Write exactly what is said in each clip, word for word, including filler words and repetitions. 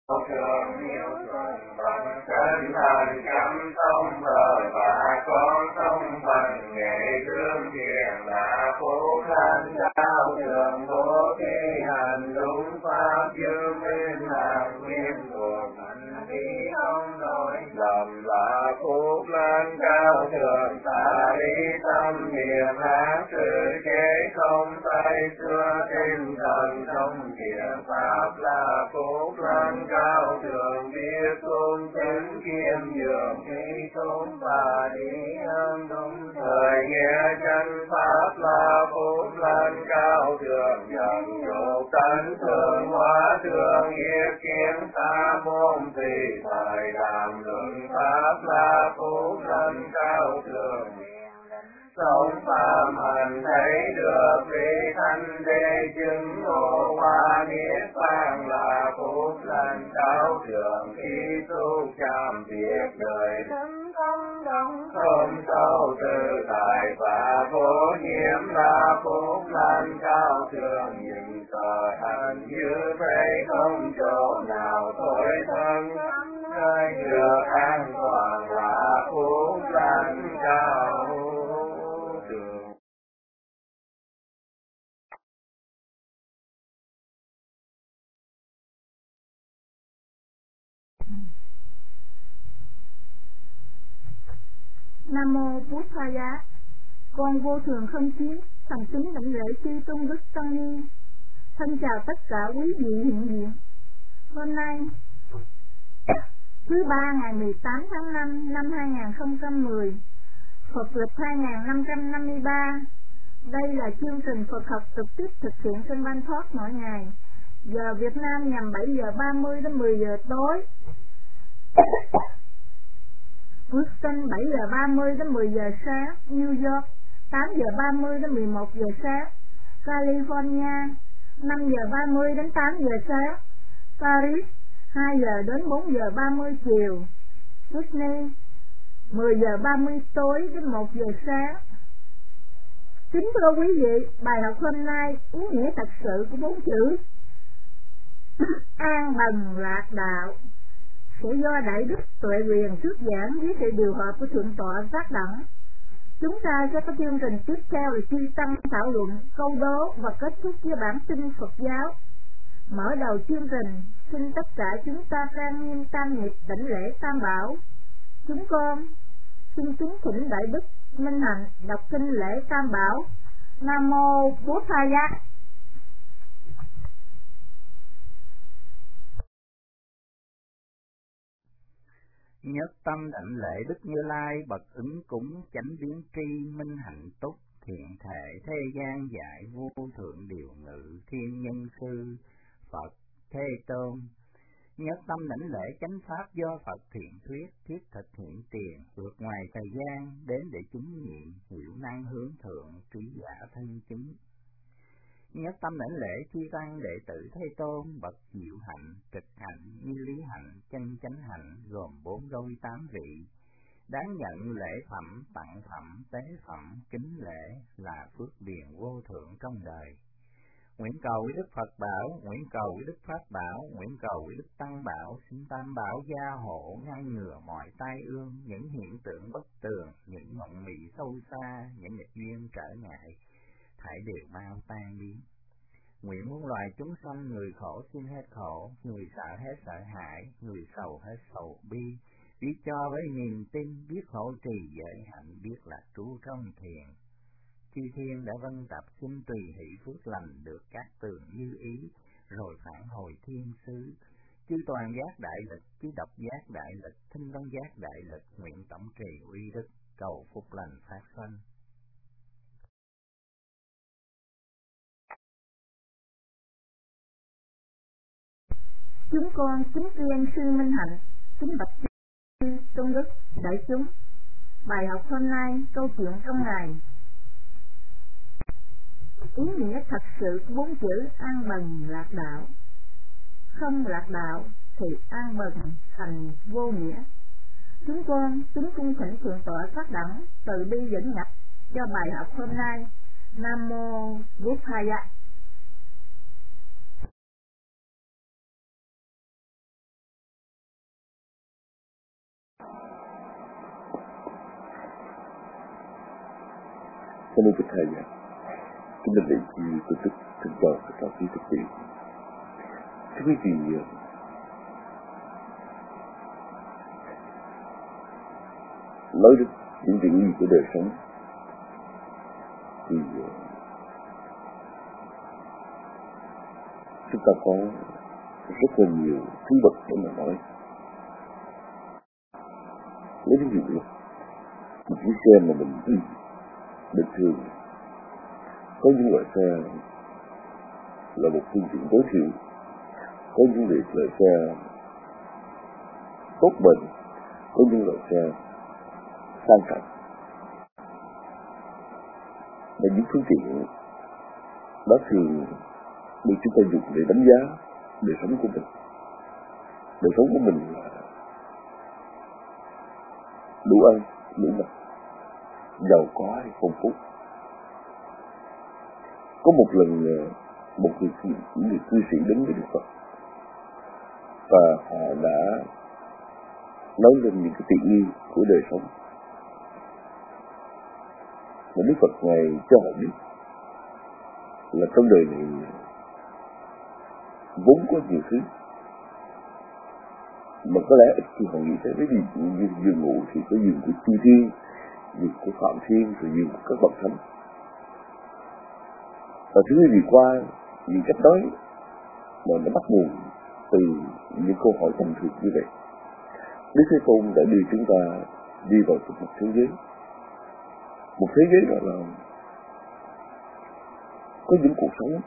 Trường hiếu thuận bằng chân thành chăm sông thờ và con sông bằng nghệ thương thiện là phúc hành cao trường bố thí hành đúng pháp dương minh hàng nguyên thuộc hành vi không đổi lầm là phúc lên cao trường ta lý tâm niệm hát sự chế không tay xưa tinh thần trong thiện pháp là phúc lên cao trường biết tôn tính kiêm nhường khi tôn và đi hơn đúng thời nghe chân pháp là phúc lên cao trường nhận dục tấn thường hóa thường yết kiến ta môn tùy thời làm luận pháp là phúc lên cao trường sống phạm hành thấy được vị thanh đế chứng ngộ hoa niết bàn là phúc lên cao trường khi tu chạm việc đời thân không động không sâu tự tại và vô nhiễm là phúc lên cao trường nhìn cờ hành như thế không chỗ nào thối thân nơi được an toàn là phúc lên cao trường. Nam mô Bút Tha Giá. Con vô thường không chiến, thành kính đảnh lễ chư tôn đức tăng ni. Thân chào tất cả quý vị hiện diện. Hôm nay thứ ba ngày mười tám tháng năm năm hai nghìn không trăm mười, Phật lịch hai nghìn năm trăm năm mươi ba. Đây là chương trình Phật học trực tiếp thực hiện trên Ban Thoát mỗi ngày. Giờ Việt Nam nhằm bảy giờ ba mươi đến mười giờ tối. Houston bảy giờ ba mươi đến mười giờ sáng, New York tám giờ ba mươi đến mười một giờ sáng, California năm giờ ba mươi đến tám giờ sáng, Paris hai giờ đến bốn giờ ba mươi chiều, Sydney mười giờ ba mươi tối đến một giờ sáng. Kính thưa quý vị, bài học hôm nay ý nghĩa thật sự của bốn chữ an bần lạc đạo sẽ do Đại Đức Tuệ Quyền thuyết giảng với sự điều hợp của Thượng tọa Giác Đẳng. Chúng ta sẽ có chương trình tiếp theo là chư tăng thảo luận, câu đố và kết thúc với bản tin Phật giáo. Mở đầu chương trình, xin tất cả chúng ta trang nghiêm tam nghiệp đảnh lễ Tam Bảo. Chúng con xin kính thỉnh Đại Đức Minh Hạnh đọc kinh lễ Tam Bảo. Nam mô Bút Tha Giá. Nhất tâm đảnh lễ Đức Như Lai bậc ứng cúng chánh biến tri minh hạnh túc thiện thể thế gian dạy vô thượng điều ngự thiên nhân sư Phật Thế Tôn. Nhất tâm đảnh lễ chánh pháp do Phật thiện thuyết thiết thực hiện tiền vượt ngoài thời gian đến để chúng nghiệm hiểu năng hướng thượng trí giả thân chứng. Nhất tâm đảnh lễ chư tăng đệ tử Thế Tôn bậc diệu hạnh trực hạnh như lý hạnh chân chánh hạnh gồm bốn đôi tám vị, đáng nhận lễ phẩm tặng phẩm tế phẩm kính lễ là phước điền vô thượng trong đời. Nguyện cầu với Đức Phật bảo, nguyện cầu với Đức Pháp bảo, nguyện cầu với Đức Tăng bảo, xin Tam bảo gia hộ ngăn ngừa mọi tai ương, những hiện tượng bất tường, những mộng mị sâu xa, những nghịch duyên trở ngại thảy đều mau tan biến. Nguyện muôn loài chúng sanh, người khổ xin hết khổ, người sợ hết sợ hãi, người sầu hết sầu bi, biết cho với niềm tin, biết hộ trì giới hạnh, biết lạc trú trong thiền. Chư thiên đã vân tập xin tùy hỷ phước lành được các tường như ý, rồi phản hồi thiên sứ. Chư toàn giác đại lực, chư độc giác đại lực, thinh văn giác đại lực, nguyện tổng trì uy đức, cầu phúc lành phát sanh. Chúng con kính riêng sư Minh Hạnh, kính bạch chư tôn đức đại chúng. Bài học hôm nay câu chuyện trong ngày. Ý nghĩa thật sự của bốn chữ an bần lạc đạo. Không lạc đạo thì an bần thành vô nghĩa. Chúng con kính cung thỉnh Thượng tọa Giác Đẳng từ bi dẫn nhập cho bài học hôm nay. Nam mô Bút Tha Giá. Cho nên thầy ạ, chúng ta để chi tổ chức thỉnh cầu các giáo sư thực tiễn. Thưa quý vị, nói đến những chuyện gì của đời sống thì chúng ta có rất là nhiều thứ bậc để mà nói. Lấy ví dụ như một chiếc xe mà mình đi bình thường, có những loại xe là một phương tiện tối thiểu, có những loại xe tốt bền, có những loại xe sang trọng. Và những phương tiện đó thường được chúng ta dùng để đánh giá đời sống của mình. Đời sống của mình là đủ ăn, đủ mặc, giàu có hay phong phú. Có một lần một người, người cư sĩ đến với Đức Phật và họ đã nói lên những cái tiện nghi của đời sống. Và Đức Phật Ngài cho họ biết là trong đời này vốn có nhiều thứ mà có lẽ ít khi họ nghĩ tới. Ví dụ như giường ngủ thì có giường của chư thiên, giường của Phạm Thiên, rồi giường của các bậc thánh. Và thứ quý vị qua những cách nói mà nó bắt nguồn từ những câu hỏi tầm thường như vậy, Đức Thế Tôn đã đưa chúng ta đi vào một thế giới, một thế giới gọi là có những cuộc sống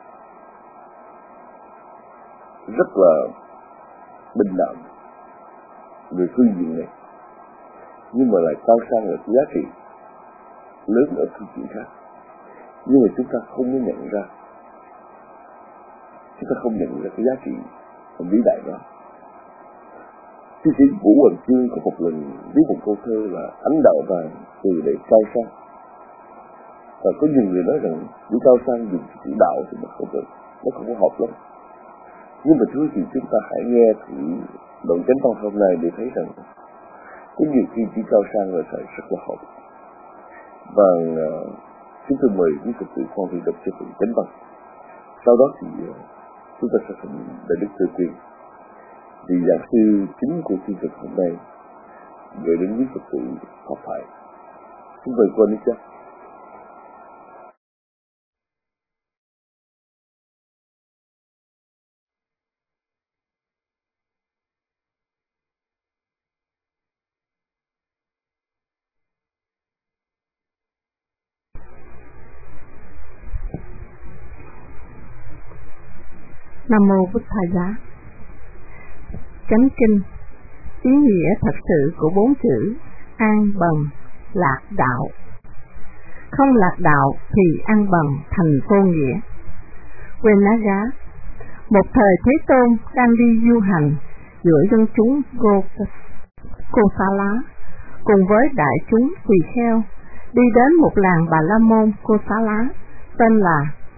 rất là bình đẳng về phương diện này, nhưng mà lại cao sang là giá trị lớn ở phương diện khác. Nhưng mà chúng ta không có nhận ra, chúng ta không nhận ra cái giá trị vĩ đại đó. Thi sĩ Vũ Hoàng Chương có một lần viết một câu thơ là ánh đạo vàng từ để cao sang. Và có nhiều người nói rằng chữ cao sang dùng chữ đạo thì nó không được, nó không có hợp lắm. Nhưng mà thưa thì chúng ta hãy nghe thử đoạn chánh văn hôm nay để thấy rằng có nhiều khi chữ cao sang là phải rất là hợp. Và uh, chúng tôi mời quý Phật tử Khoan Thị đọc cho phần chánh văn. Sau đó thì uh, chúng ta sẽ thành Đại Đức Tự Quyền. Vì giảng sư chính của chương trình hôm nay gửi đến quý Phật tử học thoại. Chúng tôi qua đi chắc. Nam mô Bụt Thầy Giá. Chánh kinh, ý nghĩa thật sự của bốn chữ an bần lạc đạo. Không lạc đạo thì an bần thành vô nghĩa. Venaga, một thời Thế Tôn đang đi du hành giữa dân chúng Kosala cùng với đại chúng tỳ kheo, đi đến một làng Bà La Môn Kosala tên là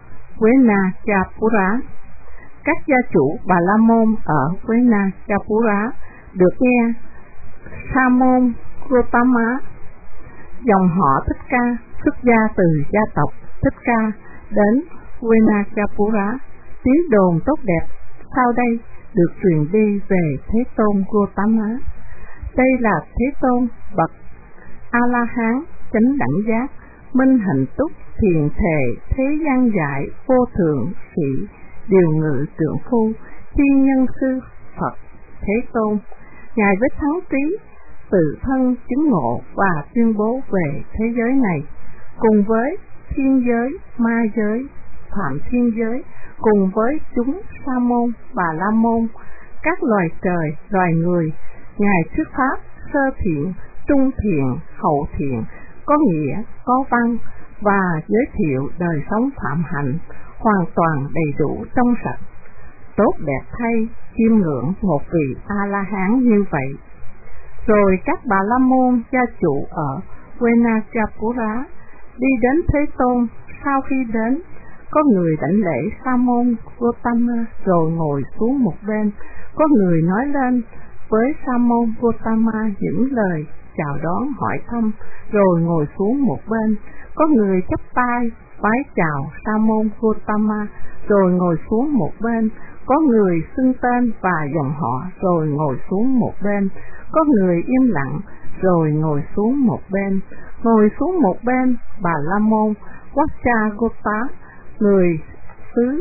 Venakapura. Các gia chủ Bà La Môn ở Venakapura được nghe Sa môn Gotama, dòng họ Thích Ca, xuất gia từ gia tộc Thích Ca đến Venakapura, tiếng đồn tốt đẹp sau đây được truyền đi về Thế Tôn Gotama. Đây là Thế Tôn bậc A La Hán chánh đẳng giác, minh hạnh túc, thiền thề, thế gian giải, vô thượng sĩ, điều ngự trượng phu, thiên nhân sư Phật Thế Tôn. Ngài với thắng trí tự thân chứng ngộ và tuyên bố về thế giới này, cùng với thiên giới, ma giới, phạm thiên giới, cùng với chúng Sa môn, Bà La Môn, các loài trời, loài người. Ngài thuyết pháp sơ thiện, trung thiện, hậu thiện, có nghĩa, có văn, và giới thiệu đời sống phạm hạnh hoàn toàn đầy đủ trong sạch. Tốt đẹp thay, chiêm ngưỡng một vị A La Hán như vậy. Rồi các Bà La Môn gia chủ ở Venakapura đi đến Thế Tôn. Sau khi đến, có người đảnh lễ Sa môn Gotama rồi ngồi xuống một bên. Có người nói lên với Sa môn Gotama những lời chào đón hỏi thăm, rồi ngồi xuống một bên. Có người chắp tay vái chào Sa môn Gotama, rồi ngồi xuống một bên. Có người xưng tên và dòng họ, rồi ngồi xuống một bên. Có người im lặng, rồi ngồi xuống một bên. Ngồi xuống một bên, Bà La Môn Vajragota, người xứ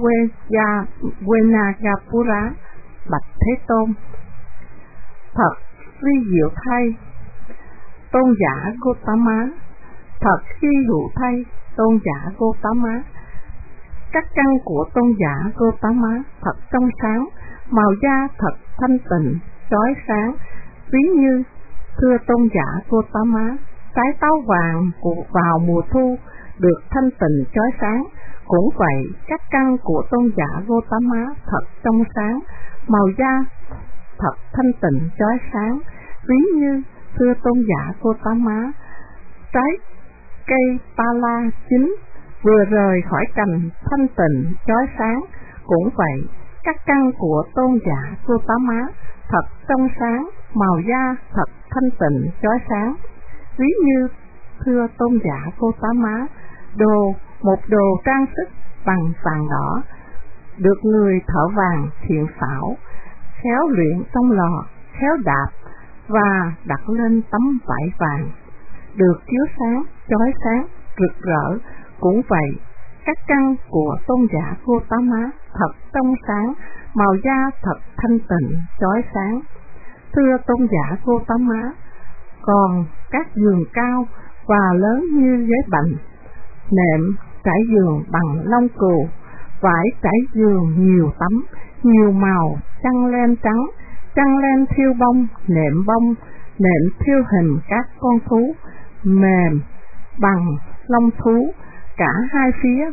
Venagapura, bạch Thế Tôn: thật vi diệu thay, tôn giả Gotama, thật hy hữu thay, tôn giả Gotama. Các căn của tôn giả Gotama thật trong sáng, màu da thật thanh tịnh, chói sáng. Ví như, thưa tôn giả Gotama, trái táo vàng vào mùa thu được thanh tịnh chói sáng. Cũng vậy, các căn của tôn giả Gotama thật trong sáng, màu da thật thanh tịnh chói sáng. Ví như, thưa tôn giả Gotama, trái cây pala chín vừa rời khỏi cành thanh tịnh chói sáng. Cũng vậy, các căn của tôn giả Gotama thật trong sáng, màu da thật thanh tịnh chói sáng. Ví như, thưa tôn giả Gotama, đồ một đồ trang sức bằng vàng đỏ được người thợ vàng thiện xảo khéo luyện trong lò, khéo đạp và đặt lên tấm vải vàng, được chiếu sáng chói sáng rực rỡ. Cũng vậy, các căn của tôn giả Gotama thật trong sáng, màu da thật thanh tịnh chói sáng. Thưa tôn giả Gotama, còn các giường cao và lớn như ghế bành, nệm trải giường bằng lông cừu, vải trải giường nhiều tấm, nhiều màu, chăn len trắng, chăn len thiêu bông, nệm bông, nệm thiêu hình các con thú, mềm bằng lông thú cả hai phía,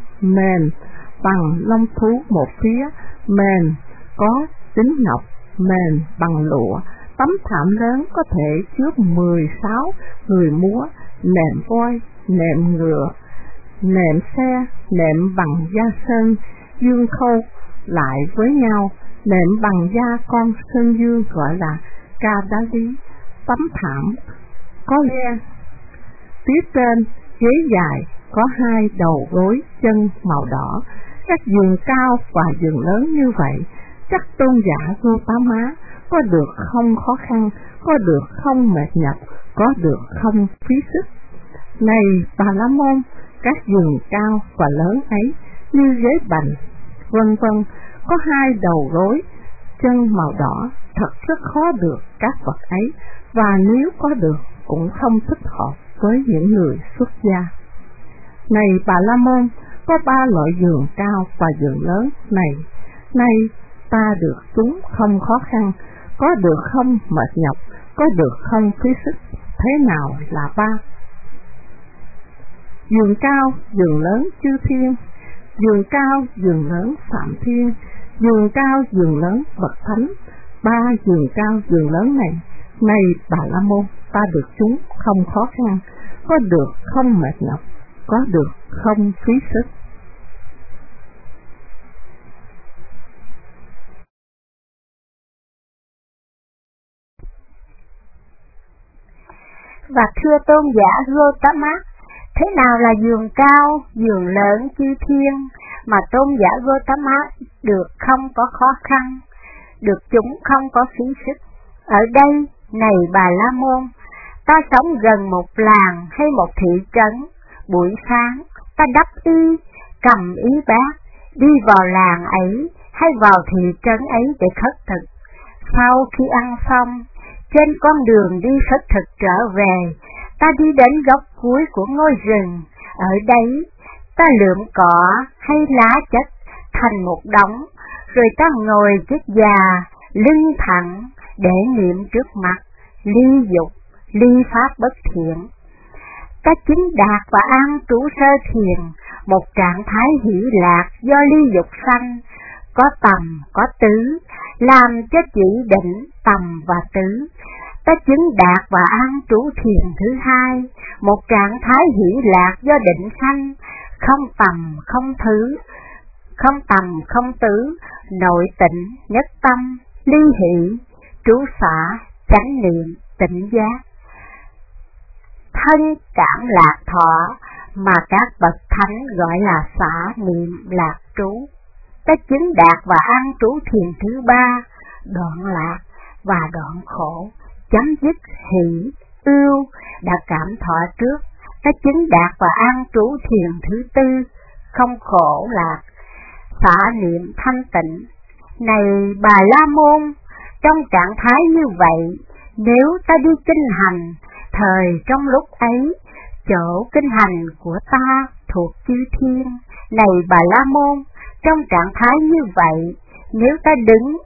mềm bằng lông thú một phía, mềm có tính ngọc, mềm bằng lụa. Tấm thảm lớn có thể chứa mười sáu người múa, nệm voi, nệm ngựa, nệm xe, nệm bằng da sơn dương khâu lại với nhau, nệm bằng da con sơn dương gọi là Kadali. Tấm thảm có ghe, phía trên ghế dài có hai đầu gối chân màu đỏ. Các giường cao và giường lớn như vậy, chắc tôn giả Gotama có được không khó khăn, có được không mệt nhọc, có được không phí sức. Này Bà La Môn, các giường cao và lớn ấy như ghế bành, vân vân, có hai đầu gối, chân màu đỏ, thật rất khó được các vật ấy, và nếu có được cũng không thích hợp với những người xuất gia. Này Bà La Môn, có ba loại giường cao và giường lớn này, nay ta được chúng không khó khăn, có được không mệt nhọc, có được không phí sức. Thế nào là ba? Giường cao, giường lớn chư thiên, giường cao, giường lớn phạm thiên, giường cao, giường lớn bậc thánh. Ba giường cao, giường lớn này, này Bà La Môn, ta được chúng không khó khăn, có được không mệt nhọc, có được không phí sức. Và thưa tôn giả Gotama, thế nào là giường cao, giường lớn chư thiên mà tôn giả Gotama được không có khó khăn, được chúng không có phí sức? Ở đây, này Bà La Môn, ta sống gần một làng hay một thị trấn, buổi sáng ta đắp y, cầm y bát, đi vào làng ấy hay vào thị trấn ấy để khất thực. Sau khi ăn xong, trên con đường đi khất thực trở về, ta đi đến góc cuối của ngôi rừng. Ở đấy, ta lượm cỏ hay lá chất thành một đống, rồi ta ngồi trước già, lưng thẳng để niệm trước mặt, ly dục, ly pháp bất thiện. Ta chứng đạt và an trú sơ thiền, một trạng thái hỷ lạc do ly dục sanh, có tầm, có tứ, làm cho chỉ định tầm và tứ. Ta chứng đạt và an trú thiền thứ hai, một trạng thái hỷ lạc do định sanh, không tầm, không thứ, không tầm, không tứ, nội tịnh, nhất tâm, ly hỷ, trú xả, chánh niệm, tỉnh giác. Thân cảm lạc thọ mà các bậc thánh gọi là xả niệm lạc trú. Cái chứng đạt và an trú thiền thứ ba, đoạn lạc và đoạn khổ, chấm dứt hỷ, ưu, đã cảm thọ trước. Cái chứng đạt và an trú thiền thứ tư, không khổ lạc, xả niệm thanh tịnh. Này Bà La Môn, trong trạng thái như vậy, nếu ta đi kinh hành, thời trong lúc ấy, chỗ kinh hành của ta thuộc chư thiên. Này Bà La Môn, trong trạng thái như vậy, nếu ta đứng,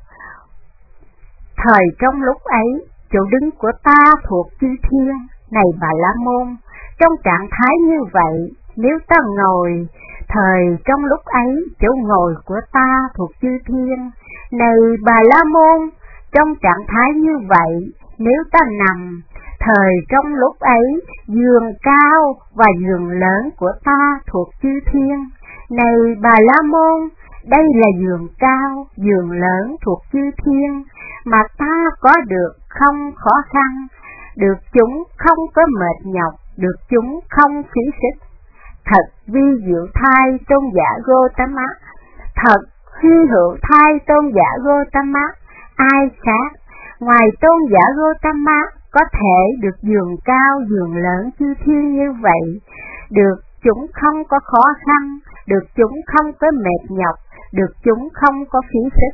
thời trong lúc ấy, chỗ đứng của ta thuộc chư thiên. Này Bà La Môn, trong trạng thái như vậy, nếu ta ngồi, thời trong lúc ấy, chỗ ngồi của ta thuộc chư thiên. Này Bà La Môn, trong trạng thái như vậy, nếu ta nằm, thời trong lúc ấy, giường cao và giường lớn của ta thuộc chư thiên. Này Bà La Môn, đây là giường cao, giường lớn thuộc chư thiên, mà ta có được không khó khăn, được chúng không có mệt nhọc, được chúng không phí sức. Thật vi diệu thai tôn giả Gotama, thật hy hữu thai tôn giả Gotama, ai khác ngoài tôn giả Gotama có thể được giường cao, giường lớn chư thiên như vậy, được chúng không có khó khăn, được chúng không có mệt nhọc, được chúng không có phí sức.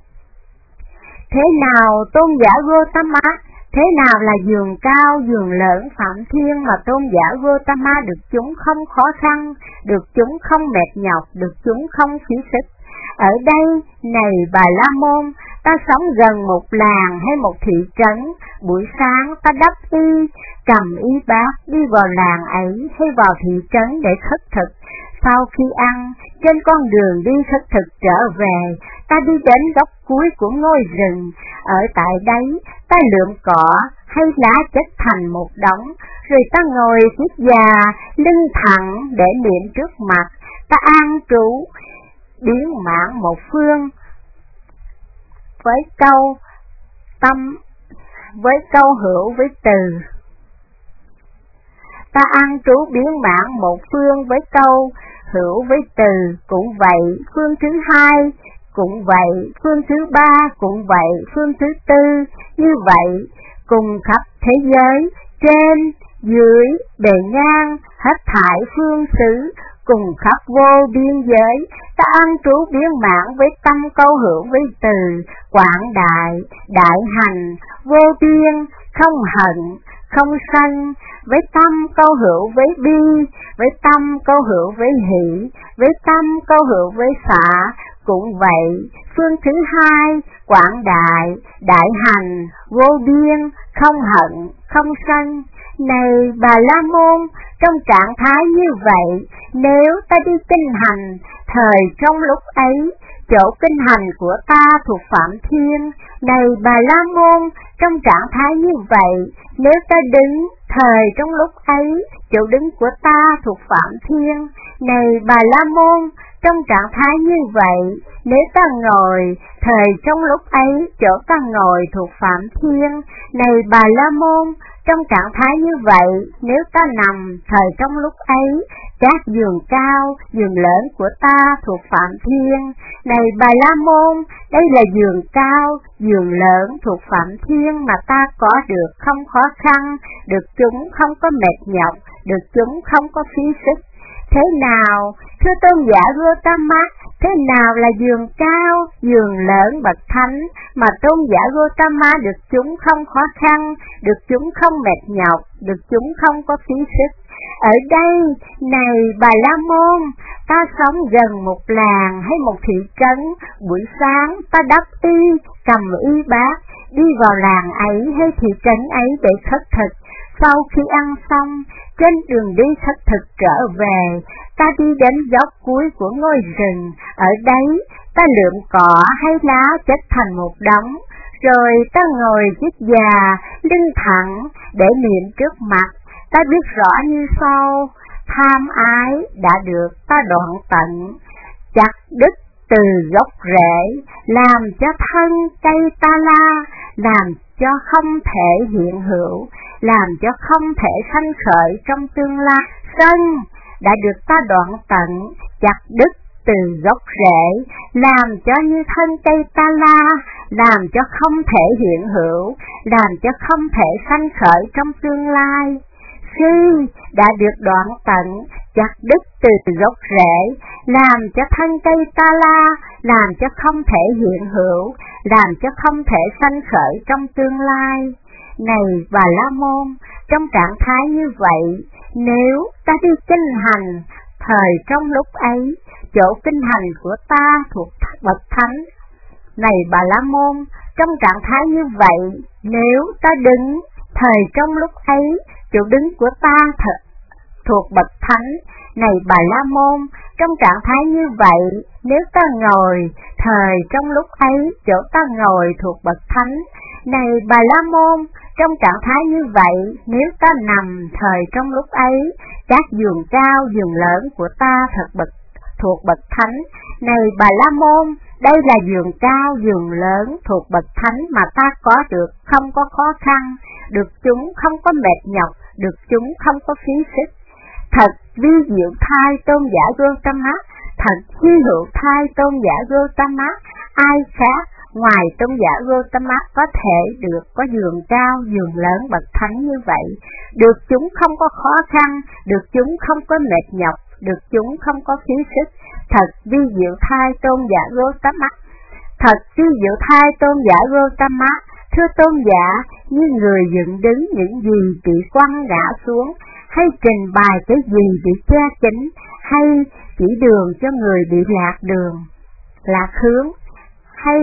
Thế nào tôn giả Gotama, thế nào là giường cao, giường lớn Phạm Thiên mà tôn giả Gotama được chúng không khó khăn, được chúng không mệt nhọc, được chúng không phí sức? Ở đây, này Bà La Môn, ta sống gần một làng hay một thị trấn, buổi sáng ta đắp y, cầm y bát đi vào làng ấy hay vào thị trấn để khất thực. Sau khi ăn, trên con đường đi khất thực trở về, ta đi đến góc cuối của ngôi rừng. Ở tại đấy, ta lượm cỏ hay lá chất thành một đống, rồi ta ngồi chiếc già, lưng thẳng để niệm trước mặt. Ta an trú, biến mãn một phương với câu tâm, với câu hữu với từ. Ta an trú biến mãn một phương với câu hữu với từ, cũng vậy phương thứ hai, cũng vậy phương thứ ba, cũng vậy phương thứ tư. Như vậy cùng khắp thế giới, trên, dưới, bề ngang, hết thảy phương xứ, cùng khắp vô biên giới, ta an trú biến mãn với tâm câu hữu với từ, quảng đại, đại hành, vô biên, không hận, không sân, với tâm câu hữu với bi, với tâm câu hữu với hỷ, với tâm câu hữu với xả. Cũng vậy, phương thứ hai, quảng đại, đại hành, vô biên, không hận, không sân. Này Bà La Môn, trong trạng thái như vậy, nếu ta đi kinh hành, thời trong lúc ấy, chỗ kinh hành của ta thuộc Phạm Thiên. Này Bà La Môn, trong trạng thái như vậy, nếu ta đứng, thời trong lúc ấy, chỗ đứng của ta thuộc Phạm Thiên. Này Bà La Môn, trong trạng thái như vậy, nếu ta ngồi, thời trong lúc ấy, chỗ ta ngồi thuộc Phạm Thiên. Này Bà La Môn, trong trạng thái như vậy, nếu ta nằm, thời trong lúc ấy, các giường cao, giường lớn của ta thuộc Phạm Thiên. Này Bà La Môn, đây là giường cao, giường lớn thuộc Phạm Thiên mà ta có được không khó khăn, được chúng không có mệt nhọc, được chúng không có phí sức. Thế nào, thưa tôn giả Gotama, thế nào là giường cao, giường lớn bậc thánh mà tôn giả Gotama được chúng không khó khăn, được chúng không mệt nhọc, được chúng không có phí sức? Ở đây, này Bà La Môn, ta sống gần một làng hay một thị trấn, buổi sáng ta đắp y, cầm y bát, đi vào làng ấy hay thị trấn ấy để khất thực. Sau khi ăn xong, trên đường đi khất thực trở về, ta đi đến góc cuối của ngôi rừng. Ở đấy, ta lượm cỏ hay lá chất thành một đống, rồi ta ngồi chiếc già, lưng thẳng để niệm trước mặt. Ta biết rõ như sau: tham ái đã được ta đoạn tận, chặt đứt từ gốc rễ, làm cho thân cây ta la, làm cho không thể hiện hữu, làm cho không thể sanh khởi trong tương lai. Sân đã được ta đoạn tận, chặt đứt từ gốc rễ, làm cho như thân cây ta la, làm cho không thể hiện hữu, làm cho không thể sanh khởi trong tương lai. Si đã được đoạn tận, chặt đứt từ gốc rễ, làm cho thân cây ta la, làm cho không thể hiện hữu, làm cho không thể sanh khởi trong tương lai. Này Bà La Môn, trong trạng thái như vậy, nếu ta đi kinh hành, thời trong lúc ấy, chỗ kinh hành của ta thuộc bậc thánh. Này Bà La Môn, trong trạng thái như vậy, nếu ta đứng, thời trong lúc ấy, chỗ đứng của ta thật thuộc bậc thánh. Này Bà La Môn, trong trạng thái như vậy, nếu ta ngồi, thời trong lúc ấy, chỗ ta ngồi thuộc bậc thánh. Này Bà La Môn, trong trạng thái như vậy, nếu ta nằm, thời trong lúc ấy, các giường cao, giường lớn của ta thật bậc thuộc bậc thánh. Này Bà La Môn, đây là giường cao, giường lớn thuộc bậc thánh mà ta có được, không có khó khăn, được chúng không có mệt nhọc, được chúng không có phí sức. Thật vi diệu thai tôn giả Gautama, thật hy hữu thai tôn giả Gautama, ai khác ngoài tôn giả Gautama có thể được có giường cao, giường lớn bậc thánh như vậy, được chúng không có khó khăn, được chúng không có mệt nhọc, được chúng không có phí sức. Thật vi diệu thai tôn giả Gautama, thật vi diệu thai tôn giả Gautama, thưa tôn giả, như người dựng đứng những gì bị quăng ngã xuống, hay trình bày cái gì bị che kín, hay chỉ đường cho người bị lạc đường, lạc hướng, hay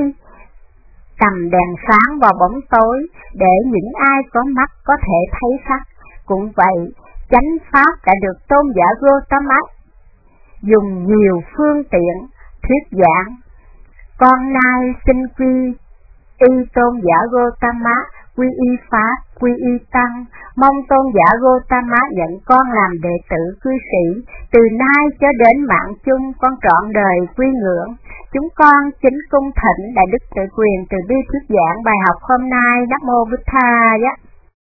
cầm đèn sáng vào bóng tối để những ai có mắt có thể thấy sắc. Cũng vậy, chánh pháp đã được tôn giả Gautama dùng nhiều phương tiện thuyết giảng. Con nay xin quy y tôn giả Gautama, quy y pháp, quy y tăng, mong tôn giả Gautama nhận con làm đệ tử cư sĩ, từ nay cho đến mạng chung con trọn đời quy ngưỡng. Chúng con chính cung thỉnh Đại Đức Tự Quyền từ bi thuyết giảng bài học hôm nay. Nam mô Bụt Thaya.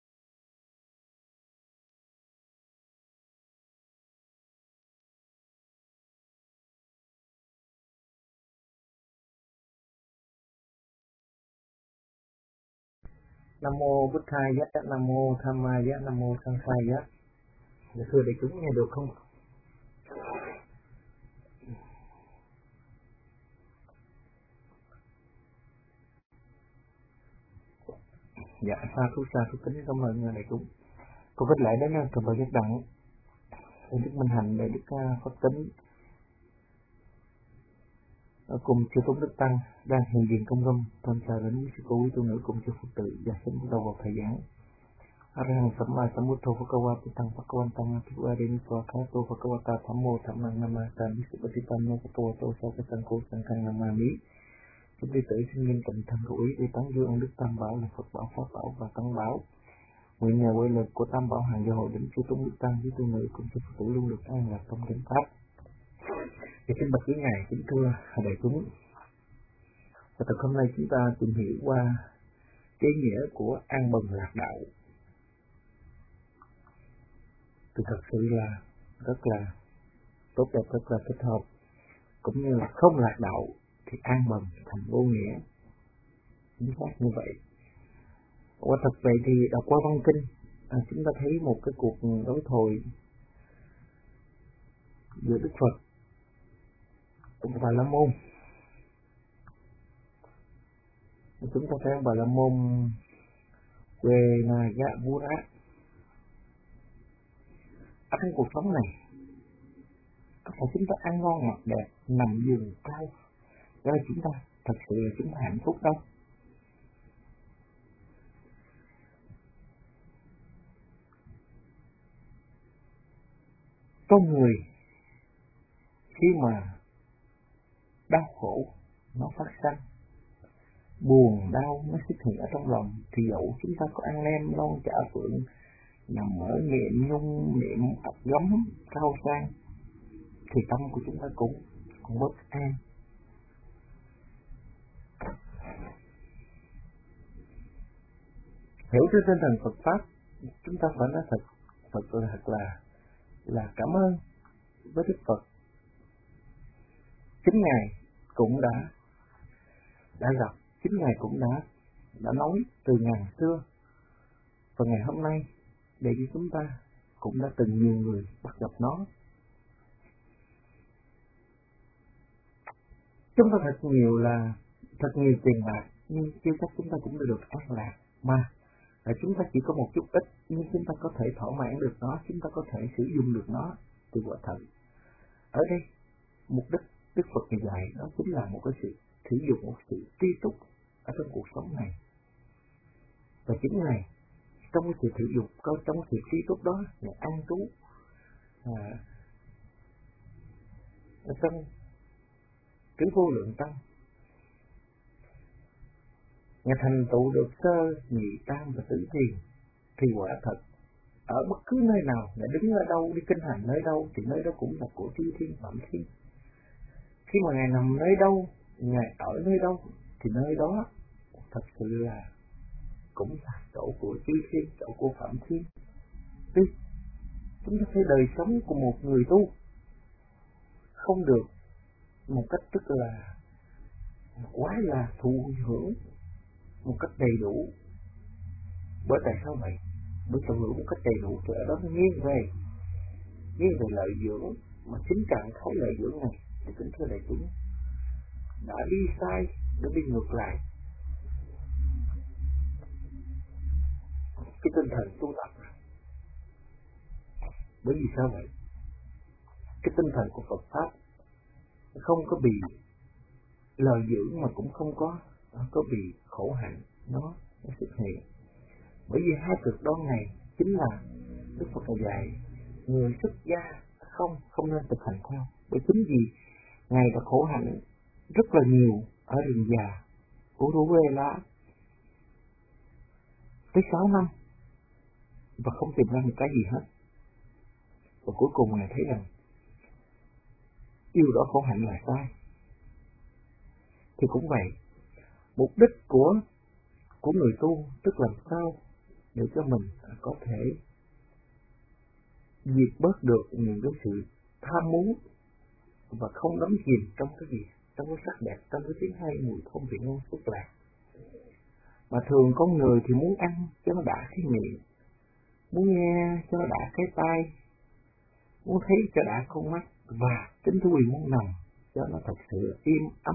Nam mô Bụt Thaya, Nam mô Dhammaya, Nam mô Sanghaya. Dạ thưa đại chúng nghe được không? Dạ sa thú sa thú kính cảm ơn đại chúng. Cô vết lại đến từ bài giác đặng để đức minh hạnh, để đức Phật tính ở cùng chư tôn đức tăng đang hiện diện công công toàn trà đến sự cố quý tu nữ cùng chư Phật tử và xin bắt đầu vào thời gian. Arahant Samma Sambuddho Bhagavata Tăng Bhagavantam Adhivadeni Swakato Bhagavata Thammo Thammang Namasami Supatipanno Bhagavato Sakasangko Sangkhang Namami. Chúng đệ tử xin nghiêm tịnh thân hữu ý để tán dương ơn đức Tam Bảo là Phật Bảo, Pháp Bảo và Tăng Bảo. Nguyện nhờ quay lực của Tam Bảo hàng gia hội đến chư tôn đức tăng với tu nữ cùng chư Phật tử luôn được an lạc trong chánh pháp. Thì xin bạch quý ngài kính thưa đại chúng. Và từ hôm nay chúng ta tìm hiểu qua cái nghĩa của an bần lạc đạo. Thì thật sự là rất là tốt đẹp, rất là thích hợp. Cũng như là không lạc đạo thì an bần thành vô nghĩa. Chính xác như vậy. Quả thật vậy thì đọc qua văn kinh, à, chúng ta thấy một cái cuộc đối thoại giữa Đức Phật cùng Bà La Môn. Chúng ta thấy Bà La Môn về Naga Vura. Ở trong cuộc sống này, có phải chúng ta ăn ngon mặc đẹp, nằm giường cao, đó là chúng ta thật sự là chúng ta hạnh phúc đâu. Con người khi mà đau khổ nó phát sinh, buồn đau nó xuất hiện ở trong lòng, thì dẫu chúng ta có ăn nem non chả phượng, nằm ở niệm nhung niệm ập gấm cao sang, thì tâm của chúng ta cũng cũng bất an. Hiểu trên tinh thần Phật Pháp, chúng ta phải nói thật, Phật là thật là là cảm ơn với Đức Phật. Chính Ngài cũng đã đã gặp, chính Ngài cũng đã đã nói từ ngàn xưa, và ngày hôm nay để cho chúng ta cũng đã từng nhiều người bắt gặp nó. Chúng ta thật nhiều là thật nhiều tiền bạc, nhưng chưa chắc chúng ta cũng được an lạc, mà là chúng ta chỉ có một chút ít, nhưng chúng ta có thể thỏa mãn được nó, chúng ta có thể sử dụng được nó từ quả thật. Ở đây mục đích Đức Phật ngày dạy đó chính là một cái sự sử dụng, một sự tri túc ở trong cuộc sống này. Và chính Ngài trong cái sự sử dụng, trong sự tri túc đó, Ngài an trú à, ở trong cái vô lượng tâm. Ngài thành tựu được sơ, nhị, tam và tứ thiền, thì quả thật ở bất cứ nơi nào, Ngài đứng ở đâu, đi kinh hành nơi đâu, thì nơi đó cũng là của chư thiên phạm thiên. Khi mà Ngài nằm nơi đâu, Ngài ở nơi đâu, thì nơi đó thật sự là cũng là chỗ của chư thiên, chỗ của phạm thiên. Tuy chúng ta thấy đời sống của một người tu không được một cách tức là quá là thụ hưởng một cách đầy đủ. Bởi tại sao vậy? Bởi thụ hưởng một cách đầy đủ thì ở đó nó nghiêng về nghiêng về lợi dưỡng, mà chính trạng thái lợi dưỡng này thì kính thưa đại chúng đã đi sai, đã đi ngược lại cái tinh thần tu tập. Bởi vì sao vậy? Cái tinh thần của Phật Pháp không có bị lời dưỡng, mà cũng không có có bị khổ hạnh nó, nó xuất hiện. Bởi vì hai cực đoan này chính là Đức Phật dạy người xuất gia không không nên thực hành theo. Bởi chính vì Ngài đã khổ hạnh rất là nhiều ở rừng già Uruvela tới sáu năm và không tìm ra một cái gì hết. Và cuối cùng Ngài thấy rằng điều đó khổ hạnh là sai. Thì cũng vậy, mục đích của của người tu tức làm sao để cho mình có thể diệt bớt được những cái sự tham muốn và không đắm chìm trong cái gì, trong cái sắc đẹp, trong cái tiếng hay, mùi thơm, vị ngon, xúc lạc. Mà thường con người thì muốn ăn cho nó đã cái miệng, muốn nghe cho nó đã cái tai, muốn thấy cho đã con mắt, và tính thú vị muốn nằm cho nó thật sự im ấm.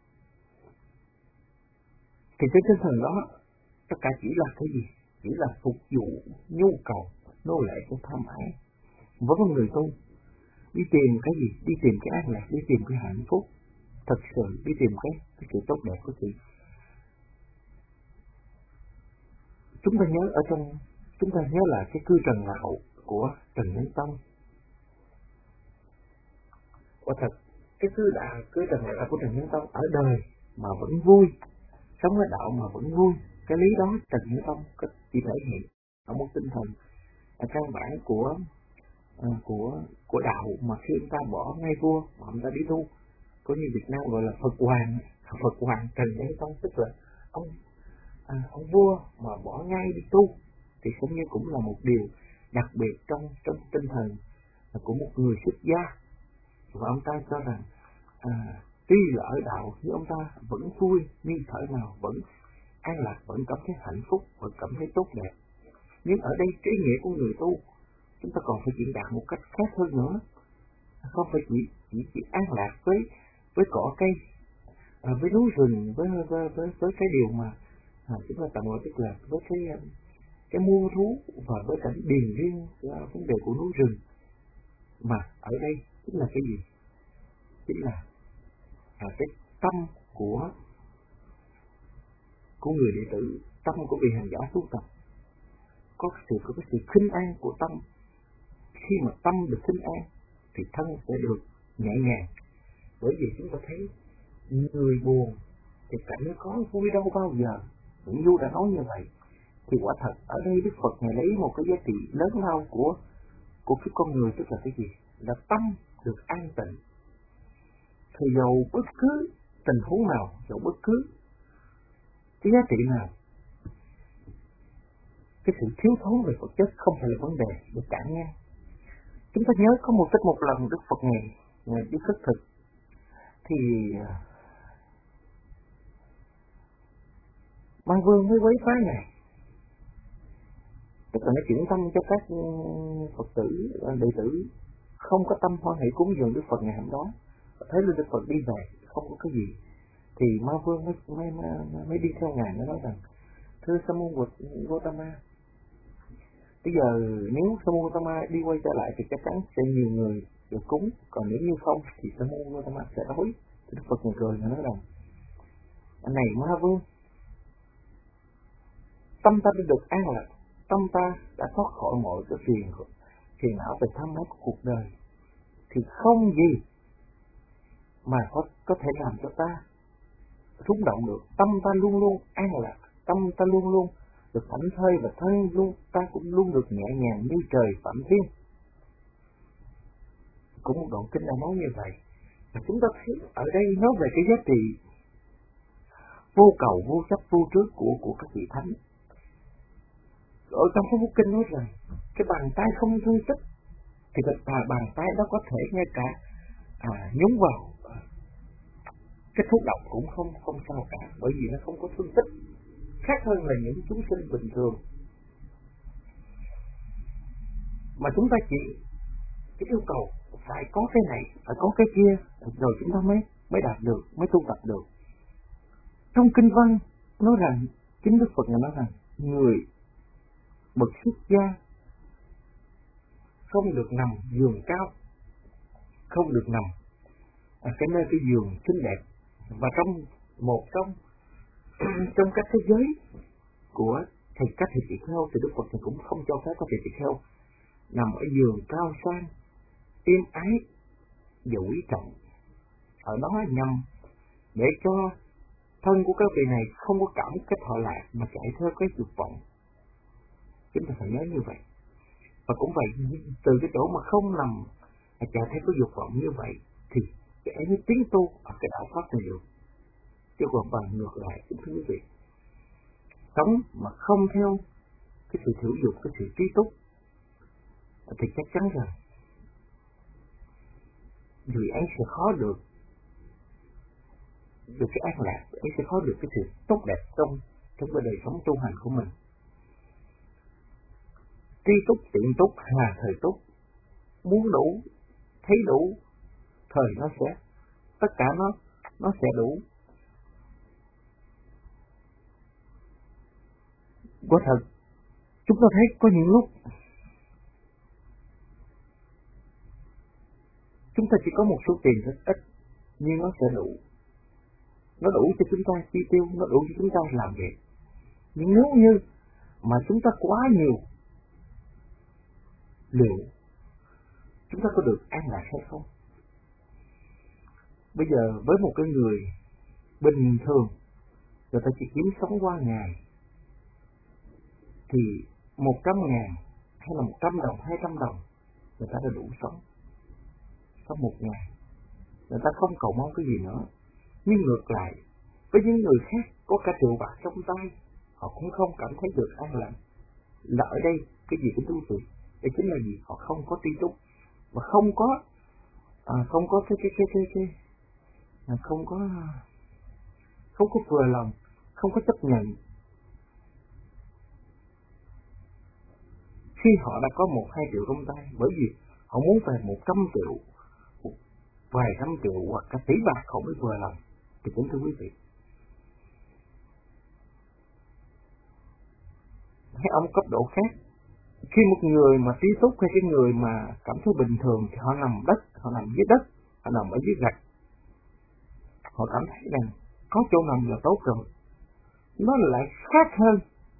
Thì cái tinh thần đó tất cả chỉ là cái gì? Chỉ là phục vụ nhu cầu nô lệ của tham ái. Với con người tu đi tìm cái gì? Đi tìm cái an lạc, đi tìm cái hạnh phúc thật sự, đi tìm cái, cái sự tốt đẹp của sự. Chúng ta nhớ ở trong chúng ta nhớ là cái cư trần lão của Trần Nhân Tông. Quả thật cái cư đạo cư trần lão của Trần Nhân Tông ở đời mà vẫn vui, sống ở đạo mà vẫn vui. Cái lý đó Trần Nhân Tông chỉ thể hiện ở một tinh thần ở căn bản của uh, của của đạo, mà khi ông ta bỏ ngay vua mà ông ta đi tu, có như Việt Nam gọi là Phật Hoàng, Phật Hoàng Trần Nhân Tông, tức là ông à, ông vua mà bỏ ngay đi tu, thì cũng như cũng là một điều đặc biệt trong trong tinh thần của một người xuất gia. Và ông ta cho rằng à, tuy là ở đạo nhưng ông ta vẫn vui như thời nào, vẫn an lạc, vẫn cảm thấy hạnh phúc, vẫn cảm thấy tốt đẹp. Nhưng ở đây cái ý nghĩa của người tu chúng ta còn phải diễn đạt một cách khác hơn nữa, không phải chỉ chỉ, chỉ an lạc với với cỏ cây, à, với núi rừng, với với với, với cái điều mà à, chúng ta tạm gọi tức là với cái cái muôn thú và với cảnh điền riêng, vấn đề của núi rừng, mà ở đây chính là cái gì? Chính là à, cái tâm của của người đệ tử, tâm của vị hành giả tu tập, có sự có cái sự khinh an của tâm. Khi mà tâm được khinh an thì thân sẽ được nhẹ nhàng. Bởi vì chúng ta thấy người buồn thì cảnh nó có vui đâu bao giờ. Nguyễn Du đã nói như vậy. Thì quả thật ở đây Đức Phật Ngài lấy một cái giá trị lớn lao của của cái con người, tức là cái gì? Là tâm được an tịnh. Thì dầu bất cứ tình huống nào, dầu bất cứ cái giá trị nào, cái sự thiếu thốn về vật chất không phải là vấn đề để cản ngang. Chúng ta nhớ có một tích một lần Đức Phật Ngài Ngài đi khất thực thì Ma Vương mới quấy phá Ngài, tức là nó chuyển tâm cho các Phật tử, đệ tử không có tâm hoan hỷ cúng dường Đức Phật ngày hôm đó. Thấy lên Đức Phật đi về không có cái gì thì Ma Vương mới, mới, mới, mới đi theo Ngài, nó nói rằng thưa Sa môn Gautama, bây giờ nếu Sa môn Gautama đi quay trở lại thì chắc chắn sẽ nhiều người được cúng, còn nếu như không thì Sa môn Gautama sẽ đói. Thì Đức Phật cười cười và nói rằng anh này Ma Vương, tâm ta đã được an lạc, tâm ta đã thoát khỏi mọi cái phiền phiền não về tham ái của cuộc đời, thì không gì mà có, có thể làm cho ta rung động được. Tâm ta luôn luôn an lạc, tâm ta luôn luôn được thảnh thơi, và thân luôn ta cũng luôn được nhẹ nhàng như trời phạm thiên. Cũng một đoạn kinh đã nói như vậy. Và chúng ta thấy ở đây nói về cái giá trị vô cầu, vô chấp, vô trước của của các vị thánh. Ở trong cái phúc kinh nói rằng cái bàn tay không thương tích thì cái bàn tay đó có thể ngay cả à, nhúng vào à, cái thuốc độc cũng không không sao cả, bởi vì nó không có thương tích, khác hơn là những chúng sinh bình thường. Mà chúng ta chỉ cái yêu cầu phải có cái này, phải có cái kia, rồi chúng ta mới mới đạt được, mới tu tập được. Trong kinh văn nói rằng, chính Đức Phật nói rằng người bậc xuất gia không được nằm giường cao, không được nằm ở cái nơi cái giường xinh đẹp. Và trong một trong trong các thế giới của thầy các thầy tỳ kheo thì Đức Phật thì cũng không cho phép các thầy tỳ kheo nằm ở giường cao sang êm ái và quý trọng. Ở đó nhằm để cho thân của các vị này không có cảm cái thọ lạc mà chạy theo cái dục vọng. Chúng ta phải nhớ như vậy. Và cũng vậy, từ cái chỗ mà không nằm chạy theo cái dục vọng như vậy thì cái mới tiến tu ở cái đạo pháp này được. Chứ còn bằng ngược lại, kính thưa quý vị, sống mà không theo cái sự thử dục, cái sự trí túc thì chắc chắn rằng người ấy sẽ khó được được cái an lạc, ấy sẽ khó được cái sự tốt đẹp trong trong cái đời sống tu hành của mình. Tri túc, tiện túc, hà thời túc, muốn đủ, thấy đủ, thời nó sẽ, tất cả nó nó sẽ đủ. Quả thật, chúng ta thấy có những lúc chúng ta chỉ có một số tiền rất ít, nhưng nó sẽ đủ. Nó đủ cho chúng ta chi tiêu, nó đủ cho chúng ta làm việc. Nhưng nếu như mà chúng ta quá nhiều, liệu chúng ta có được an lạc hay không? Bây giờ với một cái người bình thường, người ta chỉ kiếm sống qua ngày, thì một trăm ngàn hay là một trăm đồng, hai trăm đồng, người ta đã đủ sống. Sau một ngày, người ta không cầu mong cái gì nữa. Nhưng ngược lại, với những người khác có cả triệu bạc trong tay, họ cũng không cảm thấy được an lạc. Là ở đây, cái gì cũng thú vị. Đây chính là gì? Họ không có tri túc, và không có à, không có cái cái cái cái, cái à, không có không có vừa lòng, không có chấp nhận. Khi họ đã có một hai triệu trong tay, bởi vì họ muốn về một trăm triệu, vài trăm triệu hoặc cả tỷ bạc họ mới vừa lòng. Thì kính thưa quý vị, hay ở một cấp độ khác, khi một người mà trí túc hay cái người mà cảm thấy bình thường thì họ nằm đất, họ nằm dưới đất, họ nằm ở dưới gạch, họ cảm thấy rằng có chỗ nằm là tốt rồi. Nó lại khác hơn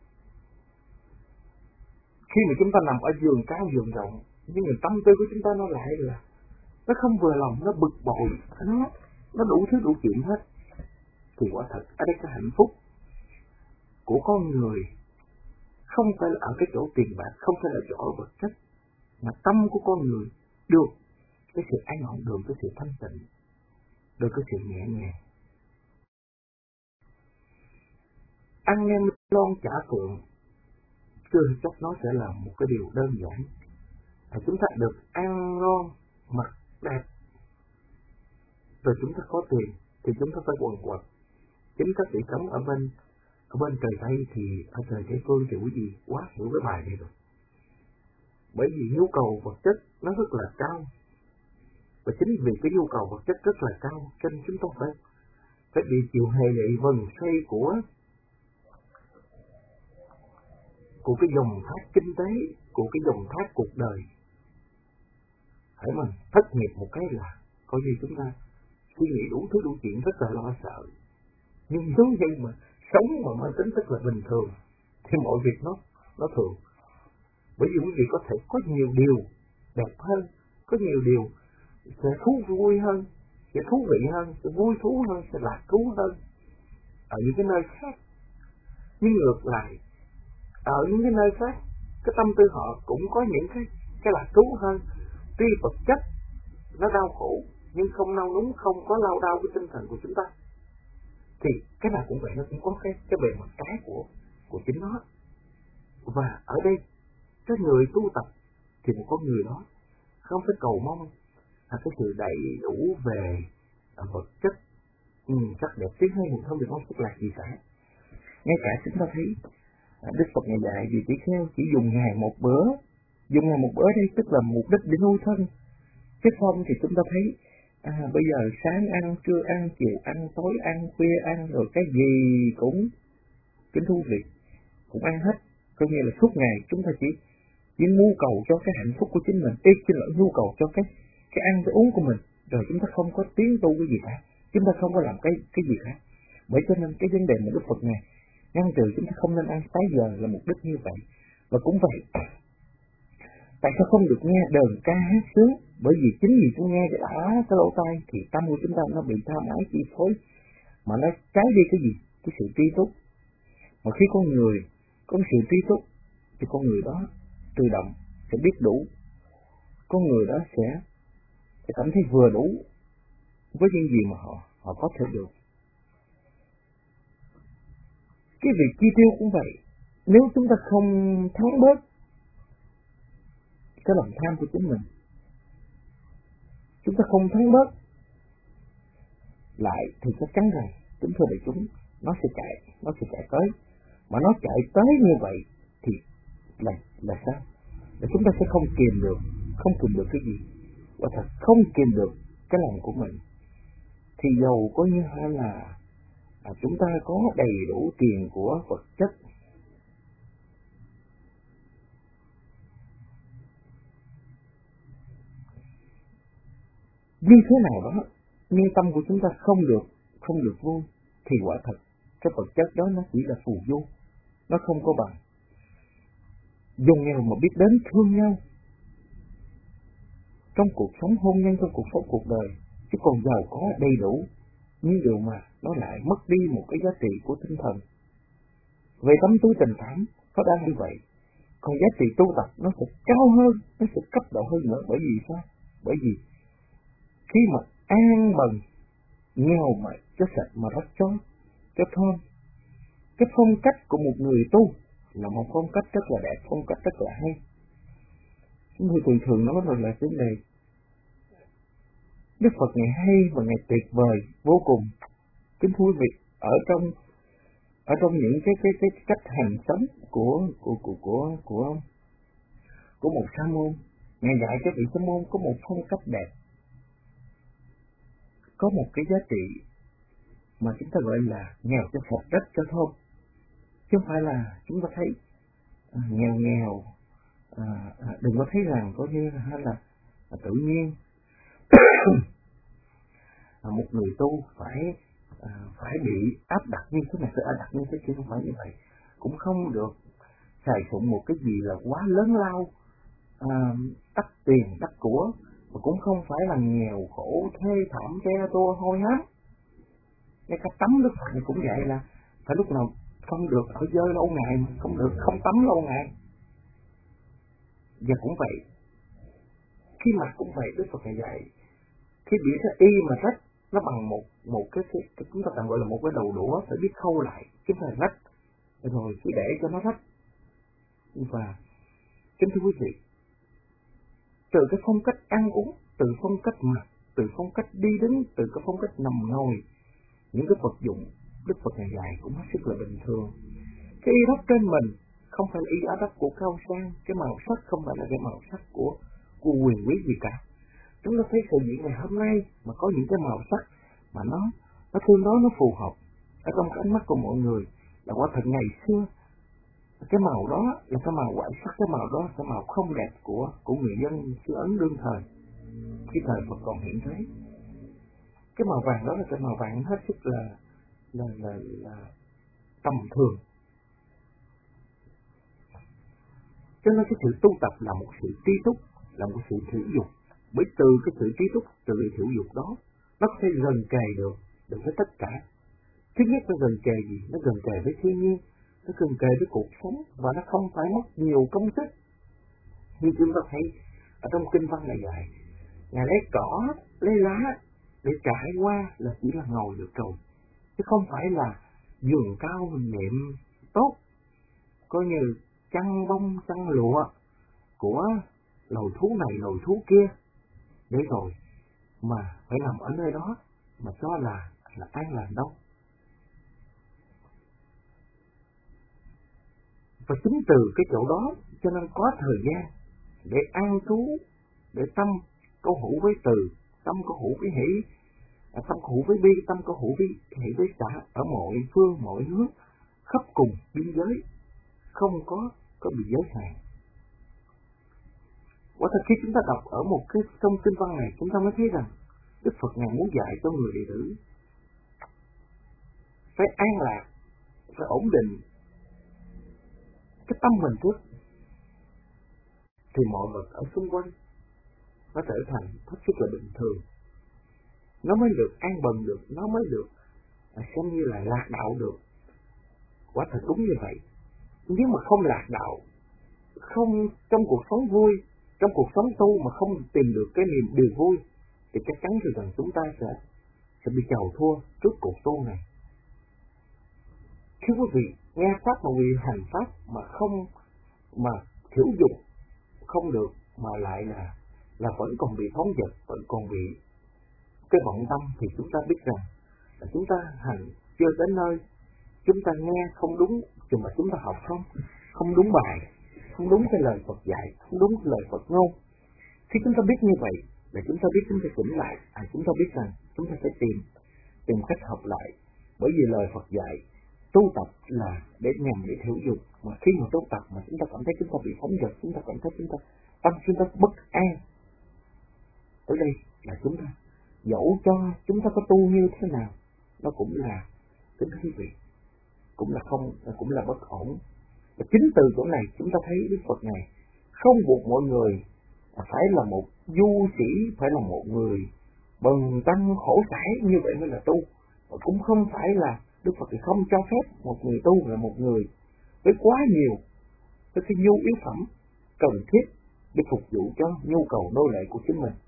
khi mà chúng ta nằm ở giường cao giường rộng, nhưng mà tâm tư của chúng ta nó lại là nó không vừa lòng, nó bực bội, nó nó đủ thứ đủ chuyện hết. Thì quả thật ở đây cái hạnh phúc của con người không phải là ở cái chỗ tiền bạc, không phải là chỗ vật chất, mà tâm của con người được cái sự an ổn, được cái sự thanh tịnh, được cái sự nhẹ nhàng. Ăn nem lon chả phượng, chưa chắc nó sẽ là một cái điều đơn giản. À, chúng ta được ăn ngon, mặc đẹp, rồi chúng ta có tiền thì chúng ta phải quần quật. Chính các vị sống ở bên ở bên trời Tây thì ở trời Tây phương thì quý vị quá hiểu cái bài này rồi. Bởi vì nhu cầu vật chất nó rất là cao, và chính vì cái nhu cầu vật chất rất là cao cho nên chúng ta phải phải bị chịu hề lệ vần xoay của của cái dòng thác kinh tế, của cái dòng thác cuộc đời. Hãy mà thất nghiệp một cái là coi như chúng ta suy nghĩ đủ thứ đủ chuyện rất là lo sợ. Nhưng nếu như mà sống mà mang tính rất là bình thường thì mọi việc nó nó thường. Bởi vì quý vị có thể có nhiều điều đẹp hơn, có nhiều điều sẽ thú vui hơn, sẽ thú vị hơn, sẽ vui thú hơn, sẽ lạc thú hơn ở những cái nơi khác. Nhưng ngược lại, ở những cái nơi khác, cái tâm tư họ cũng có những cái cái lạc thú hơn. Tuy vật chất nó đau khổ nhưng không nao núng, không có lao đao cái tinh thần của chúng ta. Thì cái nào cũng vậy, nó cũng có cái cái bề mặt trái của của chính nó. Và ở đây cái người tu tập thì một con người đó không phải cầu mong là cái sự đầy đủ về vật chất, ừ, sắc đẹp tiếng hay không được không, tức là gì cả. Ngay cả chúng ta thấy Đức Phật ngày dạy vì tỷ kheo chỉ dùng ngày một bữa, dùng ngày một bữa đây tức là mục đích để nuôi thân. Chứ không thì chúng ta thấy à, bây giờ sáng ăn, trưa ăn, chiều ăn, tối ăn, khuya ăn, rồi cái gì cũng kính thú vị, cũng ăn hết. Có nghĩa là suốt ngày chúng ta chỉ chỉ nhu cầu cho cái hạnh phúc của chính mình, ít chính là nhu cầu cho cái cái ăn cái uống của mình, rồi chúng ta không có tiến tu cái gì cả, chúng ta không có làm cái cái gì cả. Bởi cho nên cái vấn đề mà Đức Phật này ngăn trừ chúng ta không nên ăn trái giờ là mục đích như vậy. Và cũng vậy, tại sao không được nghe đờn ca hát sướng? Bởi vì chính vì chúng nghe cái đã cái lỗ tai thì tâm của chúng ta nó bị tham ái chi phối, mà nó trái đi cái gì? Cái sự tri túc. Mà khi con người có sự tri túc thì con người đó tự động sẽ biết đủ, con người đó sẽ, sẽ cảm thấy vừa đủ với những gì mà họ họ có thể được. Cái việc chi tiêu cũng vậy, nếu chúng ta không thắng bớt cái lòng tham của chính mình, chúng ta không thắng bớt lại thì chắc chắn rằng chúng thưa đại chúng nó sẽ chạy, nó sẽ chạy tới, mà nó chạy tới như vậy thì là là sao? Là chúng ta sẽ không kiềm được, không kiềm được cái gì, và thật không kiềm được cái lòng của mình. Thì dầu có như là à, chúng ta có đầy đủ tiền của vật chất, như thế nào đó, nhưng tâm của chúng ta không được, không được vui, thì quả thật cái vật chất đó nó chỉ là phù du, nó không có bằng. Dùng nghèo mà biết đến thương nhau trong cuộc sống hôn nhân, trong cuộc sống cuộc đời, chứ còn giàu có đầy đủ, nhưng điều mà nó lại mất đi một cái giá trị của tinh thần. Về tâm tư tình cảm, nó đang như vậy. Còn giá trị tu tập nó sẽ cao hơn, nó sẽ cấp độ hơn nữa. Bởi vì sao? Bởi vì khi mà an bần, nghèo mà cho sạch mà rất cho, cho thơm. Cái phong cách của một người tu là một phong cách rất là đẹp, phong cách rất là hay. Chúng tôi thường thường nói rằng là vấn đề Đức Phật ngày hay và ngày tuyệt vời vô cùng. Kính thú vị ở trong ở trong những cái cái cái cách hành sống của của của của của của một sa môn. Ngài dạy cho vị sa môn có một phong cách đẹp, có một cái giá trị mà chúng ta gọi là nghèo cho Phật, đất cho thơm. Chứ không phải là chúng ta thấy à, nghèo nghèo à, à, đừng có thấy rằng có như là, là, là tự nhiên à, một người tu phải à, phải bị áp đặt như thế này, phải áp đặt như thế kia, không phải như vậy. Cũng không được xài phụng một cái gì là quá lớn lao, à, đắt tiền đắt của, mà cũng không phải là nghèo khổ thê thảm che tua hôi hám. Cái cách tắm Đức Phật này cũng vậy, là phải lúc nào không được ở dơ lâu ngày, không được không tắm lâu ngày. Và cũng vậy, khi mặt cũng vậy, Đức Phật này dạy khi bị cái y mà rách nó bằng một một cái, cái, cái chúng ta tạm gọi là một cái đầu đũa, phải biết khâu lại, chúng ta rách rồi cứ để cho nó rách. Và kính thưa quý vị, từ cái phong cách ăn uống, từ phong cách mặc, từ phong cách đi đứng, từ cái phong cách nằm ngồi, những cái vật dụng Đức Phật ngày dạy cũng hết sức là bình thường. Cái y đất trên mình không phải là y áo đất của cao sang, cái màu sắc không phải là cái màu sắc của của quyền quý gì cả. Chúng ta thấy sự diễn ngày hôm nay mà có những cái màu sắc mà nó nó tương đối nó phù hợp ở trong cái ánh mắt của mọi người, là quả thật ngày xưa cái màu đó là cái màu ngoại sắc, cái màu đó là cái màu không đẹp của của người dân xứ Ấn đương thời khi thời Phật còn hiện thế. Cái màu vàng đó là cái màu vàng hết sức là là là, là tầm thường. Cho nên cái sự tu tập là một sự trí túc, là một sự thiểu dục. Bởi từ cái sự trí túc, từ cái thiểu dục đó, nó có thể gần kề được, được với tất cả. Thứ nhất nó gần kề gì? Nó gần kề với thiên nhiên, nó gần kề với cuộc sống, và nó không phải mất nhiều công sức. Như chúng ta thấy ở trong kinh văn này dạy, Ngài lấy cỏ, lấy lá để trải qua là chỉ là ngồi được rồi, chứ không phải là giường cao niệm tốt, coi như chăn bông, chăn lụa của lồi thú này, lồi thú kia, để rồi mà phải nằm ở nơi đó mà cho là là an lành đâu. Và chính từ cái chỗ đó cho nên có thời gian để an trú, để tâm có hữu với từ, tâm có hữu với hỷ, tâm có hữu với bi, tâm có hữu với hỷ với xã ở mọi phương mọi hướng, khắp cùng biên giới, không có có bị giới hạn. Quả thật khi chúng ta đọc ở một cái trong kinh văn này, chúng ta mới thấy rằng Đức Phật Ngài muốn dạy cho người đệ tử phải an lạc, phải ổn định cái tâm mình trước, thì mọi vật ở xung quanh nó trở thành hết sức là bình thường, nó mới được an bần được, nó mới được à, xem như là lạc đạo được. Quả thật đúng như vậy. Nếu mà không lạc đạo, không trong cuộc sống vui, trong cuộc sống tu mà không tìm được cái niềm điều vui, thì chắc chắn rằng chúng ta sẽ sẽ bị chầu thua trước cuộc tu này. Khi quý vị nghe pháp mà quý hành pháp mà không mà thiểu dục không được, mà lại là là vẫn còn bị phóng dật, vẫn còn bị cái vọng tâm, thì chúng ta biết rằng là chúng ta hành chưa đến nơi, chúng ta nghe không đúng, nhưng mà chúng ta học không không đúng bài, không đúng cái lời Phật dạy, không đúng cái lời Phật ngôn. Khi chúng ta biết như vậy là chúng ta biết chúng ta chỉnh lại, à, chúng ta biết rằng chúng ta sẽ tìm tìm cách học lại, bởi vì lời Phật dạy tu tập là để nhằm để thiểu dục, mà khi mà tu tập mà chúng ta cảm thấy chúng ta bị phóng dật, chúng ta cảm thấy chúng ta tâm chúng ta bất an, ở đây là chúng ta dẫu cho chúng ta có tu như thế nào, nó cũng là kính quý vị, cũng là không, cũng là bất ổn. Và chính từ chỗ này chúng ta thấy Đức Phật này không buộc mọi người phải là một du sĩ, phải là một người bần tăng khổ sải như vậy mới là tu, và cũng không phải là Đức Phật thì không cho phép một người tu là một người với quá nhiều với cái nhu yếu phẩm cần thiết để phục vụ cho nhu cầu nô lệ của chính mình.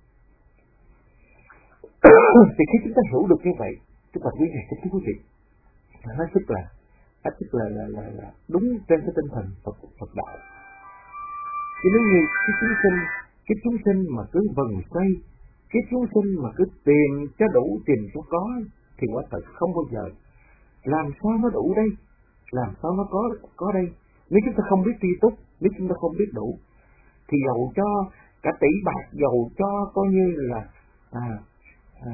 Thì khi chúng ta hiểu được như vậy, chúng ta biết này cái quý vị hết sức là hết sức là là, là là đúng trên cái tinh thần Phật Phật đạo. Chứ nếu như cái chúng sinh cái chúng sinh mà cứ vần xoay, cái chúng sinh mà cứ tìm cho đủ, tìm cho có, thì quả thật không bao giờ làm sao nó đủ đây, làm sao nó có có đây. Nếu chúng ta không biết tri túc, nếu chúng ta không biết đủ, thì dầu cho cả tỷ bạc, dầu cho coi như là à, à,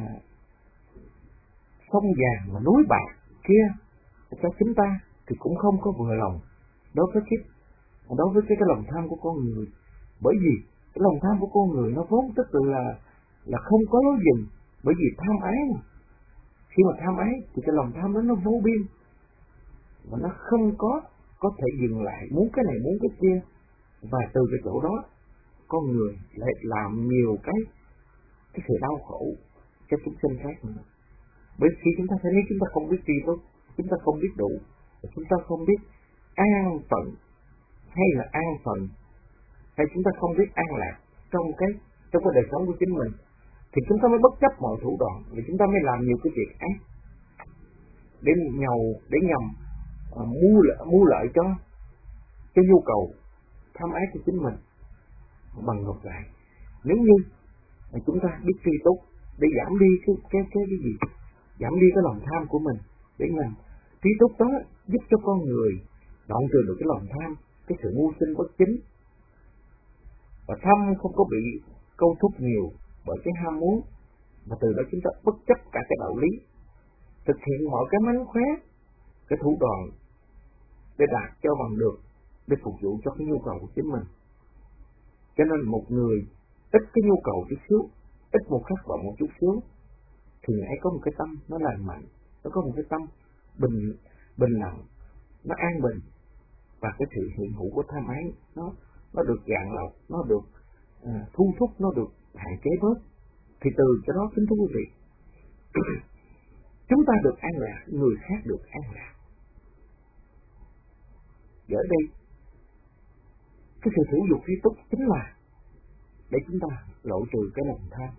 sông vàng và núi bạc kia cho chúng ta thì cũng không có vừa lòng đối với cái đối với cái, cái lòng tham của con người. Bởi vì cái lòng tham của con người nó vốn tức là là không có lối dừng, bởi vì tham ái mà. Khi mà tham ái thì cái lòng tham đó nó vô biên, và nó không có có thể dừng lại, muốn cái này muốn cái kia, và từ cái chỗ đó con người lại làm nhiều cái cái sự đau khổ cho chúng sinh khác nữa. Bởi khi chúng ta thấy nếu chúng ta không biết tri túc, chúng ta không biết đủ, chúng ta không biết an phận hay là an phận, hay chúng ta không biết an lạc trong cái trong cái đời sống của chính mình, thì chúng ta mới bất chấp mọi thủ đoạn, và chúng ta mới làm nhiều cái việc ác để nhầu, để nhằm uh, mua lợi, mua lợi cho cho nhu cầu tham ái của chính mình. Bằng ngược lại, nếu như chúng ta biết tri túc để giảm đi cái cái cái cái gì, giảm đi cái lòng tham của mình, để mình tri túc đó giúp cho con người đoạn trừ được cái lòng tham, cái sự mưu sinh bất chính, và tâm không có bị câu thúc nhiều bởi cái ham muốn, và từ đó chúng ta bất chấp cả cái đạo lý, thực hiện mọi cái mánh khóe, cái thủ đoạn để đạt cho bằng được, để phục vụ cho cái nhu cầu của chính mình. Cho nên một người ít cái nhu cầu chút xíu, ít một khát vọng một chút xíu, thì hãy có một cái tâm nó lành mạnh, nó có một cái tâm bình bình lặng, nó an bình, và cái sự hiện hữu của tham ái nó nó được gạn lọc, nó được à, thu thúc, nó được hạn chế bớt. Thì từ cho đó, kính thưa quý vị, chúng ta được an lạc, người khác được an lạc. Ở đây, cái sự thủ dục tri túc chính là để chúng ta lộ trừ cái lòng tham.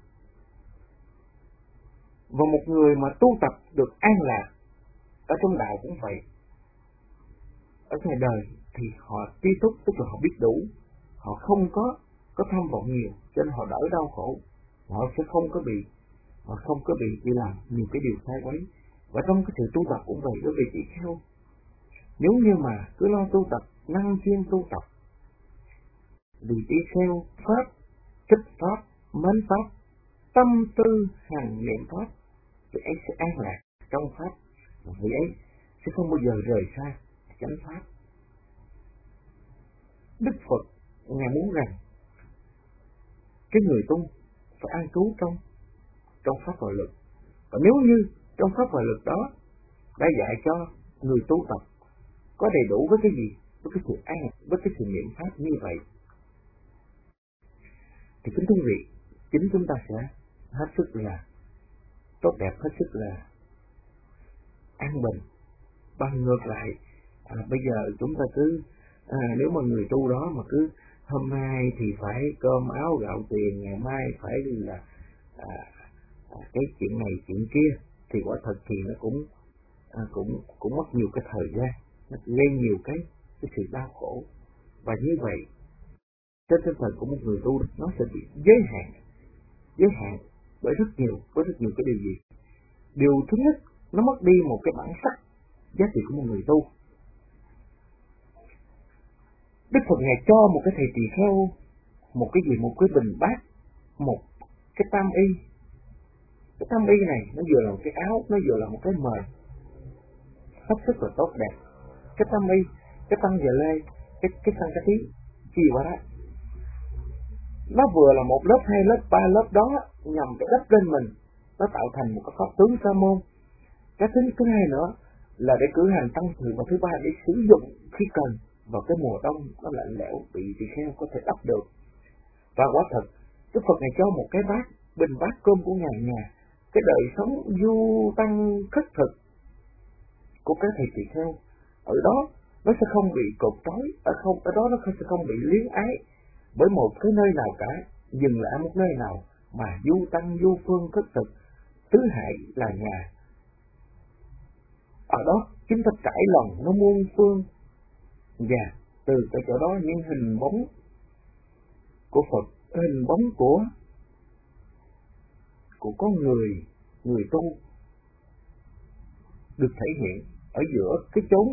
Và một người mà tu tập được an lạc ở trong đạo cũng vậy. Ở ngoài đời thì họ tri túc, tức là họ biết đủ, họ không có có tham vọng nhiều, cho nên họ đỡ đau khổ, họ sẽ không có bị họ không có bị đi làm nhiều cái điều sai quấy. Và trong cái sự tu tập cũng vậy, đối với tỷ kheo, nếu như mà cứ lo tu tập, năng chuyên tu tập, vì tỷ kheo pháp, thích pháp, mến pháp, tâm tư hành niệm pháp, thì ấy sẽ an lạc trong pháp, và vị ấy sẽ không bao giờ rời xa chánh pháp. Đức Phật ngài muốn rằng cái người tu phải an trú trong trong pháp và lực, và nếu như trong pháp và lực đó đã dạy cho người tu tập có đầy đủ với cái gì, với cái sự an, với cái sự niệm pháp như vậy, thì kính thưa quý vị, chính chúng ta sẽ hết sức là tốt đẹp, hết sức là an bình. Bằng ngược lại, à, bây giờ chúng ta cứ à, nếu mà người tu đó mà cứ hôm nay thì phải cơm áo gạo tiền, ngày mai phải là à, à, cái chuyện này chuyện kia, thì quả thật thì nó cũng à, cũng cũng mất nhiều cái thời gian, nó gây nhiều cái cái sự đau khổ. Và như vậy trên tinh thần của một người tu nó sẽ bị giới hạn, giới hạn bởi rất nhiều, với rất nhiều cái điều gì. Điều thứ nhất, nó mất đi một cái bản sắc giá trị của một người tu. Đức Phật ngài cho một cái thầy tỳ kheo một cái gì, một cái bình bát, một cái tam y. Cái tam y này nó vừa là một cái áo, nó vừa là một cái mền, hết sức là tốt đẹp. Cái tam y, cái tăng giờ lê, cái cái khăn cái tí, chi quá đó, nó vừa là một lớp, hai lớp, ba lớp đó nhằm để đắp lên mình, nó tạo thành một cái pháp tướng sa môn. Cái thứ thứ hai nữa là để cử hành tăng sự, và thứ ba để sử dụng khi cần vào cái mùa đông nó lạnh lẽo, bị tỳ kheo có thể đắp được. Và quả thật Đức Phật này cho một cái bát, bình bát cơm của ngài nhà, cái đời sống du tăng khất thực của các thầy tỳ kheo ở đó nó sẽ không bị cột trói, ở không ở đó nó sẽ không bị luyến ái bởi một cái nơi nào cả, dừng lại một nơi nào mà du tăng du phương khất thực, tứ hại là nhà. Ở đó chúng ta trải lòng nó muôn phương, và từ cái chỗ đó những hình bóng của Phật, hình bóng của của con người, người tu được thể hiện ở giữa cái chốn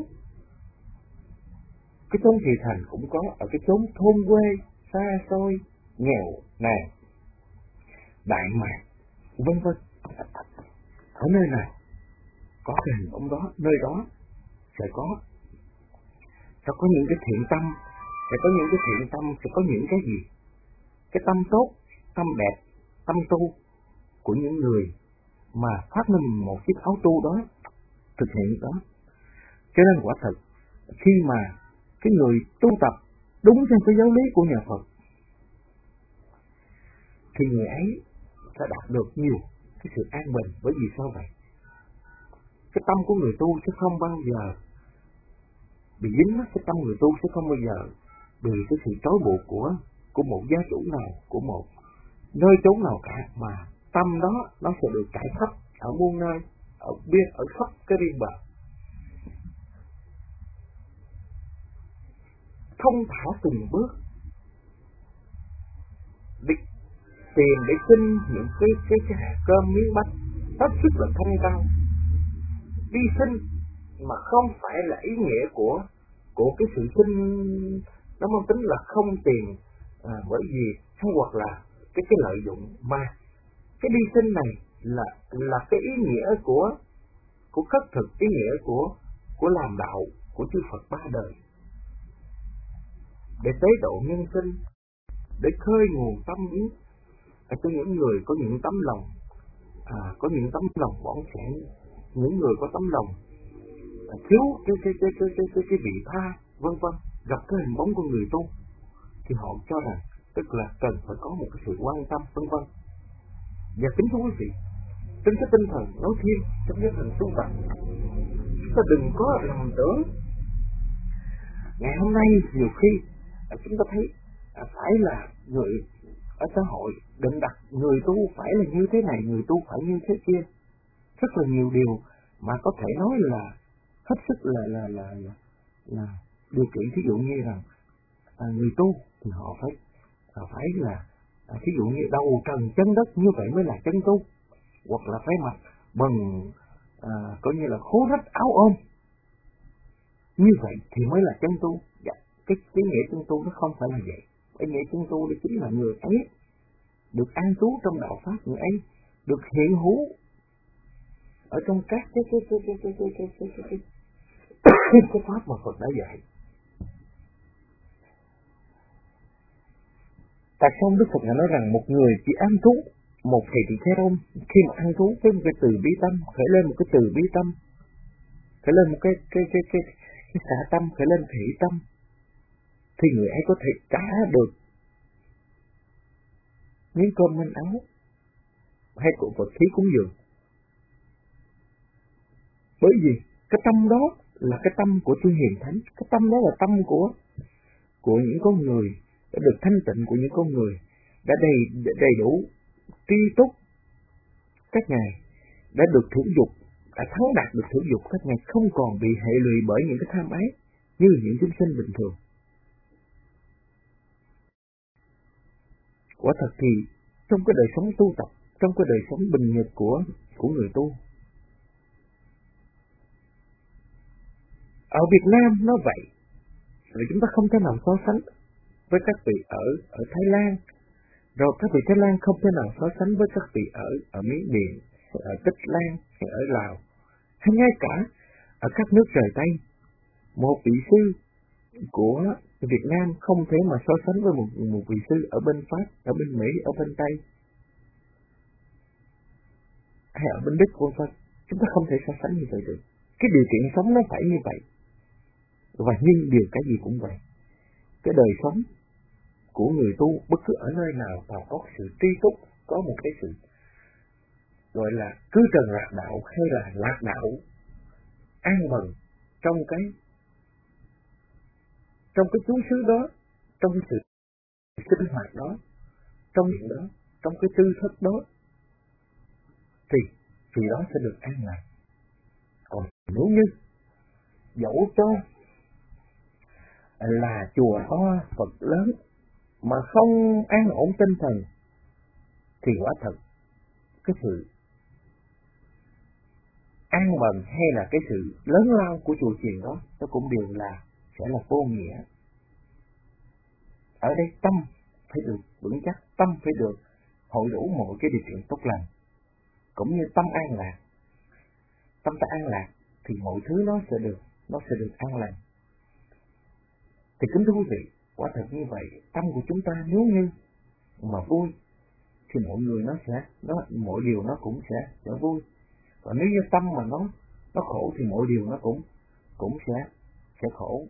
cái chốn thị thành, cũng có ở cái chốn thôn quê xa xôi, nghèo nàn, đại mạc, vân vân. Ở nơi nào có cái hình bóng đó, nơi đó sẽ có sẽ có những cái thiện tâm, sẽ có những cái thiện tâm, sẽ có những cái gì, cái tâm tốt, tâm đẹp, tâm tu của những người mà phát minh một chiếc áo tu đó, thực hiện đó. Cho nên quả thật khi mà cái người tu tập đúng theo cái giáo lý của nhà Phật thì người ấy sẽ đạt được nhiều cái sự an bình. Bởi vì sao vậy? Cái tâm của người tu sẽ không bao giờ bị dính, cái tâm người tu sẽ không bao giờ bị cái sự trói buộc của của một gia chủ nào, của một nơi chốn nào cả, mà tâm đó nó sẽ được trải khắp ở muôn nơi, ở biên ở khắp cái biên bờ. thông thả từng bước, để tìm để xin những cái cái cái hạt cơm miếng bánh hết sức là thanh cao. Đi sinh mà không phải là ý nghĩa của của cái sự sinh nó mang tính là không tiền à, bởi vì hay hoặc là cái cái lợi dụng, mà cái đi sinh này là là cái ý nghĩa của của khất thực, ý nghĩa của của làm đạo của chư Phật ba đời, để tế độ nhân sinh, để khơi nguồn tâm ý cho những người có những tấm lòng à, có những tấm lòng bỏng sẻn, những người có tấm lòng à, thiếu cái cái cái cái cái cái, cái vị tha, vân vân, gặp cái hình bóng của người tu thì họ cho rằng tức là cần phải có một cái sự quan tâm, vân vân. Và kính thưa quý vị, trên cái tinh thần nói thiên, trong cái thần tu tập, chúng ta đừng có lầm tưởng ngày hôm nay nhiều khi à, chúng ta thấy à, phải là người ở xã hội định đặt người tu phải là như thế này, người tu phải như thế kia, rất là nhiều điều mà có thể nói là hết sức là là là là, là điều kiện. Thí dụ như rằng à, người tu thì họ phải à, phải là à, thí dụ như đầu trần chân đất, như vậy mới là chân tu, hoặc là phải mặc bằng à, coi như là khố rách áo ôm, như vậy thì mới là chân tu. Dạ, cái cái nghĩa chân tu nó không phải là vậy. Cái nghĩa chân tu đó chính là người ấy được an trú trong đạo pháp, người ấy được hiện hữu ở trong các cái cái cái cái cái cái cái cái cái cái cái pháp mà Phật đã dạy. Tại sao Đức Phật nói rằng một người chỉ an trú, một thầy tỳ kheo rôn khi mà an trú với một cái từ bi tâm, khởi lên một cái từ bi tâm, khởi lên một cái cái cái cái cái xả tâm, khởi lên thị tâm, thì người ấy có thể trả được miếng cơm manh áo hay của vật khí cúng dường. Bởi vì cái tâm đó là cái tâm của chư hiền thánh, cái tâm đó là tâm của của những con người đã được thanh tịnh, của những con người đã đầy đầy đủ tri túc, các ngài đã được thưởng dục, đã thắng đạt được thưởng dục, các ngài không còn bị hệ lụy bởi những cái tham ái như những chúng sinh bình thường. Quả thật thì trong cái đời sống tu tập, trong cái đời sống bình nhật của của người tu, ở Việt Nam nó vậy, rồi chúng ta không thể nào so sánh với các vị ở ở Thái Lan, rồi các vị Thái Lan không thể nào so sánh với các vị ở ở Miến Điện, ở Tích Lan, hay ở Lào, hay ngay cả ở các nước rời Tây. Một vị sư của Việt Nam không thể mà so sánh với một một vị sư ở bên Pháp, ở bên Mỹ, ở bên Tây, hay ở bên Đức, vân vân. Chúng ta không thể so sánh như vậy được. Cái điều kiện sống nó phải như vậy. Và nhưng điều cái gì cũng vậy. Cái đời sống của người tu bất cứ ở nơi nào mà có sự tri túc, có một cái sự gọi là cứ trần lạc đạo hay là lạc đạo an bần trong cái trong cái chú xứ đó, trong cái sự sinh hoạt đó, trong những đó, trong cái tư thức đó, thì thì đó sẽ được an lạc. Còn nếu như dẫu cho là chùa to Phật lớn mà không an ổn tinh thần, thì quả thật cái sự an bần hay là cái sự lớn lao của chùa chiền đó nó cũng đều là sẽ là vô nghĩa. Ở đây tâm phải được vững chắc, tâm phải được hội đủ mọi cái điều kiện tốt lành, cũng như tâm an lạc. Tâm ta an lạc thì mọi thứ nó sẽ được nó sẽ được an lành. Thì kính thưa quý vị, quả thật như vậy, tâm của chúng ta nếu như mà vui thì mọi người nó sẽ nó mọi điều nó cũng sẽ sẽ vui. Còn nếu như tâm mà nó nó khổ thì mọi điều nó cũng cũng sẽ sẽ khổ.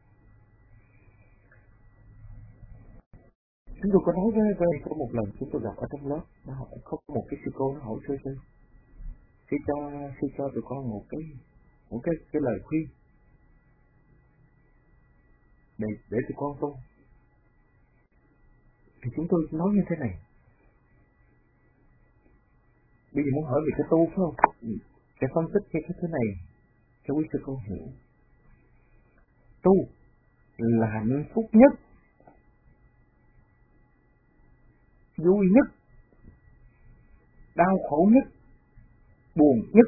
Chúng tôi có nói với với có một lần chúng tôi gặp ở trong lớp, nó hỏi có một cái sư cô nó hỏi sư sư sư cho sư cho tụi con một cái một cái cái lời khuyên để để tụi con tu. Thì chúng tôi nói như thế này. Bây giờ muốn hỏi về cái tu phải không? Sẽ phân tích cái cái thế này cho quý sư con hiểu. Tu là hạnh phúc nhất, vui nhất, đau khổ nhất, buồn nhất.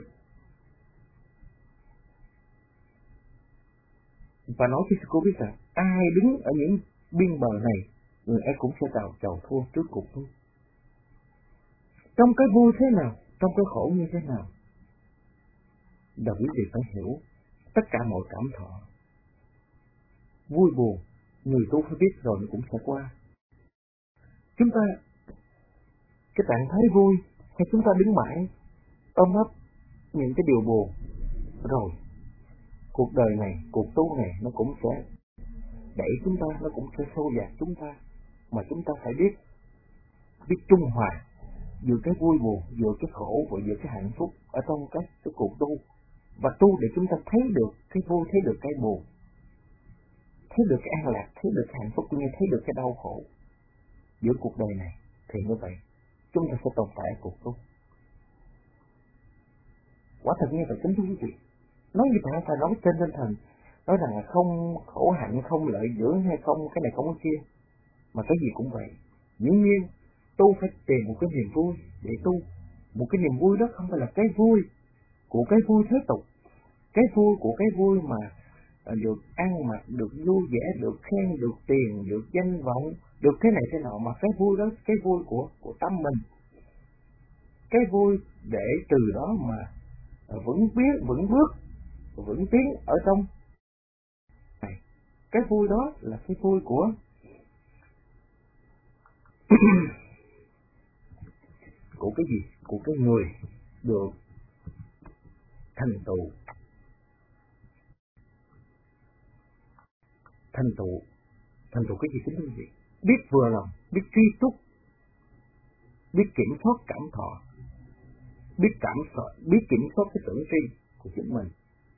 Và nói cho sư cô biết rằng ai đứng ở những biên bờ này, người ấy cũng sẽ chào chầu thua trước cuộc thôi. Trong cái vui thế nào, trong cái khổ như thế nào, đồng quý vị phải hiểu tất cả mọi cảm thọ. Vui buồn, người tu phải biết rồi nó cũng sẽ qua. Chúng ta, cái trạng thái vui, hay chúng ta đứng mãi, ôm ấp những cái điều buồn, rồi cuộc đời này, cuộc tu này nó cũng sẽ đẩy chúng ta, nó cũng sẽ xô dạt chúng ta. Mà chúng ta phải biết, biết trung hòa giữa cái vui buồn, giữa cái khổ và giữa cái hạnh phúc ở trong cái, cái cuộc tu. Và tu để chúng ta thấy được cái vui, thấy được cái buồn, thấy được cái an lạc, thấy được cái hạnh phúc, cũng như thấy được cái đau khổ giữa cuộc đời này. Thì như vậy chúng ta sẽ tồn tại ở cuộc tu. Quả thật như vậy, kính thưa quý vị. Nói như vậy không phải nói trên tinh thần, nói rằng là không khổ hạnh, không lợi dưỡng hay không cái này không cái kia, mà cái gì cũng vậy. Dĩ nhiên tu phải tìm một cái niềm vui để tu. Một cái niềm vui đó không phải là cái vui của cái vui thế tục, cái vui của cái vui mà được ăn mặc, được vui vẻ, được khen, được tiền, được danh vọng, được thế này thế nọ, mà cái vui đó, cái vui của của tâm mình, cái vui để từ đó mà vững biết, vững bước, vững tiến ở trong này. Cái vui đó là cái vui của của cái gì? Của cái người được thành tựu, thành tựu, thành tựu cái gì kính thưa quý vị? Biết vừa lòng, biết tri túc, biết kiểm soát cảm thọ, biết cảm soát, biết kiểm soát cái tưởng tri của chính mình.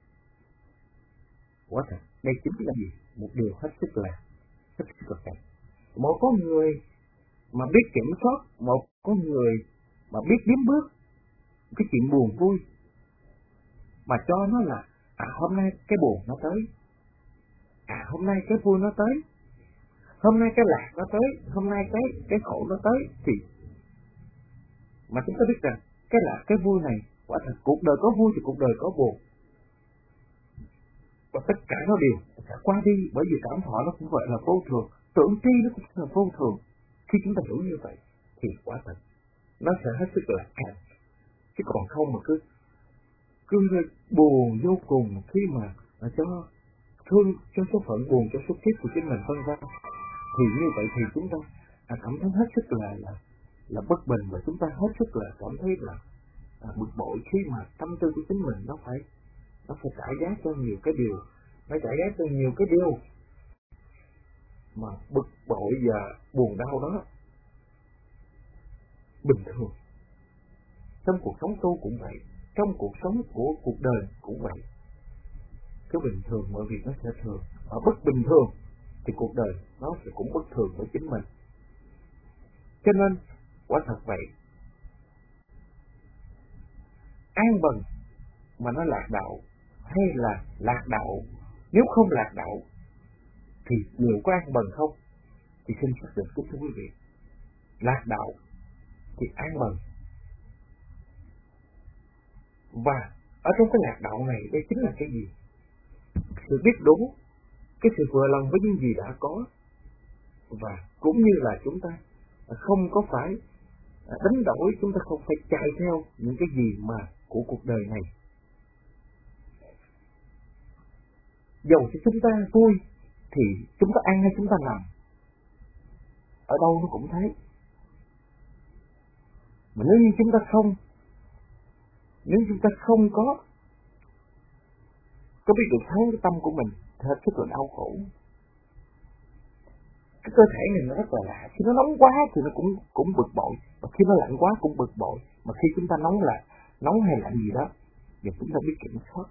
Quả thật, đây chính là gì? Một điều hết sức là hết sức là đẹp. Một có người mà biết kiểm soát, một có người mà biết điếm bước cái chuyện buồn vui, mà cho nó là à hôm nay cái buồn nó tới, à hôm nay cái vui nó tới, hôm nay cái lạc nó tới, hôm nay cái cái khổ nó tới, thì mà chúng ta biết rằng cái lạc cái vui này, quả thật cuộc đời có vui thì cuộc đời có buồn, và tất cả nó đều sẽ qua đi, bởi vì cảm thọ nó cũng vậy là vô thường, tưởng tri nó cũng là vô thường. Khi chúng ta hiểu như vậy thì quả thật nó sẽ hết sức là an, chứ còn không mà cứ cứ buồn vô cùng khi mà cho thương, cho số phận buồn, cho số kiếp của chính mình vân vân, thì như vậy thì chúng ta à, cảm thấy hết sức là là là bất bình, và chúng ta hết sức là cảm thấy là à, bực bội khi mà tâm tư của chính mình nó phải nó phải trả giá cho nhiều cái điều, nó trả giá cho nhiều cái điều mà bực bội và buồn đau đó bình thường. Trong cuộc sống tu cũng vậy, trong cuộc sống của cuộc đời cũng vậy. Cái bình thường mọi việc nó sẽ thường, ở bất bình thường thì cuộc đời nó sẽ cũng bất thường với chính mình. Cho nên quả thật vậy, an bần mà nó lạc đạo hay là lạc đạo, nếu không lạc đạo thì liệu có an bần không? Thì xin xác định kính thưa quý vị, lạc đạo thì an bần. Và ở trong cái lạc đạo này, đây chính là cái gì? Sự biết đúng, cái sự vừa lòng với những gì đã có, và cũng như là chúng ta không có phải đánh đổi, chúng ta không phải chạy theo những cái gì mà của cuộc đời này. Dầu cho chúng ta vui thì chúng ta ăn hay chúng ta nằm, ở đâu nó cũng thấy. Mà nếu như chúng ta không, nếu chúng ta không có có biết được thấy cái tâm của mình, thật rất là đau khổ. Cái cơ thể này nó rất là lạ, khi nó nóng quá thì nó cũng cũng bực bội, và khi nó lạnh quá cũng bực bội. Mà khi chúng ta nóng là nóng hay lạnh gì đó, thì chúng ta biết kiểm soát.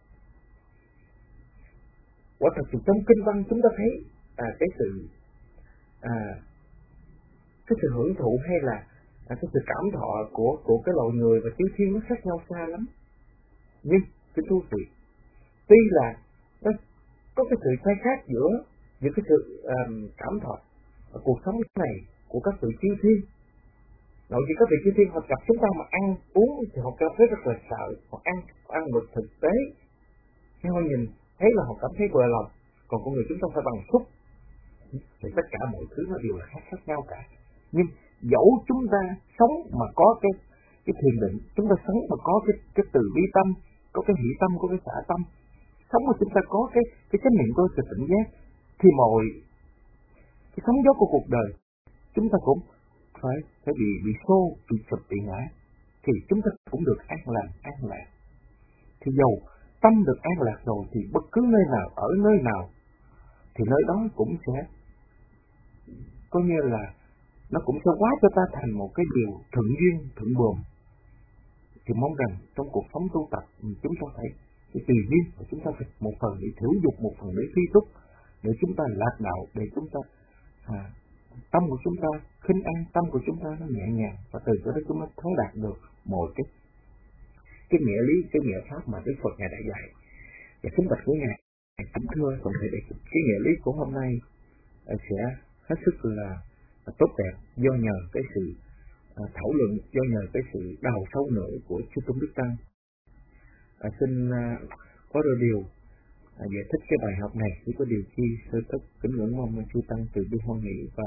Quả thật thì trong kinh văn chúng ta thấy à, cái sự à, cái sự hưởng thụ hay là à, cái sự cảm thọ của của cái loài người và chư thiên nó khác nhau xa lắm. Nhưng cái thú vị, tuy là nó có cái sự sai khác giữa những cái sự um, cảm thọ ở cuộc sống này của các vị chư thiên. Nội vì các vị chư thiên họ gặp chúng ta mà ăn uống thì họ cảm thấy rất là sợ, họ ăn họ ăn một thực tế, nhưng họ nhìn thấy là họ cảm thấy vừa lòng. Còn con người chúng ta phải bằng xúc, thì tất cả mọi thứ nó đều là khác khác nhau cả. Nhưng dẫu chúng ta sống mà có cái cái thiền định, chúng ta sống mà có cái cái từ bi tâm, có cái hỷ tâm, có cái xả tâm, sống mà chúng ta có cái cái chánh niệm, có sự tỉnh giác, thì mọi cái sóng gió của cuộc đời chúng ta cũng phải phải bị bị xô, bị sụp, bị ngã, thì chúng ta cũng được an lạc, an lạc. Thì dầu tâm được an lạc rồi thì bất cứ nơi nào, ở nơi nào thì nơi đó cũng sẽ coi như là nó cũng sẽ hóa cho ta thành một cái điều thuận duyên, thuận buồm. Thì mong rằng trong cuộc sống tu tập chúng ta phải phải tùy duyên, và chúng ta phải một phần để thử dục, một phần để phi túc, để chúng ta lạc đạo, để chúng ta à, tâm của chúng ta khinh an, tâm của chúng ta nó nhẹ nhàng, và từ đó chúng ta thấu đạt được một cái cái nghĩa lý, cái nghĩa pháp mà Đức Phật ngài đã dạy. Và kính bạch của ngài, kính thưa toàn thể đệ tử, cái nghĩa lý của hôm nay sẽ hết sức là tốt đẹp do nhờ cái sự à, thảo luận, do nhờ cái sự đào sâu nữa của chư tôn đức tăng. À, xin à, có đôi điều à, giải thích cái bài học này, chỉ có điều chi sơ tất kính ngưỡng mong chư tăng từ bi hoan hỷ và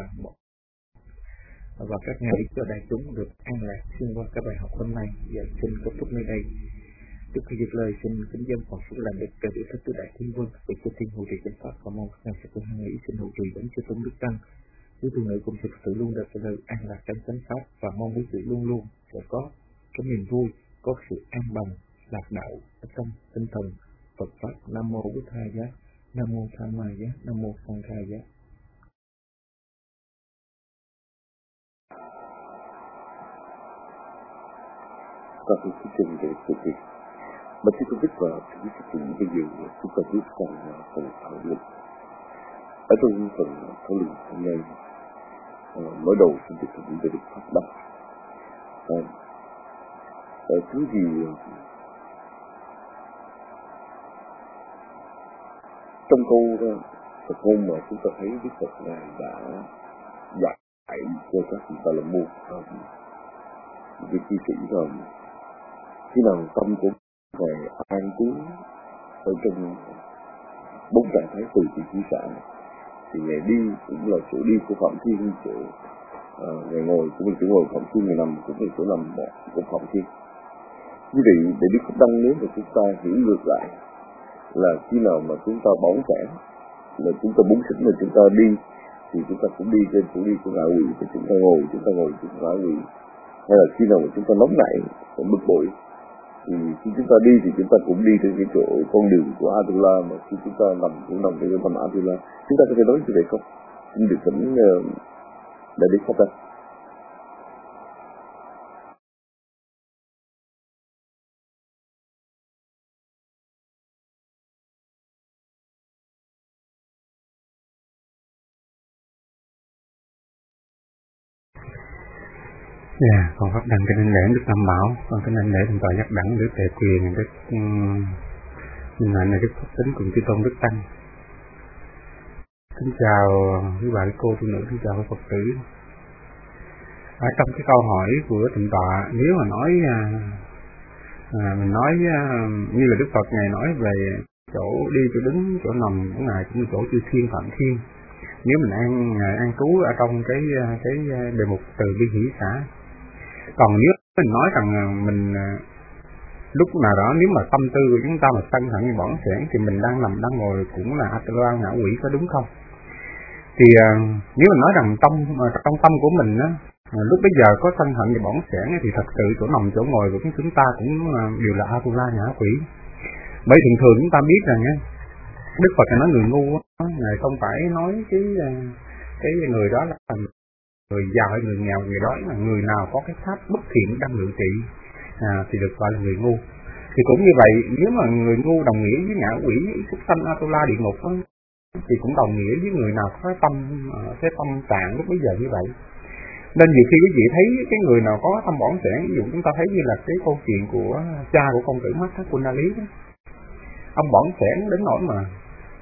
và các ngài cho đại chúng được an lạc xuyên qua các bài học hôm nay. Và xin kết thúc nơi đây. Trước khi dứt lời, xin kính dân còn sức làm được trời địa thất tứ đại thiên vương về chư thiên hộ trì chánh pháp, và mong ngài sẽ hoan hỷ xin hộ trì đến chư tôn đức tăng. Quý tu nữ cùng Phật tử luôn đạt cái lời an lạc trong chánh pháp, và mong quý vị luôn luôn sẽ có cái niềm vui, có sự an bằng, lạc đạo ở trong tinh thần Phật pháp. Nam mô Bổn Thầy Giá, Nam mô Tham Ma Giá, Nam mô Sang Khai Giá. Các vị thí sinh để sự việc, bất cứ biết và quý sự tình bây giờ chúng ta biết rằng là phần thảo luận. Ở trong phần thảo luận hôm nay, mở đầu xin được chuẩn bị về được phát đọc. Ở thứ gì trong câu Phật ngôn mà chúng ta thấy Đức Phật ngài đã dạy cho các vị ta là một cái chi sĩ rằng khi nào tâm của ngài an trú ở trong bốn trạng thái từ bi trí xã, thì ngài đi cũng là chỗ đi của Phạm Thiên, chỗ à, ngài ngồi cũng là chỗ ngồi Phạm Thiên, ngài nằm cũng là chỗ nằm của Phạm Thiên. Như vậy để Đức Phật Đăng nếu mà chúng ta hiểu ngược lại là khi nào mà chúng ta bỏng sẻn, là chúng ta búng xỉn là chúng ta đi, thì chúng ta cũng đi trên chỗ đi của ngạ quỷ, thì chúng ta ngồi chúng ta ngồi trên ngạ quỷ. Hay là khi nào mà chúng ta nóng nảy và bực bội, thì khi chúng ta đi thì chúng ta cũng đi trên cái chỗ con đường của Atula, mà khi chúng ta nằm cũng nằm trên cái tâm Atula. Chúng ta có thể nói như vậy không? Xin được thỉnh uh, Đại Đức Pháp Tăng. Dạ, yeah, con phát đăng cái nên lễ Đức Tam Bảo, con cái nên lễ thượng tọa giác đẳng Đức Tề Quyền, Đức này Đức Pháp Tính cùng chư tôn Đức Tăng. Kính chào quý bà, quý cô, tu nữ, kính chào các Phật tử. Ở trong cái câu hỏi của thượng tọa, nếu mà nói à, mình nói à, như là Đức Phật ngài nói về chỗ đi, chỗ đứng, chỗ nằm của ngài cũng là chỗ chư thiên Phạm Thiên. Nếu mình an ngài an trú ở trong cái cái đề mục từ bi hỷ xã. Còn nếu mình nói rằng mình lúc nào đó nếu mà tâm tư của chúng ta mà sân hận như bỏng sẻn thì mình đang nằm đang ngồi cũng là Atula ngạ quỷ, có đúng không? Thì nếu mình nói rằng trong trong tâm của mình á, lúc bây giờ có sân hận như bỏng sẻn thì thật sự chỗ nằm chỗ ngồi của chúng ta cũng đều là Atula ngạ quỷ. Bởi thường thường chúng ta biết rằng á, Đức Phật nói người ngu á, ngài không phải nói cái cái người đó là người giàu hay người nghèo, người đó là người nào có cái pháp bất thiện đang ngự trị à, thì được gọi là người ngu. Thì cũng như vậy, nếu mà người ngu đồng nghĩa với ngạ quỷ, súc sanh, Atula, địa ngục á, thì cũng đồng nghĩa với người nào có cái tâm cái tâm trạng lúc bây giờ như vậy. Nên nhiều khi quý vị thấy cái người nào có tâm bỏng sẻn, ví dụ chúng ta thấy như là cái câu chuyện của cha của công tử Mắt Thác Quân Na Lý đó. Ông bỏng sẻn đến nỗi mà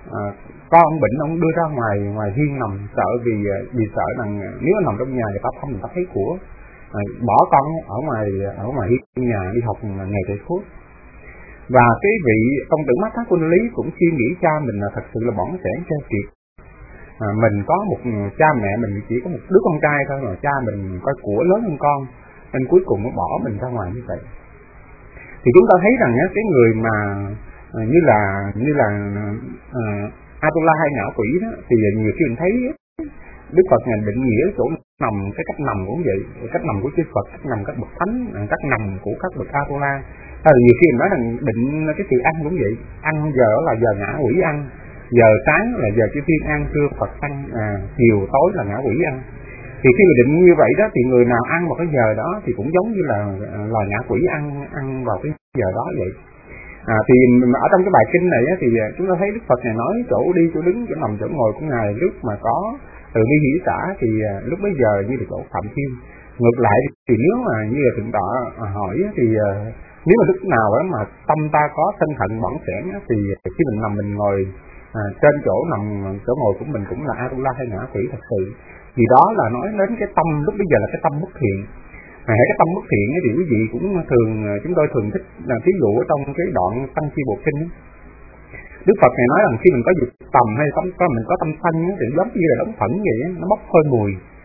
à, con ông bệnh ông đưa ra ngoài ngoài hiên nằm, sợ vì vì sợ rằng nếu anh nằm trong nhà thì ta không người ta thấy của, à, bỏ con ở ngoài ở ngoài hiên nhà đi học nghề thầy thuốc. Và cái vị công tử Mát Thác Quân Lý cũng suy nghĩ cha mình là thật sự là bỏng sẻn keo kiệt. À, mình có một cha mẹ mình chỉ có một đứa con trai thôi, mà cha mình coi của lớn hơn con, nên cuối cùng nó bỏ mình ra ngoài như vậy. Thì chúng ta thấy rằng á, cái người mà à, như là như là à, Atula hay ngạ quỷ đó, thì nhiều khi mình thấy Đức Phật ngài định nghĩa chỗ nằm, cái cách nằm cũng vậy, cách nằm của chư Phật, cách nằm các bậc thánh, cách nằm của các bậc Atula. À, nhiều khi mình nói rằng định cái sự ăn cũng vậy, ăn giờ là giờ ngạ quỷ ăn, giờ sáng là giờ chư Thiên ăn, trưa Phật ăn, à, chiều tối là ngạ quỷ ăn. Thì khi mà định như vậy đó, thì người nào ăn vào cái giờ đó thì cũng giống như là loài ngạ quỷ ăn ăn vào cái giờ đó vậy. À, thì ở trong cái bài kinh này á, thì chúng ta thấy Đức Phật này nói chỗ đi, chỗ đứng, chỗ nằm, chỗ ngồi của ngài lúc mà có từ bi hỷ xã thì lúc bấy giờ như là chỗ Phạm Thiên. Ngược lại thì nếu mà như là thượng tọa hỏi thì nếu mà lúc nào đó mà tâm ta có thân hận bỏng sẻn thì khi mình nằm mình ngồi à, trên chỗ nằm chỗ ngồi của mình cũng là Atula hay ngạ quỷ thật sự. Vì đó là nói đến cái tâm lúc bây giờ là cái tâm bất thiện. À, cái tâm bất thiện thì quý vị cũng thường chúng tôi thường thích là ví dụ ở trong cái đoạn Tăng Chi Bộ Kinh. Đức Phật này nói rằng khi mình có dục tầm hay tâm có mình có tâm sân thì giống như là đống phẫn vậy, nó bốc hơi mùi.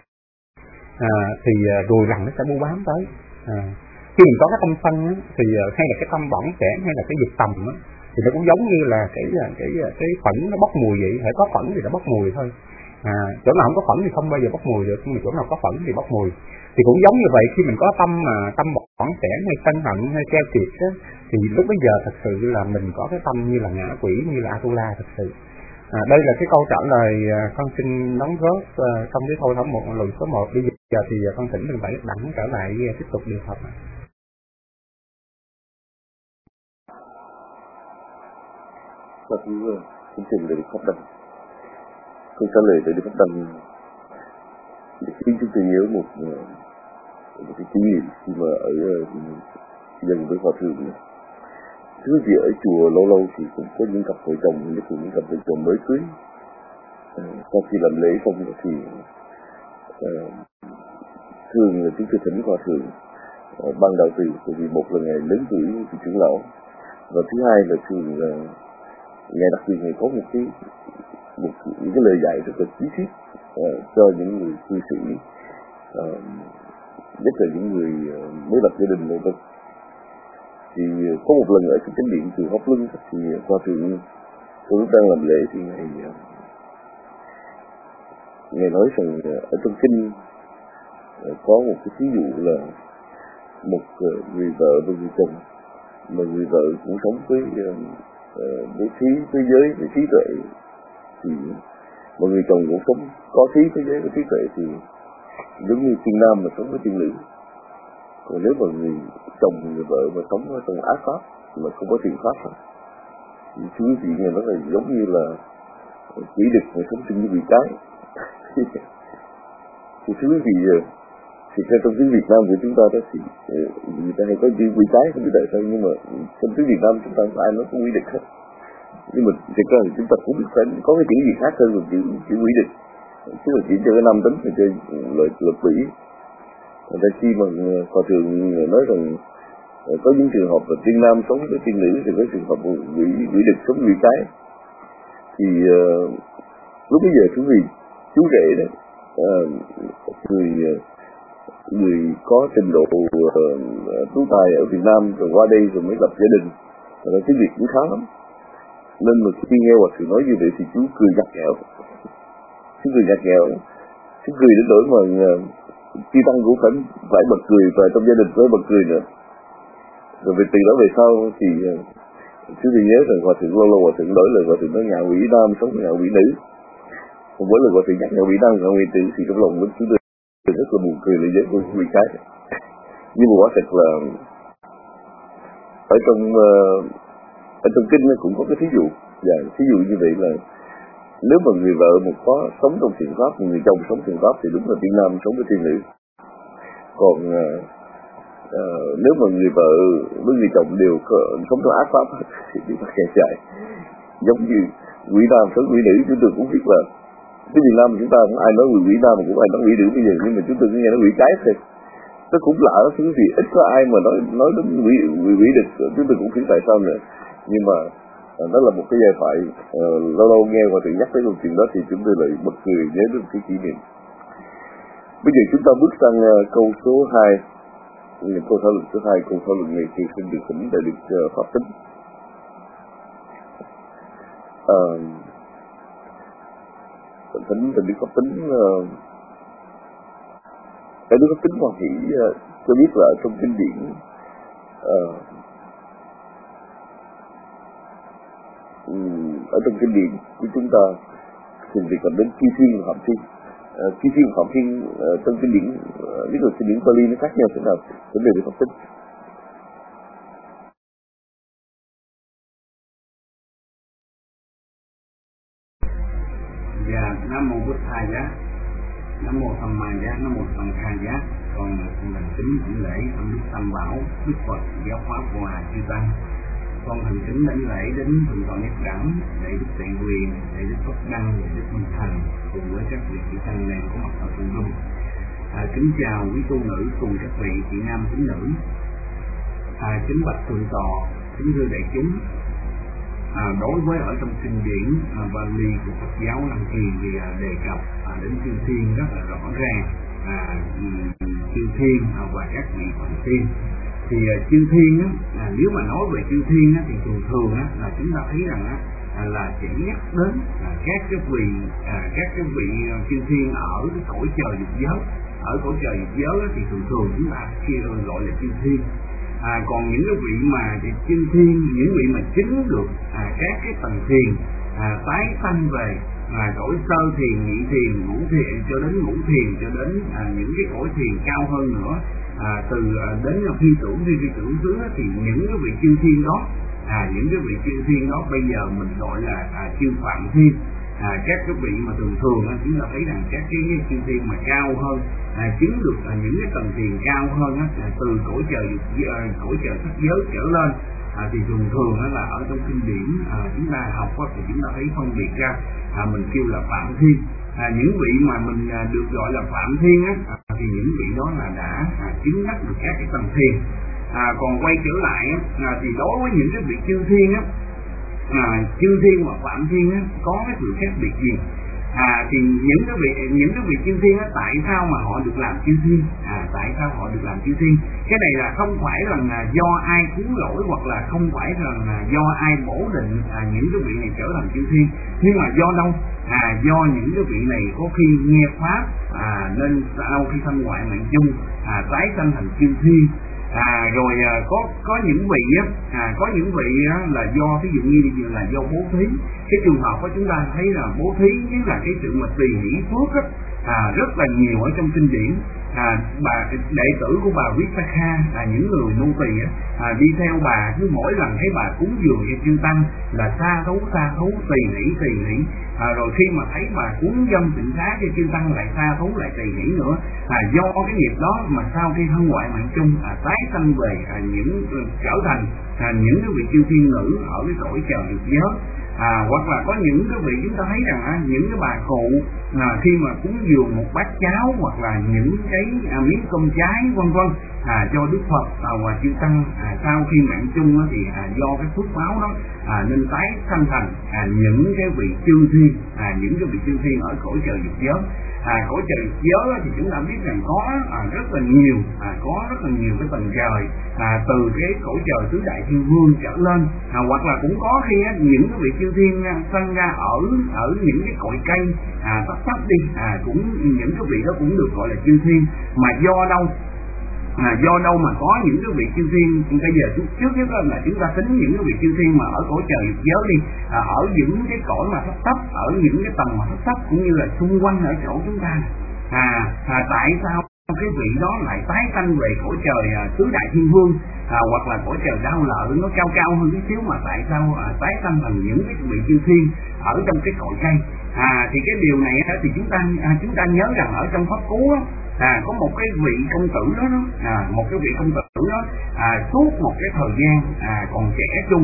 À, thì rồi rằng nó sẽ bu bám tới. À, khi mình có cái tâm sân thì hay là cái tâm bỏng sẻn hay là cái dục tầm á, thì nó cũng giống như là cái cái cái phẫn nó bốc mùi vậy, phải có phẫn thì nó bốc mùi thôi. À, chỗ nào không có phẫn thì không bao giờ bốc mùi được, nhưng mà chỗ nào có phẫn thì bốc mùi. Thì cũng giống như vậy, khi mình có tâm mà tâm bỏng sẻn hay sân hận hay keo kiệt á, thì lúc bấy giờ thật sự là mình có cái tâm như là ngạ quỷ, như là Atula thật sự. À, đây là cái câu trả lời con xin đóng góp uh, trong cái thôi thẩm một lần số một. Bây giờ thì con thỉnh đừng phải đẳng trở lại tiếp tục điều học. Và thứ chương trình để phát đăng, câu trả lời để phát đăng để khiến chúng tôi nhớ một một cái kinh nghiệm khi mà ở gần với hòa thượng này. Thứ gì ở chùa lâu lâu thì cũng có những cặp vợ chồng, những phụ những cặp vợ chồng mới cưới. À, sau khi làm lễ xong thì à, thường là chúng tôi thỉnh hòa thượng à, ban đạo trì, bởi vì một là ngày lớn tuổi thì trưởng lão, và thứ hai là thường là ngày đặc biệt ngày có một cái một những cái lời dạy rất là chi tiết à, cho những người cư sĩ, à, nhất là những người mới lập gia đình này. Thì có một lần ở trong chánh điện chùa Pháp Luân thì hòa thượng tôi lúc đang làm lễ thì ngài ngài nói rằng ở trong kinh có một cái ví dụ là một người vợ và người chồng, mà người vợ cũng sống với với trí với giới với trí tuệ, thì mà người chồng cũng sống có trí với giới với trí tuệ, thì giống như tiên nam mà sống với tiên nữ. Còn nếu mà người chồng người vợ mà sống ở trong ác pháp mà không có thiện pháp thì chú vị nghe nói là giống như là quỷ đực mà sống chung với quỷ cái. Thì chú vị thì theo trong tiếng Việt Nam của chúng ta đó thì người ta hay có chữ quỷ cái không biết tại sao, nhưng mà trong tiếng Việt Nam chúng ta không ai nói có quỷ đực hết. Nhưng mà thực ra thì chúng ta cũng biết phải có cái chữ gì khác hơn là chữ chữ quỷ đực, chứ là chỉ cho cái nam tính, cho loại loại quỷ. Tại khi mà hòa thượng nói rằng có những trường hợp là tiên nam sống với tiên nữ, thì có trường hợp quỷ quỷ đực sống quỷ cái, thì uh, lúc bây giờ chú vị chú rể đó uh, người người có trình độ uh, tú tài ở Việt Nam rồi qua đây rồi mới lập gia đình, và cái việc cũng khá lắm, nên mà khi nghe hòa thượng nói như vậy thì chú cười nhạt nhẽo, chú cười nhạt nhẽo, chú cười đến nỗi mà uh, Chi Tăng cũng phải phải bật cười, và trong gia đình phải bật cười nữa. Rồi về từ đó về sau thì chú tôi nhớ rằng hòa thượng lâu lâu hòa thượng đổi lời, hòa thượng nói ngạ quỷ nam sống với ngạ quỷ nữ. Còn mỗi lần hòa thượng nhắc ngạ quỷ nam ngạ quỷ nữ thì trong lòng của chú tôi rất là buồn cười, là với con quỷ cái. Nhưng mà quả thật là ở trong ở trong kinh nó cũng có cái thí dụ, và thí dụ như vậy là nếu mà người vợ một có sống trong thiện pháp, người chồng sống thiện pháp thì đúng là tiên nam sống với tiên nữ. Còn uh, uh, nếu mà người vợ với người chồng đều sống trong ác pháp thì chúng ta kẹt chạy. Giống như quỷ nam tới quỷ nữ, chúng tôi cũng biết là cái Việt Nam chúng ta không ai nói quỷ nam mà cũng ai nói quỷ nữ bây giờ, nhưng mà chúng tôi cứ nghe nói quỷ cái thôi. Nó cũng lạ đó, thứ gì ít có ai mà nói nói đến quỷ quỷ quỷ địch, chúng tôi cũng biết tại sao nữa. Nhưng mà đó là một cái giai thoại, uh, lâu lâu nghe và tự nhắc tới câu chuyện đó thì chúng tôi lại bật cười nhớ đến cái kỷ niệm. Bây giờ chúng ta bước sang uh, câu số hai, câu thảo luận số hai. Câu thảo luận này thì xin được thỉnh đại đức uh, Pháp Tính. Uh, thỉnh đại đức Pháp Tính, uh, đại đức Pháp Tính Hoàng Hỷ uh, cho biết là trong kinh điển uh, ở trong kinh điển của chúng ta thường đề cập đến chư thiên và phạm thiên. Uh, chư thiên và phạm thiên uh, trong kinh điển, uh, biết là kinh điển Pali nó khác nhau thế nào, vấn đề được phân tích. Dạ, Nam mô Bụt Thầy Giá, Nam mô Tham Ma Giá, Nam mô Tăng Kha Giá. Con con thành kính thỉnh lễ ông Đức Tam Bảo, Đức Phật giáo pháp Hòa Chư Tăng. Con thành kính đảnh lễ đến Thượng tọa Nhất Đẳng, Đại đức Tạng Quyền, Đại đức Phật Đăng, Đại đức Minh Thành cùng với các vị chị tăng này có mặt ở cùng dung. À, kính chào quý tu nữ cùng các vị chị nam tín nữ. À, kính bạch Thượng tọa, kính thưa đại chúng. À, đối với ở trong kinh điển à, Pali của Phật giáo Lăng Thiền thì à, đề cập à, đến chư thiên rất là rõ ràng. À, chư thiên à, và các vị phạm thiên. Thì uh, chư thiên á, à, nếu mà nói về chư thiên á, thì thường thường á, là chúng ta thấy rằng á, à, là chỉ nhắc đến à, các cái vị à, các cái vị uh, chư thiên ở cái cõi trời dục giới. Ở cõi trời dục giới á, thì thường thường chúng ta kia gọi là chư thiên. À, còn những cái vị mà thì chư thiên, những vị mà chứng được à, các cái tầng thiền à, tái sanh về à, cõi sơ thiền, nhị thiền, ngũ thiền cho đến ngũ thiền, cho đến à, những cái cõi thiền cao hơn nữa. À, từ à, đến phi tưởng phi phi tưởng xứ thì những cái vị chư thiên đó, à, những cái vị chư thiên đó bây giờ mình gọi là à, chư phạm thiên. À, các cái vị mà thường thường á, chúng ta thấy rằng các cái, cái chư thiên mà cao hơn, à, chứng được à, những cái tầng thiền cao hơn á, à, từ cõi trời à, cõi trời sắc giới trở lên, à, thì thường thường á, là ở trong kinh điển à, chúng ta học á, thì chúng ta thấy phân biệt ra, à, mình kêu là phạm thiên. À, những vị mà mình à, được gọi là phạm thiên á, à, thì những vị đó là đã à, chứng đắc được các cái tầng thiền. À, còn quay trở lại á, à, thì đối với những cái vị chư thiên á, à, chư thiên và phạm thiên á, có cái sự khác biệt gì? À, thì những cái vị những cái vị chư thiên á, tại sao mà họ được làm chư thiên? À, tại sao họ được làm chư thiên? Cái này là không phải là do ai cứu lỗi, hoặc là không phải là do ai bổ định à, những cái vị này trở thành chư thiên, nhưng mà do đâu? À, do những cái vị này có khi nghe pháp à, nên sau khi thân ngoại mạng chung à, tái sanh thành chư thiên. À, rồi à, có có những vị á, à, có những vị á, là do ví dụ như là do bố thí. Cái trường hợp của chúng ta thấy là bố thí với là cái sự mà tùy hỷ phước á, à, rất là nhiều ở trong kinh điển. À, bà đệ tử của bà Visakha, à, những người nô tỳ á, à, đi theo bà, cứ mỗi lần thấy bà cúng dường cho chư tăng là xa thú xa thú tùy hỷ tùy hỷ. À, rồi khi mà thấy bà cúng dâm tịnh xá cho chư tăng lại xa thú lại tùy hỷ nữa. À, do cái nghiệp đó mà sau khi thân ngoại mạng chung à, tái sanh về à, những trở thành à, những cái vị chư thiên nữ ở cái cõi trời dục giới. À, hoặc là có những cái vị chúng ta thấy rằng à, những cái bà cụ à, khi mà cúng dường một bát cháo hoặc là những cái à, miếng cơm trái vân vân à, cho Đức Phật à, và chư tăng à, sau khi mạng chung á, thì à, do cái phước báo đó à, nên tái sanh thành à, những cái vị chư thiên, à, những cái vị chư thiên ở cõi trời dục giới. À, cõi trời dục giới thì chúng ta biết rằng có à, rất là nhiều, à, có rất là nhiều cái tầng trời, à, từ cái cõi trời tứ đại thiên vương trở lên, à, hoặc là cũng có khi á, những cái vị chư thiên sanh ra ở ở những cái cội cây à, thấp thấp đi, à, cũng những cái vị đó cũng được gọi là chư thiên. Mà do đâu? À, do đâu mà có những cái vị chư thiên? Bây giờ trước nhất là chúng ta tính những cái vị chư thiên mà ở cõi trời dục giới đi, à, ở những cái cõi mà thấp thấp, ở những cái tầng mà thấp thấp cũng như là xung quanh ở chỗ chúng ta. À, à tại sao cái vị đó lại tái sanh về cõi trời à, tứ đại thiên vương, à, hoặc là cõi trời đau lợi nó cao cao hơn tí xíu, mà tại sao à, tái sanh thành những cái vị chư thiên ở trong cái cội cây? À, thì cái điều này á, thì chúng ta à, chúng ta nhớ rằng ở trong pháp cú á, à, có một cái vị công tử đó, đó à, một cái vị công tử đó à, suốt một cái thời gian à, còn trẻ trung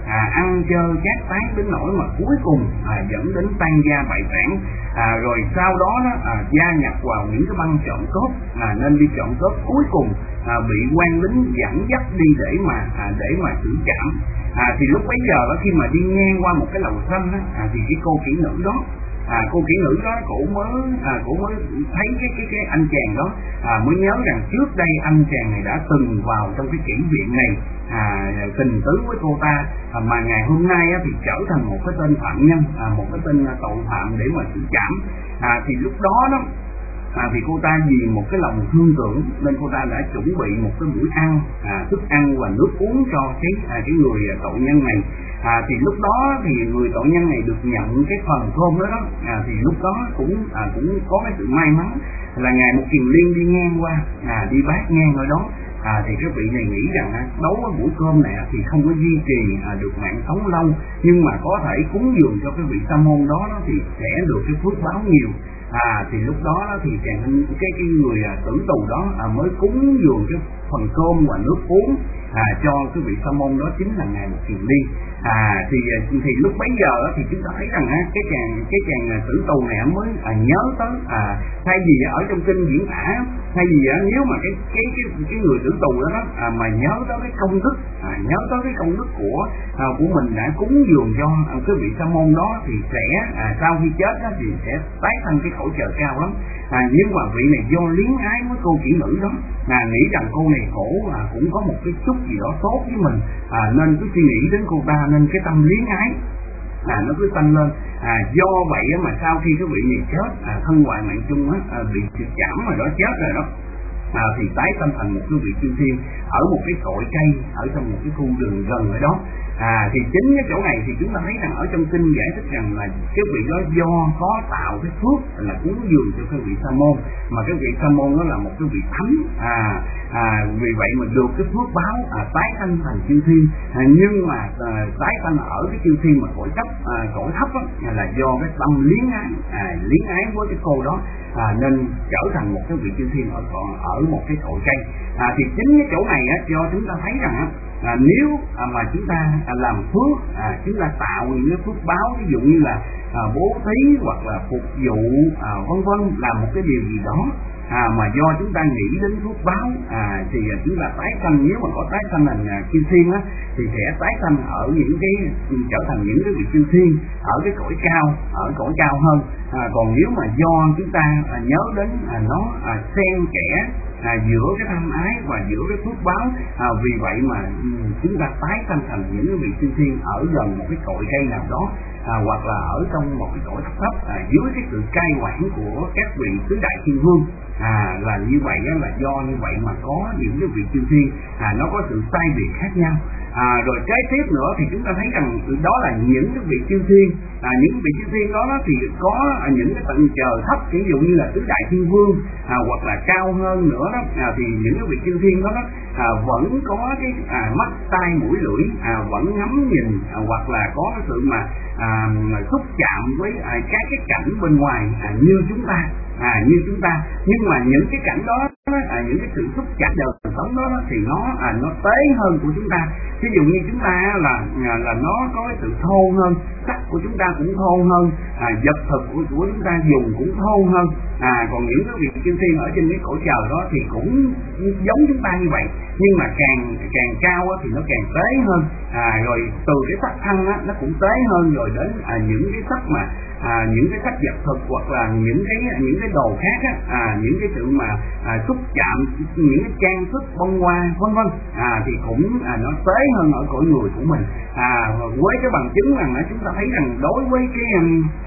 à, ăn chơi chát tán đến nỗi mà cuối cùng à, dẫn đến tan gia bại sản, à, rồi sau đó, đó à, gia nhập vào những cái băng trộm cướp, à, nên đi trộm cướp, cuối cùng à, bị quan lính dẫn dắt đi để mà à, để mà xử trảm. À, thì lúc bấy giờ đó, khi mà đi ngang qua một cái lầu xanh đó, à, thì cái cô kỹ nữ đó, à, cô kỹ nữ đó cổ mới à, cổ mới thấy cái cái cái anh chàng đó, à, mới nhớ rằng trước đây anh chàng này đã từng vào trong cái kỹ viện này, à, tình tứ với cô ta, à, mà ngày hôm nay á, thì trở thành một cái tên phạm nhân, à, một cái tên tội phạm để mà xử trảm. À, thì lúc đó đó À, thì cô ta vì một cái lòng thương tưởng nên cô ta đã chuẩn bị một cái bữa ăn, à, thức ăn và nước uống cho cái à, cái người tội nhân này. À, thì lúc đó thì người tội nhân này được nhận cái phần cơm đó, đó. À, thì lúc đó cũng à, cũng có cái sự may mắn là ngài Một Kiền Liên đi ngang qua, à, đi bát ngang ở đó. À, thì cái vị này nghĩ rằng à, đấu với buổi cơm này thì không có duy trì à, được mạng sống lâu, nhưng mà có thể cúng dường cho cái vị sa môn đó, đó thì sẽ được cái phước báo nhiều. À, thì lúc đó, đó thì chàng cái cái người à, tử tù đó à, mới cúng dường cái phần cơm và nước uống à, cho cái vị sa môn đó, chính là ngài Một Kiền Liên. À, thì thì lúc bấy giờ thì chúng ta thấy rằng á, cái chàng cái chàng tử tù này mới à, nhớ tới à, thay vì ở trong kinh diễn tả, thay vì á, nếu mà cái cái cái cái người tử tù đó, đó à, mà nhớ tới cái công đức, à, nhớ tới cái công đức của à, của mình đã cúng dường cho à, cái vị sa môn đó, thì sẽ à, sau khi chết đó, thì sẽ tái sanh cái cõi trời cao lắm. À, nhưng mà vị này do liếng ái với cô kỹ nữ đó, à, nghĩ rằng cô này khổ à, cũng có một cái chút gì đó tốt với mình, à, nên cứ suy nghĩ đến cô ta, nên cái tâm liếng ái à, nó cứ tăng lên. À, do vậy mà sau khi cái vị này chết, à, thân hoại mạng chung á, à, bị trượt chảm rồi đó, chết rồi đó, à, thì tái sanh thành một cái vị chư thiên ở một cái cội cây ở trong một cái khu rừng gần ở đó. À, thì chính cái chỗ này thì chúng ta thấy rằng ở trong kinh giải thích rằng là cái vị đó do có tạo cái phước là cúng dường cho cái vị sa môn, mà cái vị sa môn đó là một cái vị thánh, à, à, vì vậy mà được cái phước báo à, tái sanh thành chư thiên. À, nhưng mà à, tái sanh ở cái chư thiên mà cõi thấp, à, cõi thấp đó, là do cái tâm liếng ái, à, liếng ái với cái cô đó, à, nên trở thành một cái vị chư thiên ở ở một cái cội cây. À, thì chính cái chỗ này á, do chúng ta thấy rằng á, à, nếu à, mà chúng ta à, làm phước, à, chúng ta tạo những cái phước báo, ví dụ như là à, bố thí hoặc là phục vụ, à, vân vân, làm một cái điều gì đó, à, mà do chúng ta nghĩ đến phước báo, à, thì à, chúng ta tái sanh, nếu mà có tái sanh thành à, chư thiên á, thì sẽ tái sanh ở những cái trở thành những cái vị chư thiên ở cái cõi cao, ở cõi cao hơn. À, còn nếu mà do chúng ta à, nhớ đến à, nó à, xen kẽ à, giữa cái tham ái và giữa cái phước báo, à, vì vậy mà um, chúng ta tái sanh thành những cái vị chư thiên ở gần một cái cội cây nào đó, à, hoặc là ở trong một cái cõi thấp thấp, à, dưới cái sự cai quản của các vị tứ đại thiên vương. À, là như vậy đó, là do như vậy mà có những cái vị chư thiên à, nó có sự sai biệt khác nhau. À, rồi kế tiếp nữa thì chúng ta thấy rằng đó là những cái vị chư thiên, à, những vị chư thiên đó, đó thì có à, những cái tầng trời thấp, ví dụ như là tứ đại thiên vương, à, hoặc là cao hơn nữa đó, à, thì những cái vị chư thiên đó, đó à, vẫn có cái à, mắt tai mũi lưỡi, à, vẫn ngắm nhìn, à, hoặc là có cái sự mà à, xúc chạm với à, các cái cảnh bên ngoài, à, như chúng ta. À, như chúng ta, nhưng mà những cái cảnh đó, à, những cái sự xúc chạm đời sống đó, đó thì nó à, nó tế hơn của chúng ta. Ví dụ như chúng ta là là nó có cái sự thô hơn, sắc của chúng ta cũng thô hơn, à, vật thực của, của chúng ta dùng cũng thô hơn. À, còn những cái vị chư thiên ở trên cái cõi trời đó thì cũng giống chúng ta như vậy, nhưng mà càng càng cao á, thì nó càng tế hơn. À, rồi từ cái sắc thân á, nó cũng tế hơn, rồi đến à, những cái sắc mà à, những cái sắc vật thực hoặc là những cái những cái đồ khác á, à, những cái sự mà à, xúc chạm, những cái trang sức bông hoa vân vân, à, thì cũng à, nó tế hơn ở cõi người của mình. À, với cái bằng chứng rằng là chúng ta thấy rằng đối với cái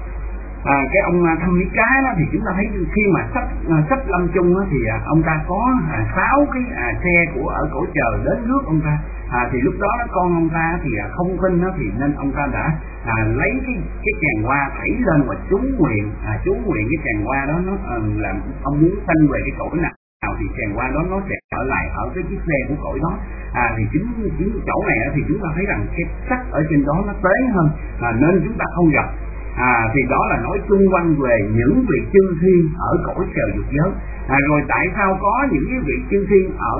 À, cái ông Thâm Mỹ Cá đó, thì chúng ta thấy khi mà sắp sắp lâm chung đó, thì à, ông ta có à, sáu cái à, xe của ở cõi trời đến rước ông ta. À, thì lúc đó, đó con ông ta thì à, không tin đó, thì nên ông ta đã à, lấy cái cái tràng hoa thảy lên và chú nguyện, à, chú nguyện cái tràng hoa đó nó à, làm ông muốn sanh về cái cõi nào thì tràng hoa đó nó sẽ trở lại ở cái chiếc xe của cõi đó. À, thì chính chính chỗ này thì chúng ta thấy rằng cái sắc ở trên đó nó tế hơn, à, nên chúng ta không gặp. À, thì đó là nói chung quanh về những vị chư thiên ở cõi trời dục giới. À, rồi tại sao có những cái vị chư thiên ở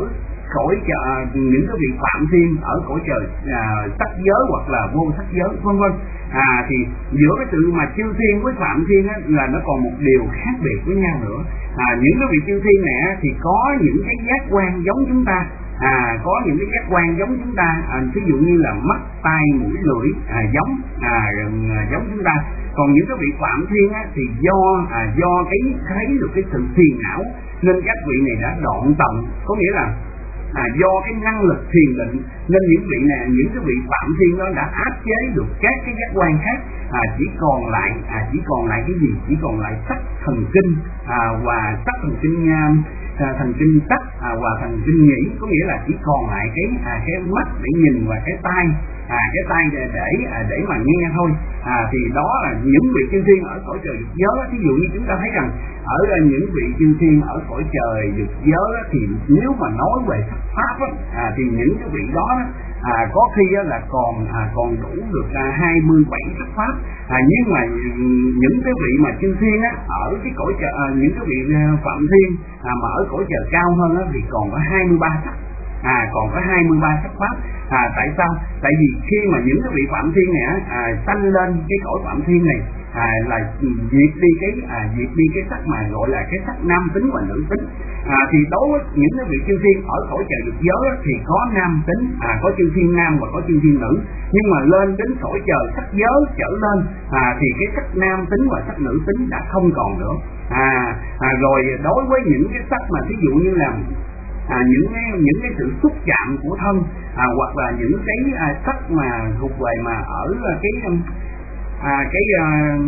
cõi trời, những cái vị phạm thiên ở cõi trời à, sắc giới hoặc là vô sắc giới vân vân. À thì giữa cái sự mà chư thiên với phạm thiên á, là nó còn một điều khác biệt với nhau nữa. À, những cái vị chư thiên này á, thì có những cái giác quan giống chúng ta, à có những cái giác quan giống chúng ta, à, ví dụ như là mắt, tai, mũi, lưỡi, à, giống à, giống chúng ta. Còn những cái vị phạm thiên á, thì do à, do cái thấy được cái sự phiền não nên các vị này đã đoạn tận, có nghĩa là à, do cái năng lực thiền định nên những vị này, những cái vị phạm thiên đó đã áp chế được các cái giác quan khác, à, chỉ còn lại à, chỉ còn lại cái gì? Chỉ còn lại sắc thần kinh à, và sắc thần kinh à, thần kinh sắc à, và thần kinh nhĩ, có nghĩa là chỉ còn lại cái à, cái mắt để nhìn và cái tai à, cái tai để để, à, để mà nghe thôi. À, thì đó là những vị chư thiên ở cõi trời dục giới. Ví dụ như chúng ta thấy rằng ở những vị chư thiên ở cõi trời dục giới thì nếu mà nói về sắc pháp á, à, thì những cái vị đó à, có khi là còn à, còn đủ được à, hai mươi bảy sắc pháp, à, nhưng mà những cái vị mà chư thiên á, ở cái cõi trời à, những cái vị phạm thiên à, mà ở cõi trời cao hơn á, thì còn có hai mươi ba sắc, à còn có hai mươi ba sắc pháp. À, tại sao? Tại vì khi mà những cái vị phạm thiên này à, sanh lên cái cõi phạm thiên này à, là diệt đi cái à, diệt đi cái sắc mà gọi là cái sắc nam tính và nữ tính. À, thì đối với những cái vị chư thiên ở cõi trời dục giới thì có nam tính, à, có chư thiên nam và có chư thiên nữ, nhưng mà lên đến cõi trời sắc giới trở lên à, thì cái sắc nam tính và sắc nữ tính đã không còn nữa. À, à rồi đối với những cái sắc mà ví dụ như là À, những cái những cái sự xúc chạm của thân, à, hoặc là những cái à, sắc mà thuộc về mà ở cái à, cái à,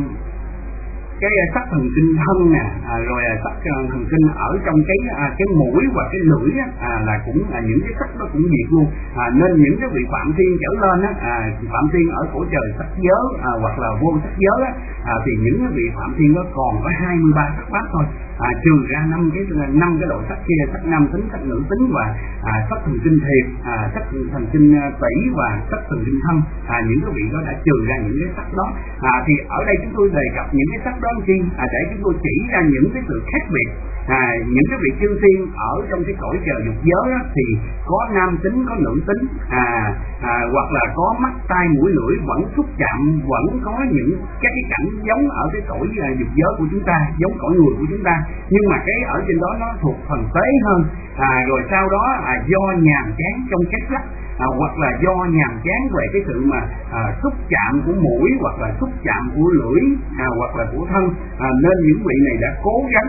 cái sắc thần kinh thân nè, à, rồi sắc thần kinh ở trong cái à, cái mũi và cái lưỡi á, à, là cũng là những cái sắc đó cũng diệt luôn. À, nên những cái vị phạm thiên trở lên á, à, phạm thiên ở cõi trời sắc giới à, hoặc là vô sắc giới á, à, thì những cái vị phạm thiên đó còn có hai mươi ba sắc pháp thôi. À, trừ ra năm cái năm cái loại sắc kia, sắc nam tính, sắc nữ tính và à, sắc thần kinh thiệt, à, sắc thần kinh tỷ và sắc thần kinh thân. À, những cái vị đó đã trừ ra những cái sắc đó. À, thì ở đây chúng tôi đề cập những cái sắc đó chi à, để chúng tôi chỉ ra những cái sự khác biệt. À, những cái vị chư thiên ở trong cái cõi trời dục giới á, thì có nam tính, có nữ tính, à, à, hoặc là có mắt, tai, mũi, lưỡi, vẫn xúc chạm, vẫn có những các cái cảnh giống ở cái cõi à, dục giới của chúng ta, giống cõi người của chúng ta, nhưng mà cái ở trên đó nó thuộc phần tế hơn. À, rồi sau đó à, do nhàm chán trong các sắc, à, hoặc là do nhàm chán về cái sự mà à, xúc chạm của mũi hoặc là xúc chạm của lưỡi, à, hoặc là của thân, à, nên những vị này đã cố gắng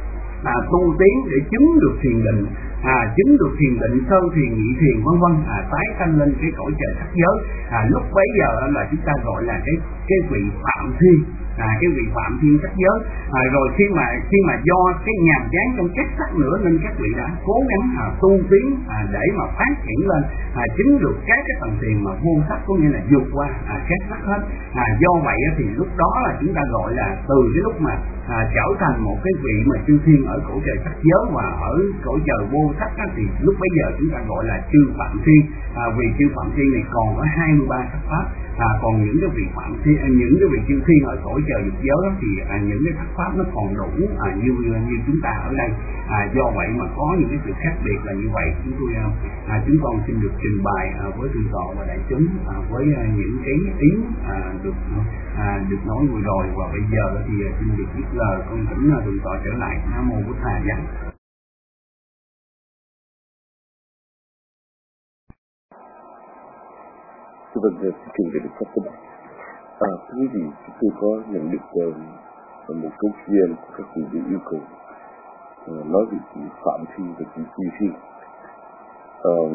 à, tu tiến để chứng được thiền định, à, chứng được thiền định, sơ thiền, nhị thiền vân vân, à, tái sanh lên cái cõi trời sắc giới. À, lúc bấy giờ là chúng ta gọi là cái cái vị phạm thiên, à, cái vị phạm thiên sắc giới. À, rồi khi mà khi mà do cái nhàm chán trong các sắc nữa nên các vị đã cố gắng à, tu tiến à, để mà phát triển lên, à, chứng được các cái tầng thiền mà vô sắc, có nghĩa là vượt qua à, các sắc hết. À, do vậy thì lúc đó là chúng ta gọi là từ cái lúc mà à, trở thành một cái vị mà chư thiên ở cõi trời sắc giới và ở cõi trời vô sắc á, thì lúc bấy giờ chúng ta gọi là chư phạm thiên. À, vì chư phạm thiên này còn có hai mươi ba sắc pháp. À, còn những cái vị phạm thiên, những cái vị chư thiên ở cõi trời dục giới thì à, những cái sắc pháp nó còn đủ à, như như chúng ta ở đây. À, do vậy mà có những cái sự khác biệt là như vậy. Chúng tôi à, chúng con xin được trình bày à, với thượng tọa và đại chúng à, với à, những cái ý à, được à, được nói vừa rồi, và bây giờ thì à, xin được dứt lời con kính thượng tọa trở lại. Nam mô Bổn Thầy Giác. Vâng, xin kính được phát tâm. À, thưa quý vị, chúng tôi có nhận được uh, một câu chuyện của các quý vị yêu cầu uh, nói về chữ phạm thiên và chữ chư thiên. Uh,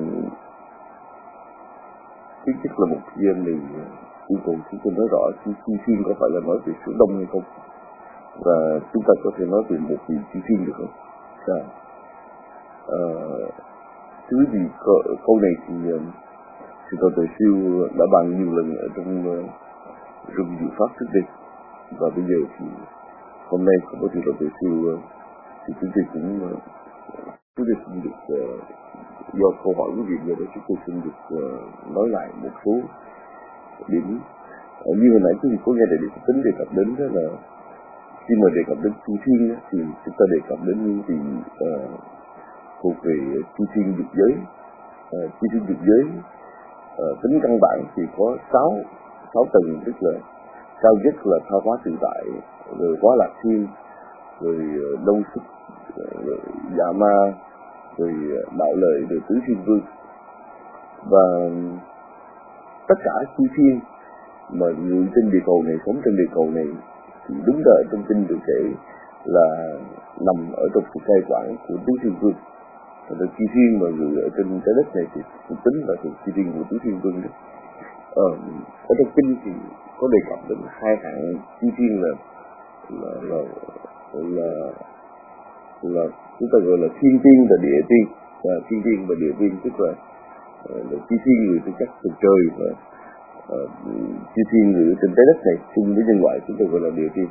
Thứ nhất là một chuyện này yêu cầu chúng tôi nói rõ chữ chư thiên có phải là nói về số đông hay không, và chúng ta có thể nói về một vị chư thiên được không? Sao? Uh, thưa quý vị, câu này thì uh, thì tôi tự siêu đã bàn nhiều lần ở trong uh, rừng diệu pháp trước đây, và bây giờ thì hôm nay không có thì tôi tự siêu uh, thì chúng tôi cũng uh, chúng tôi xin được uh, do câu hỏi của việc giờ đó chúng tôi xin được uh, nói lại một số điểm. Uh, như hồi nãy chúng tôi có nghe đại biểu tính đề cập đến đó là khi mà đề cập đến chư thiên thì chúng ta đề cập đến những vị uh, thuộc về chư thiên dục giới. À, chư thiên dục giới à, tính căn bản thì có sáu sáu tầng, tức là cao nhất là tha hóa tự tại, rồi quá lạc thiên, rồi đông xuất, rồi dạ ma, rồi đạo lợi, rồi tứ thiên vương. Và tất cả chư thiên mà người trên địa cầu này, sống trên địa cầu này, thì đúng là trong kinh được kể là nằm ở trong sự cai quản của tứ thiên vương. Và chư thiên mà người ở trên trái đất này thì cũng tính là thuộc chư thiên của tứ thiên vương đó. Ờ, ở trong kinh thì có đề cập đến hai hạng chư thiên là là là là, là chúng ta gọi là thiên tiên và địa tiên. À, thiên tiên và địa tiên tức là, là chư thiên người trên các tầng trời và uh, chư thiên người trên trái đất này chung với nhân loại chúng ta gọi là địa tiên.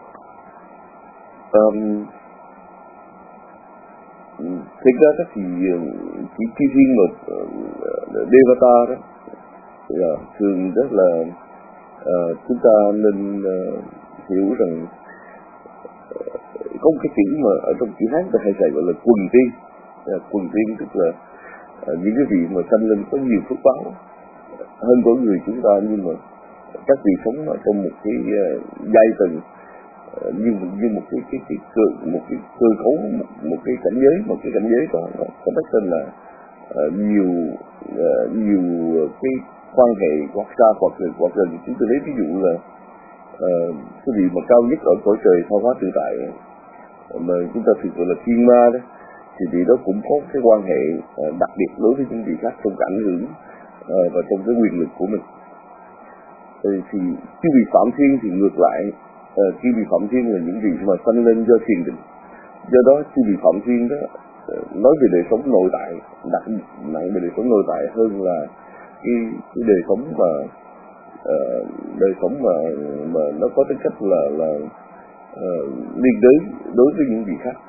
Um, thực ra đó thì chỉ chư thiên một uh, Devata đó yeah, thường rất là uh, chúng ta nên uh, hiểu rằng uh, có một cái chữ mà ở trong chữ Hán ta hay xài gọi là quần tiên. Yeah, quần tiên tức là uh, những cái vị mà sanh lên có nhiều phước báo hơn của người chúng ta, nhưng mà các vị sống ở trong một cái uh, giai tầng uh, như như một cái cái cái cơ một cái cơ cấu một, một cái cảnh giới một cái cảnh giới đó nó có tác tên là uh, nhiều uh, nhiều cái quan hệ hoặc xa hoặc là hoặc là chúng tôi lấy ví dụ là uh, cái vị mà cao nhất ở cõi trời tha hóa tự tại mà chúng ta thường gọi là thiên ma đó, thì vị đó cũng có cái quan hệ uh, đặc biệt đối với những vị khác trong cái ảnh hưởng uh, và trong cái quyền lực của mình. Uh, thì cái vị phạm thiên thì ngược lại, uh, cái vị phạm thiên là những vị mà sanh lên do thiền định. Do đó cái vị phạm thiên đó uh, nói về đời sống nội tại, đặt nặng về đời sống nội tại hơn là cái, cái đời sống mà uh, đời sống mà mà nó có tính cách là là uh, liên đới đối với những vị khác.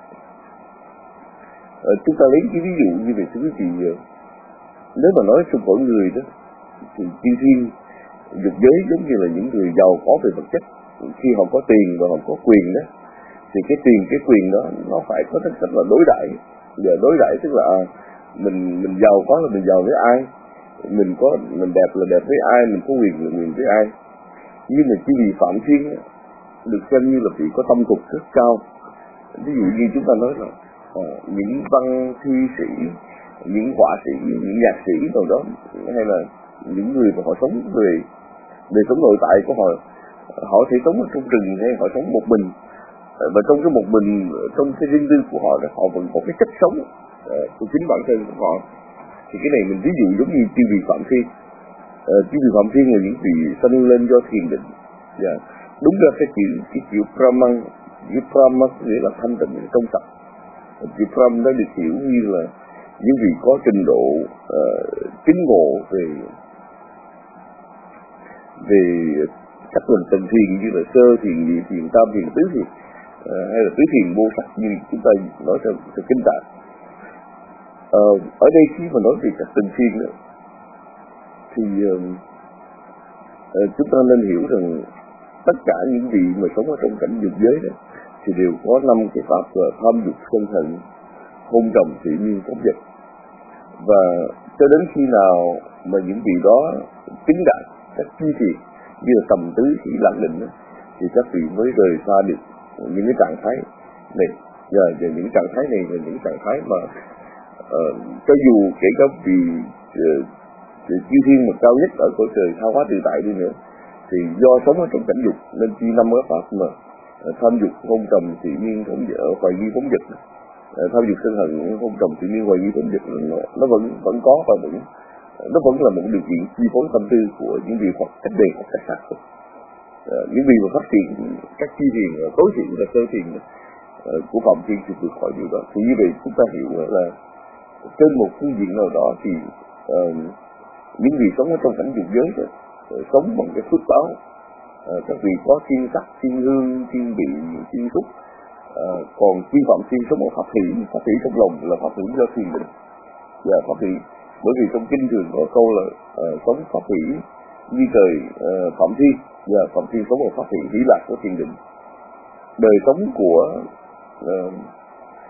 Uh, chúng ta lấy cái ví dụ như vậy thưa quý vị, uh, nếu mà nói trong mỗi người đó thì chư thiên dục giới giống như là những người giàu có về vật chất. Khi họ có tiền và họ có quyền đó thì cái tiền cái quyền đó nó phải có tính cách là đối đãi. Giờ đối đãi tức là à, mình mình giàu có là mình giàu với ai, mình có mình đẹp là đẹp với ai, mình có quyền là quyền với ai. Nhưng mà chỉ vì phạm thiên được xem như là vị có tâm thuật rất cao. Ví dụ như chúng ta nói là à, những văn thi sĩ, những họa sĩ, những nhạc sĩ nào đó, hay là những người mà họ sống về đời sống nội tại của họ, họ thể sống ở trong rừng hay họ sống một mình, và trong cái một mình, trong cái riêng tư của họ họ vẫn có cái cách sống của chính bản thân của họ. Thì cái này mình ví dụ giống như chư vị phạm thiên. Uh, chư vị phạm thiên là những vị sanh lên do thiền định. Yeah. Đúng ra cái chữ cái chữ Brahman, chữ Brahman nghĩa là thanh tịnh trong sạch. Chữ Brahman đã được hiểu như là những vị có trình độ uh, chứng ngộ về về các lần tầng thiền như là sơ thiền, nhị thiền, tam thiền, tứ thiền, uh, hay là tứ thiền vô sắc như chúng ta nói trong kinh tạng. Ờ, ở đây khi mà nói về các tầng thiền đó, thì uh, uh, chúng ta nên hiểu rằng tất cả những vị mà sống ở trong cảnh dục giới đó thì đều có năm cái pháp là tham dục, sân hận, hôn trầm, thị miên, phóng dật. Và cho đến khi nào mà những vị đó chứng đạt các chi thiền như là tầm tứ chỉ lặng định đó, thì các vị mới rời xa được những cái trạng thái này. Và, và những trạng thái này là những trạng thái mà Uh, cho dù kể cả vì uh, chư thiên mà cao nhất ở cõi trời tha hóa tự tại đi nữa, thì do sống ở trong cảnh dục nên chi năm cái pháp mà uh, tham dục, hôn trầm, thị miên, phóng dật, hoài nghi, phóng dật, uh, tham dục, sân hận, hôn trầm, thị miên, hoài nghi, phóng dật nó, nó vẫn vẫn có và vẫn nó vẫn là một điều kiện chi phối tâm tư của những vị Phật cách đề hoặc cách sát. Uh, những vị mà phát triển các chi thiền tối thiện và sơ thiền uh, của phạm thiên thì vượt khỏi điều đó. Thì như vậy chúng ta hiểu là trên một phương diện nào đó thì uh, những vị sống ở trong cảnh dục giới đó, uh, sống bằng cái phước báo, uh, các vị có thiên sắc, thiên hương, thiên vị, thiên xúc, uh, còn chư phạm thiên sống ở pháp hỷ, pháp hỷ trong lòng là pháp hỷ do thiền định và pháp hỷ, bởi vì trong kinh thường có câu là uh, sống pháp hỷ như trời uh, phạm thiên và phạm thiên sống ở pháp hỷ, hỷ lạc của thiền định. Đời sống của uh,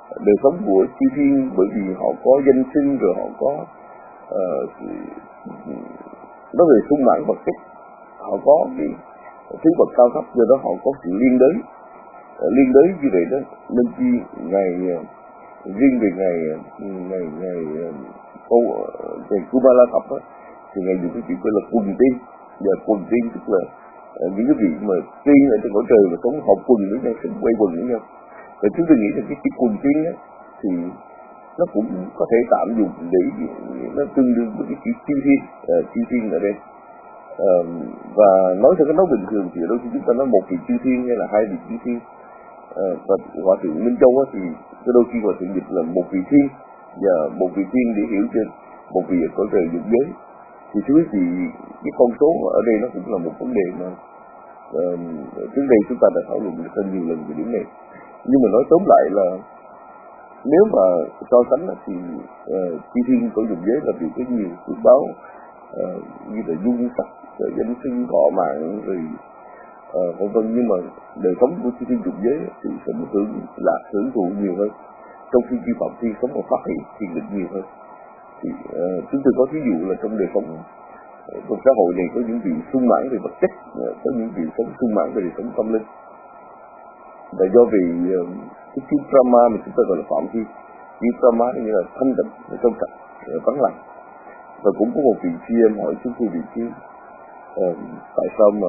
đời sống của chư thiên, bởi vì họ có danh sinh, rồi họ có uh, nói về sung mãn vật chất, họ có cái thứ bậc cao thấp, do đó họ có sự liên đới uh, liên đới như vậy đó, nên chi ngày uh, riêng về ngày ngày ngày câu ngày Kumala thập đó, thì ngày dùng cái chữ gọi là quần tiên, và quần tiên tức là uh, những cái vị mà tiên ở trên cõi trời mà sống hợp quần với nhau, sống quay quần với nhau. Và chúng tôi nghĩ rằng cái chữ quần tiên á thì nó cũng có thể tạm dùng để nó tương đương với cái chữ chư thiên, uh, chư thiên ở đây. Uh, và nói theo cái nói bình thường thì đôi khi chúng ta nói một vị chư thiên hay là hai vị chư thiên. Uh, và hòa thượng Minh Châu á, thì cái đôi khi hòa thượng dịch là một vị thiên và một vị thiên để hiểu trên một vị ở cõi trời dục giới. Thì thưa quý vị, cái con số ở đây nó cũng là một vấn đề mà uh, trước đây chúng ta đã thảo luận rất nhiều lần về điểm này. Nhưng mà nói tóm lại là nếu mà so sánh thì uh, chư thiên của dục giới là vì có nhiều phước báo uh, như là dung sắc, rồi danh sinh, thọ mạng, rồi uh, vân vân. Nhưng mà đời sống của chư thiên dục giới thì sẽ hưởng lạc, hưởng thụ nhiều hơn, trong khi chư phạm thiên sống và phát hiện thiền định nhiều hơn. Thì uh, chúng tôi có ví dụ là trong đời sống trong xã hội này có những vị sung mãn về vật chất, uh, có những vị sống sung mãn về đời sống tâm linh. Và do vì uh, cái chữ Brahma mà chúng ta gọi là phạm thiên, chữ Brahma nghĩa là thanh tịnh, trong sạch, vắng lặng. Và cũng có một vị chi em hỏi chúng tôi vị chi uh, tại sao mà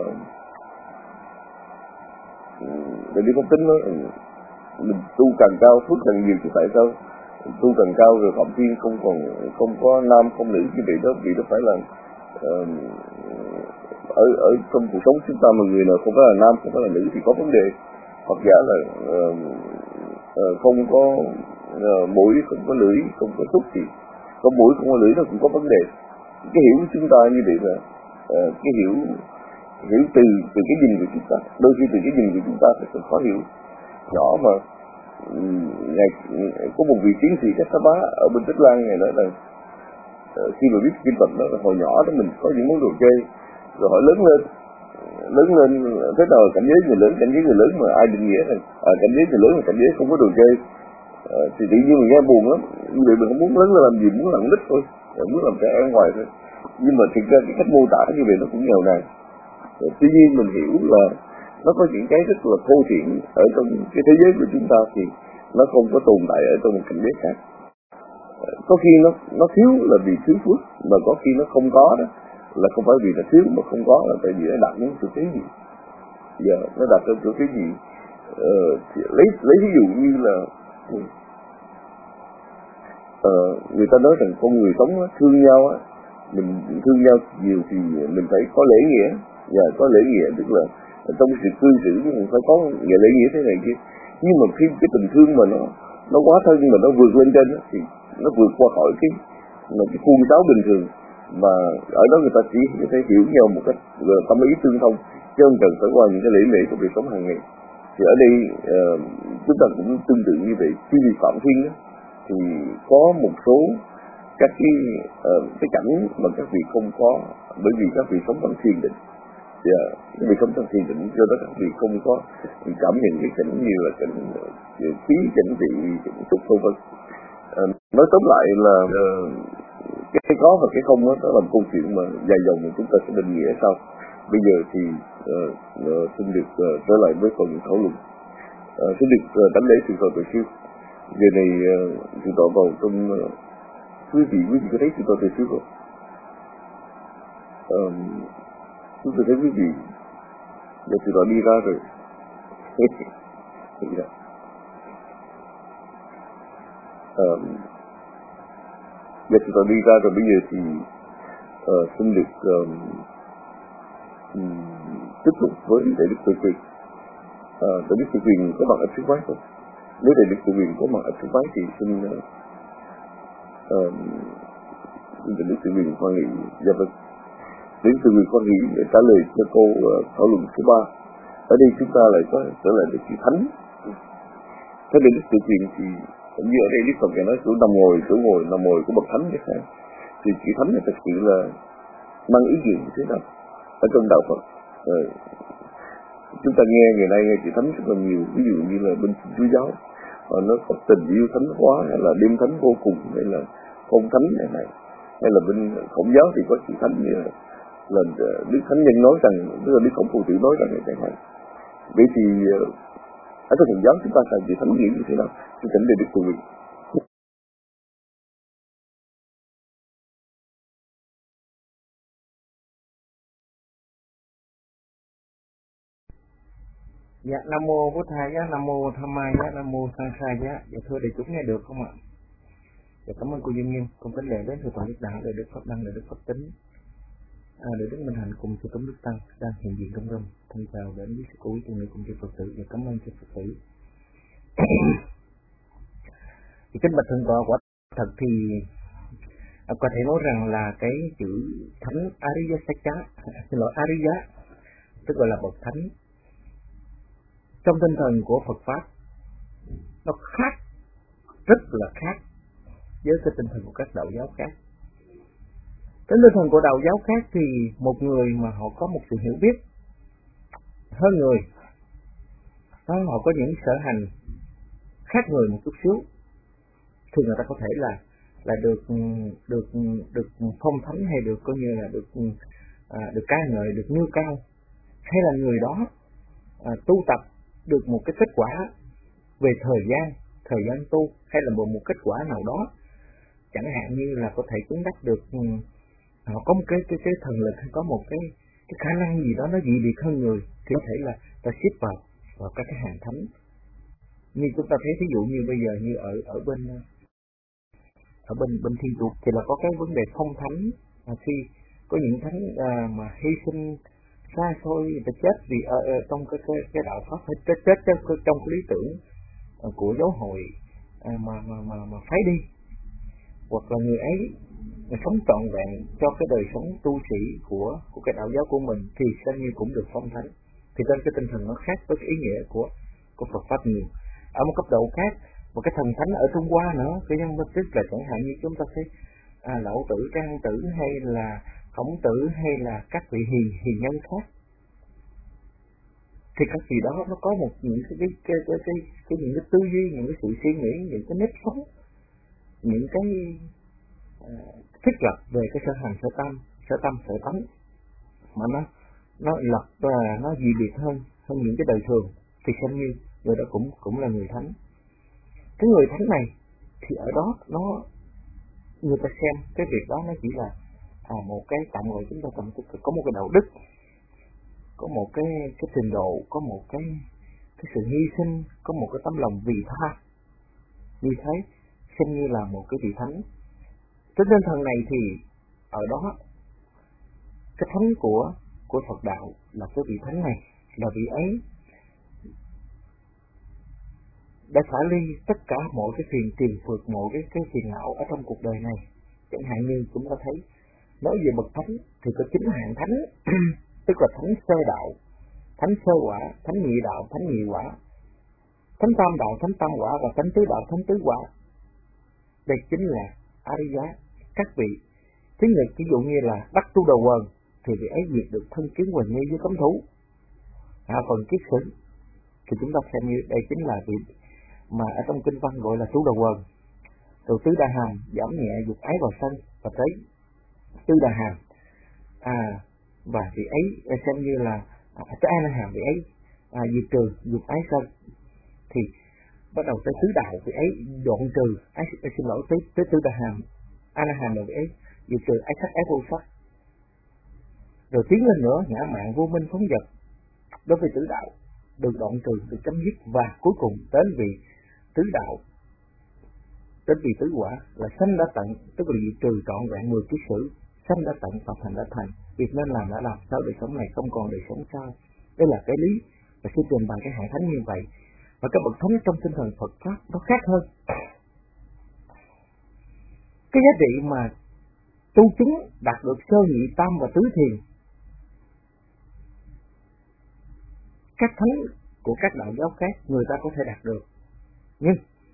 để đi pháp tính nói mình tu càng cao phước càng nhiều, thì tại sao tu càng cao rồi phạm thiên không còn không có nam không nữ như vậy đó? Vì đó phải là uh, ở ở trong cuộc sống chúng ta mà người nào không phải là nam không phải là nữ thì có vấn đề, hoặc giả là uh, uh, không có uh, mũi, không có lưỡi, không có xúc, thì có mũi không có lưỡi nó cũng có vấn đề. Cái hiểu của chúng ta như vậy là uh, cái hiểu hiểu từ từ cái nhìn của chúng ta, đôi khi từ cái nhìn của chúng ta sẽ khó hiểu. Nhỏ mà ngày có một vị tiến sĩ Cách Tá Bá ở bên Tích Lan này nói là uh, khi mà biết kinh Phật đó là hồi nhỏ đó mình có những món đồ chơi, rồi họ lớn lên lớn lên thế nào cảnh giới người lớn, cảnh giới người lớn mà ai định nghĩa này à, cảnh giới người lớn là cảnh giới không có đồ chơi, à, thì tự nhiên mình nghe buồn lắm. Người mình không muốn lớn lên làm gì, muốn làm nít thôi, muốn làm trẻ ăn hoài thôi. Nhưng mà thực ra cái cách mô tả như vậy nó cũng nghèo nàn. Tuy nhiên mình hiểu là nó có những cái rất là thô thiển ở trong cái thế giới của chúng ta, thì nó không có tồn tại ở trong một cảnh giới khác. Có khi nó nó thiếu là vì thiếu phước, mà có khi nó không có đó là không phải vì nó thiếu, mà không có là tại vì nó đặt những chỗ cái gì. Giờ nó đặt ở chỗ cái gì? Ờ, lấy lấy ví dụ như là ờ, người ta nói rằng con người sống á, thương nhau á, mình thương nhau nhiều thì mình phải có lễ nghĩa, và có lễ nghĩa tức là trong sự cư xử mình phải có nghĩa lễ nghĩa thế này kia. Nhưng mà khi cái tình thương mà nó nó quá thân, mà nó vượt lên trên đó, thì nó vượt qua khỏi cái mà cái khuôn sáo bình thường, mà ở đó người ta chỉ có thể hiểu nhau một cách tâm ý tương thông, chứ không cần phải qua những cái lễ lễ của việc sống hàng ngày. Thì ở đây uh, chúng ta cũng tương tự như vậy. Khi vi phạm thiên đó, thì có một số các cái uh, cái cảnh mà các vị không có, bởi vì các vị sống trong thiền định. Thì uh, các vị sống trong thiền định, do đó các vị không có cảm nhận cái cảnh như là cảnh khí, cảnh vị, cảnh xúc vân vân. Uh, nói tóm lại là uh, cái có và cái không đó, đó là một câu chuyện mà dài dòng mà chúng ta sẽ định nghĩa sau. Bây giờ thì uh, uh, xin được uh, trở lại với phần thảo luận. Uh, xin được uh, đánh lễ sự thọ tuệ sư. Giờ này uh, sự thọ vào trong uh, quý vị quý vị có thấy sự thọ tuệ sư không? Uh, chúng tôi thấy quý vị giờ sự thọ đi ra rồi. Đi ra. Uh, Giờ chúng ta đi ra rồi, bây giờ thì uh, xin được uh, um, tiếp tục với Đại Đức Tự Quyền. Uh, Đại Đức Tự Quyền có mặt ở phía quái không? Nếu Đại Đức Tự Quyền có mặt ở phía quái thì xin uh, uh, Đại Đức Tự Quyền khoan nghị. Dạ vâng. Đại Đức Tự Quyền khoan nghị để trả lời cho câu uh, thảo luận số ba. Ở đây chúng ta lại có trở lại được chữ thánh. Theo Đại Đức Tự Quyền thì như ở đây Đức Phật nói chỗ nằm ngồi, chỗ ngồi nằm ngồi của bậc thánh vậy sao? Thì chữ thánh này thật sự là mang ý nghĩa như thế nào ở trong đạo Phật? Rồi, chúng ta nghe ngày nay nghe chữ thánh rất là nhiều, ví dụ như là bên Chúa giáo và nó có tình yêu thánh hóa, hay là đêm thánh vô cùng, hay là phong thánh này này, hay là bên Khổng giáo thì có chữ thánh như là, là Đức Thánh Nhân nói rằng, tức là Đức Khổng Phù Tử nói rằng này chẳng hạn. Vậy thì ở trong Phật giáo chúng ta cần chữ thánh nghĩa như thế nào? Xin thỉnh đề Đức Từ Nguyện. Dạ, Nam Mô Bố Tha Giá, Nam Mô Tham Ma Giá, Nam Mô Sang Sa Giá. Dạ thưa đại chúng nghe được không ạ? Dạ cảm ơn cô Duy Nghiêm, con kính lễ đến thượng tọa Đức Đạo, đại đức Pháp Đăng, đại đức Pháp Tính, à, đại đức Minh Hạnh cùng sư Cấm Đức Tăng đang hiện diện trong râm. Thân chào đến với sự cố quý tiên nữ cùng chư Phật tử và cảm ơn chư Phật tử. Thì kính bạch thượng tọa, quả thật thì à, có thể nói rằng là cái chữ thánh Ariya Sakya, xin lỗi Ariya, tức gọi là bậc thánh trong tinh thần của Phật pháp, nó khác, rất là khác với cái tinh thần của các đạo giáo khác. Cái tinh thần của đạo giáo khác thì một người mà họ có một sự hiểu biết hơn người, đó, họ có những sở hành khác người một chút xíu, thì người ta có thể là là được được được phong thánh, hay được coi như là được à, được ca ngợi, được nêu cao, hay là người đó à, tu tập được một cái kết quả về thời gian, thời gian tu, hay là một, một kết quả nào đó, chẳng hạn như là có thể chứng đắc được, họ có một cái cái cái thần lực, hay có một cái cái khả năng gì đó nó dị biệt hơn người, thì có thể là ta xếp vào vào các cái hàng thánh. Như chúng ta thấy ví dụ như bây giờ như ở ở bên ở bên bên Thiên Chúa thì là có cái vấn đề phong thánh, à, khi có những thánh à, mà hy sinh xa xôi, ta chết vì ở, ở trong cái cái, cái đạo pháp, hay chết chết trong, trong cái lý tưởng uh, của giáo hội uh, mà mà mà mà phái đi, hoặc là người ấy mà sống trọn vẹn cho cái đời sống tu sĩ của của cái đạo giáo của mình, thì xem như cũng được phong thánh. Thì trên cái tinh thần nó khác với cái ý nghĩa của của Phật pháp nhiều. Ở một cấp độ khác, một cái thần thánh ở Trung Hoa nữa, cái nhân vật tức là chẳng hạn như chúng ta thấy à, Lão Tử, Trang Tử, hay là Khổng Tử, hay là các vị hiền hiền nhân khác, thì các vị đó nó có một những cái cái cái cái, cái, cái những cái tư duy, những cái sự suy nghĩ, những cái nếp sống, những cái uh, thiết lập về cái sở hành, sở tâm, sở tâm, sở tánh mà nó nó lập và uh, nó dị biệt hơn hơn những cái đời thường, thì xem như người đó cũng cũng là người thánh. Cái người thánh này thì ở đó nó người ta xem cái việc đó nó chỉ là à, một cái tạm gọi chúng ta tạm có một cái đạo đức, có một cái cái trình độ, có một cái cái sự hy sinh, có một cái tấm lòng vị tha, như thế xem như là một cái vị thánh. Cái tinh thần này thì ở đó cái thánh của của Phật đạo là cái vị thánh này, là vị ấy đã xả ly tất cả mọi cái phiền tiền phượt, mọi cái cái phiền não ở trong cuộc đời này. Chẳng hạn như chúng ta thấy nói về bậc thánh thì có chín hạng thánh, tức là thánh sơ đạo, thánh sơ quả, thánh nhị đạo, thánh nhị quả, thánh tam đạo, thánh tam quả, và thánh tứ đạo, thánh tứ quả. Đây chính là Ariya. Các vị thứ nhất ví dụ như là đắc tu đầu quần thì vị ấy diệt được thân kiến hoành nghi với cấm thú. À, phần kiết sử thì chúng ta xem như đây chính là vị mà ở trong kinh văn gọi là tu đầu quần. Rồi tứ đà hàm giảm nhẹ dục ái vào sân và tới tứ đà hàm, à và vị ấy xem như là à, cái a la hàm vị ấy à, diệt trừ dục ái sân, thì bắt đầu tới tứ đạo vị ấy đoạn trừ ái, xin lỗi tới tới tứ đà hàm a la hàm là vị ấy diệt trừ ái sắc ái vô sắc, rồi tiến lên nữa ngã mạn vô minh phóng dật đối với tứ đạo được đoạn trừ, được chấm dứt, và cuối cùng đến vị tứ đạo, đến vị tứ quả là sanh đã tận, tức là diệt trừ trọn vẹn mười kiết sử, sanh đã tận và thành đã thành. Việc nên làm đã làm, sao đời sống này không còn đời sống sau. Đây là cái lý và khi trình bày cái hạng thánh như vậy. Và các bậc thánh trong tinh thần Phật pháp nó khác hơn. Cái giá trị mà tu chứng đạt được sơ nhị tam và tứ thiền, các thánh của các đạo giáo khác người ta có thể đạt được, nhưng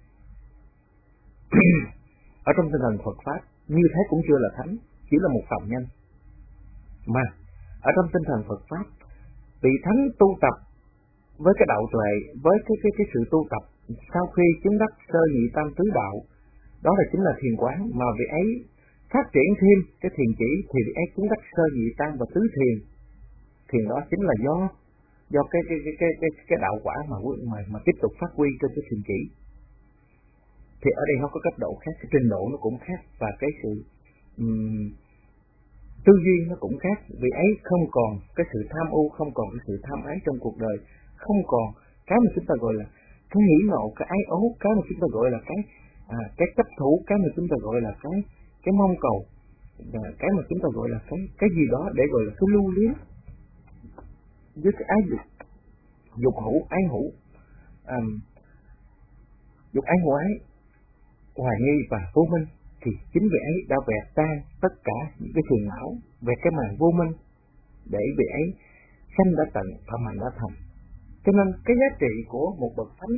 ở trong tinh thần Phật pháp như thế cũng chưa là thánh, chỉ là một phạm nhân. Mà ở trong tinh thần Phật pháp, vị thánh tu tập với cái đạo tuệ, với cái cái cái sự tu tập sau khi chứng đắc sơ nhị tam tứ đạo, đó là chính là thiền quán, mà vị ấy phát triển thêm cái thiền chỉ thì vị ấy chứng đắc sơ nhị tam và tứ thiền. Thiền đó chính là do do cái cái cái cái cái, cái đạo quả mà mà mà tiếp tục phát huy trên cái thiền chỉ. Thì ở đây nó có cấp độ khác, cái trình độ nó cũng khác, và cái sự um, tư duy nó cũng khác. Vì ấy không còn cái sự tham ưu, không còn cái sự tham ái trong cuộc đời, không còn cái mà chúng ta gọi là cái hỉ nộ, cái ái ố, cái mà chúng ta gọi là cái à, cái chấp thủ, cái mà chúng ta gọi là cái cái mong cầu, và cái mà chúng ta gọi là cái cái gì đó để gọi là cái lưu luyến với cái ái dục, dục hữu, ái hữu, à, dục ái hoái, hoài nghi và vô minh. Thì chính vị ấy đã vẹt tan tất cả những cái phiền não về cái màn vô minh, để vị ấy sanh đã tận, phạm hành đã thành. Cho nên cái giá trị của một bậc thánh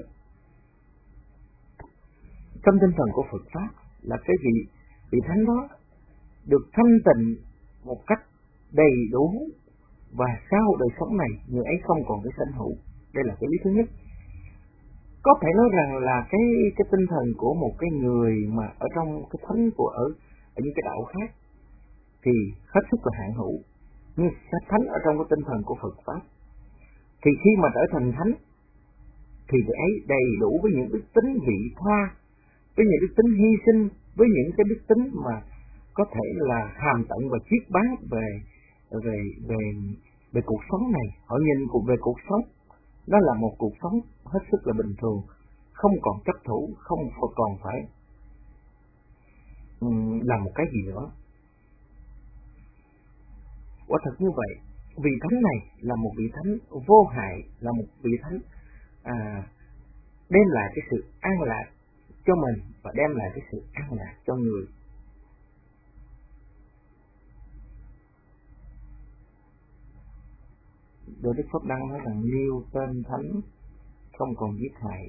trong tinh thần của Phật pháp là cái vị vị thánh đó được thanh tịnh một cách đầy đủ, và sau đời sống này người ấy không còn cái sanh hữu. Đây là cái lý thứ nhất. Có thể nói rằng là cái cái tinh thần của một cái người mà ở trong cái thánh của ở ở những cái đạo khác thì hết sức là hạn hữu, nhưng cái thánh ở trong cái tinh thần của Phật pháp thì khi mà trở thành thánh thì người ấy đầy đủ với những đức tính vị tha, với những đức tính hy sinh, với những cái đức tính mà có thể là hàm tận và chiết bá về về về về cuộc sống này. Họ nhìn về cuộc sống đó là một cuộc sống hết sức là bình thường, không còn chấp thủ, không còn phải um, làm một cái gì nữa. Quả thật như vậy, vị thánh này là một vị thánh vô hại, là một vị thánh à, đem lại cái sự an lạc cho mình và đem lại cái sự an lạc cho người. Rồi Đức Pháp Đăng nói rằng liêu tên thánh không còn giết hại.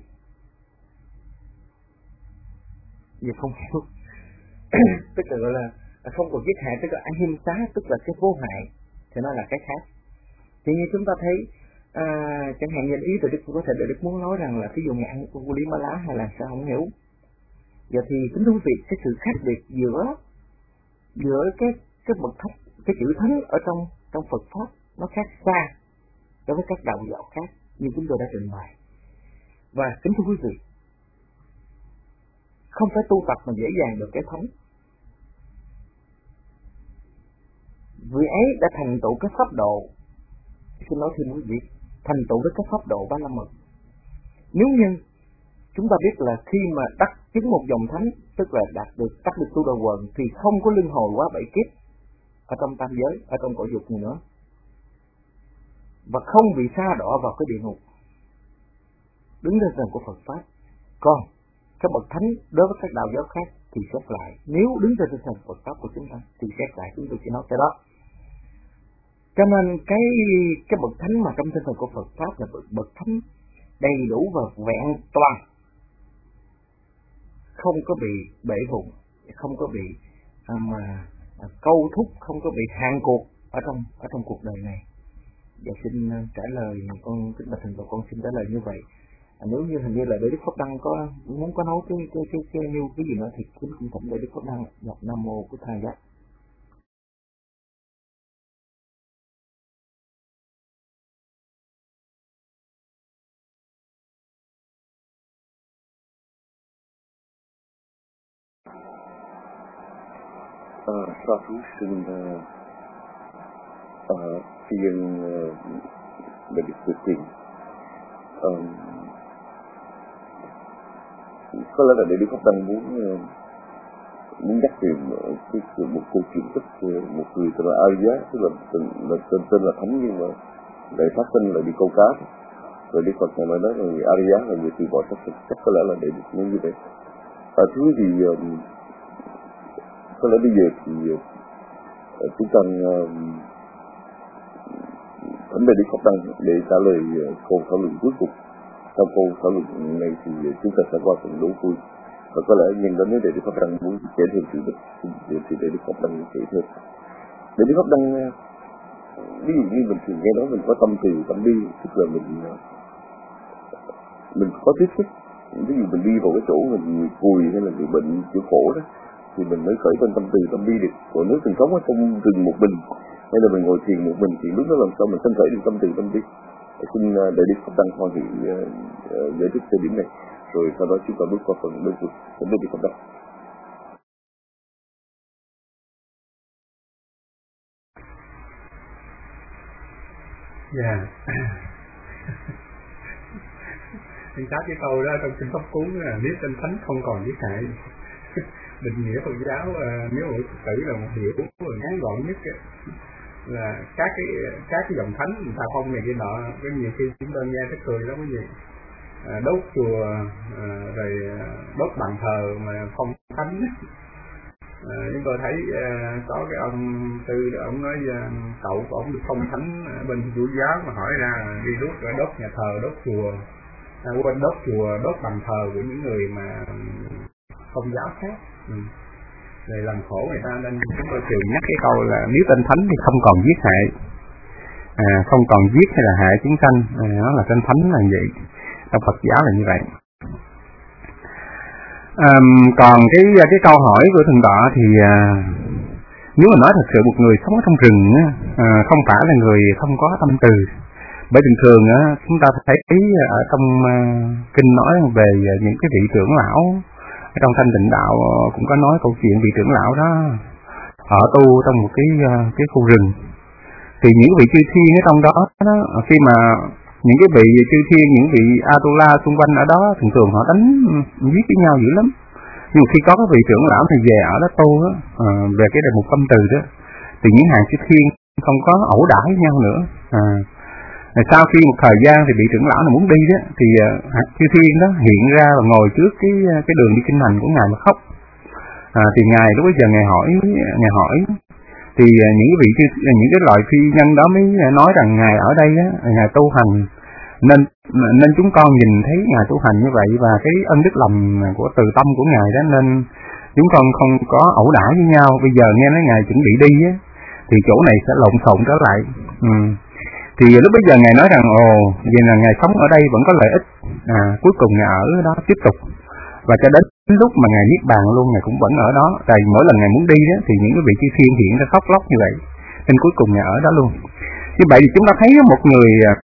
Giờ không hiểu tức là gọi là không còn giết hại, tức là ahimsa, tức là cái vô hại, thì nó là cái khác. Thì như chúng ta thấy à, chẳng hạn như ý từ Đức có thể để Đức muốn nói rằng là ví dụ như ăn Uli Mala hay là sao không hiểu. Giờ thì kính thú vị, cái sự khác biệt giữa giữa cái cái bậc thánh, cái chữ thánh ở trong trong Phật pháp nó khác xa đối với các đạo giáo khác như chúng tôi đã trình bày. Và kính thưa quý vị, không phải tu tập mà dễ dàng được cái thánh. Vị ấy đã thành tựu cái pháp độ, xin nói thêm quý vị, thành tựu với cái pháp độ ba la mật. Nếu như chúng ta biết là khi mà đắc chứng một dòng thánh, tức là đạt được đắc được tu đà quần, thì không có luân hồi quá bảy kiếp ở trong tam giới, ở trong cõi dục này nữa, và không bị sa đọa vào cái địa ngục, đứng trên sân của Phật pháp. Còn các bậc thánh đối với các đạo giáo khác thì xét lại, nếu đứng trên sân Phật pháp của chúng ta thì xét lại, chúng tôi chỉ nói cái đó. Cho nên cái cái bậc thánh mà trong tinh thần của Phật pháp là bậc, bậc thánh đầy đủ và vẹn toàn, không có bị bể vụn, không có bị à, mà à, câu thúc, không có bị hạn cuộc ở trong ở trong cuộc đời này. Và xin trả lời con kính bạch thành và con xin trả lời như vậy. À, nếu như hình như là để Đức Pháp Đăng có muốn có nói cái cái cái cái như cái gì nữa thì kính cũng thỉnh để Đức Pháp Đăng đọc Nam Mô của Thầy giác. À, sa thú xin uh, uh, phiên uh, để được thực hiện. Uh, có lẽ là để Đức Pháp Đăng muốn uh, muốn nhắc về cái một câu chuyện rất uh, một người tên là Arya, tức là tên là tên, tên là thánh nhưng mà lại phát sinh là đi câu cá. Rồi Đức Phật này nói là người Arya là người từ bỏ sắc thực, chắc có lẽ là để được như vậy. À, thứ gì uh, có lẽ bây giờ thì uh, chúng ta uh, thỉnh đề Đức Pháp Đăng để trả lời uh, câu thảo luận cuối cùng. Sau câu thảo luận này thì uh, chúng ta sẽ qua phần đố vui, và có lẽ nhân đến nếu đề Đức Pháp Đăng muốn kể thêm sự việc thì đề Đức Pháp Đăng kể thêm. Đề Đức Pháp Đăng uh, ví dụ như mình thường nghe nói mình có tâm từ tâm bi, tức là mình uh, mình có tiếp xúc, ví dụ mình đi vào cái chỗ mình người cùi hay là người bệnh chịu khổ đó, thì mình mới khởi lên tâm từ tâm bi được. Còn nếu mình sống ở trong rừng một mình hay là mình ngồi thiền một mình thì lúc đó làm sao mình không khởi được tâm từ tâm bi. Xin để Đức Phật Đăng Hoa Thị giải thích tới điểm này, rồi sau đó chúng ta bước qua phần bên cuối. Xin Đức Phật Đăng. Dạ. Thì các cái câu đó trong kinh Pháp Cú là nếu tên thánh không còn giết hại. Định nghĩa Phật giáo nếu ở Phật tử là một hiểu ngắn gọn nhất là các cái các cái dòng thánh người ta phong này kia nọ, cái nhiều khi chúng ta nghe cái cười lắm cái gì à, đốt chùa à, rồi đốt bàn thờ mà phong thánh. À, chúng tôi thấy à, có cái ông Tư ông nói à, cậu của ông được phong thánh à, bên Chúa giáo mà hỏi ra đi đốt đốt nhà thờ, đốt chùa, à, quên đốt chùa, đốt bàn thờ của những người mà không giáo khác. Ừ. Để làm khổ người ta, nên chúng tôi thường nhắc cái câu là nếu tên thánh thì không còn giết hại, à, không còn giết hay là hại chúng sanh, à, nó là tên thánh là vậy, trong Phật giáo là như vậy. À, còn cái cái câu hỏi của thượng tọa thì à, nếu mà nói thật sự một người sống ở trong rừng à, không phải là người không có tâm từ, bởi thường thường á chúng ta thấy ở trong à, kinh nói về những cái vị trưởng lão trong Thanh Tịnh Đạo cũng có nói câu chuyện vị trưởng lão đó ở tu trong một cái cái khu rừng, thì những vị chư thiên ở trong đó, đó khi mà những cái vị chư thiên, những vị Atula xung quanh ở đó thường thường họ đánh giết với nhau dữ lắm, nhưng khi có cái vị trưởng lão thì về ở đó tu đó, à, về cái đề mục tâm từ đó, thì những hàng chư thiên không có ẩu đả với nhau nữa. À, sau khi một thời gian thì vị trưởng lão này muốn đi đó, thì uh, chư thiên đó hiện ra và ngồi trước cái cái đường đi kinh hành của ngài mà khóc. À, thì ngài lúc bây giờ ngài hỏi ngài hỏi thì uh, những cái vị những cái loại phi nhân đó mới nói rằng ngài ở đây á, ngài tu hành nên nên chúng con nhìn thấy ngài tu hành như vậy và cái ân đức lành của từ tâm của ngài đó, nên chúng con không có ẩu đả với nhau. Bây giờ nghe nói ngài chuẩn bị đi á, thì chỗ này sẽ lộn xộn trở lại. Ừ. Thì lúc bây giờ ngài nói rằng ồ, vậy là ngài sống ở đây vẫn có lợi ích, à, cuối cùng ngài ở đó tiếp tục, và cho đến lúc mà ngài niết bàn luôn ngài cũng vẫn ở đó. Tại mỗi lần ngài muốn đi đó thì những cái vị chư thiên hiện ra khóc lóc như vậy, nên cuối cùng ngài ở đó luôn. Như vậy thì chúng ta thấy một người,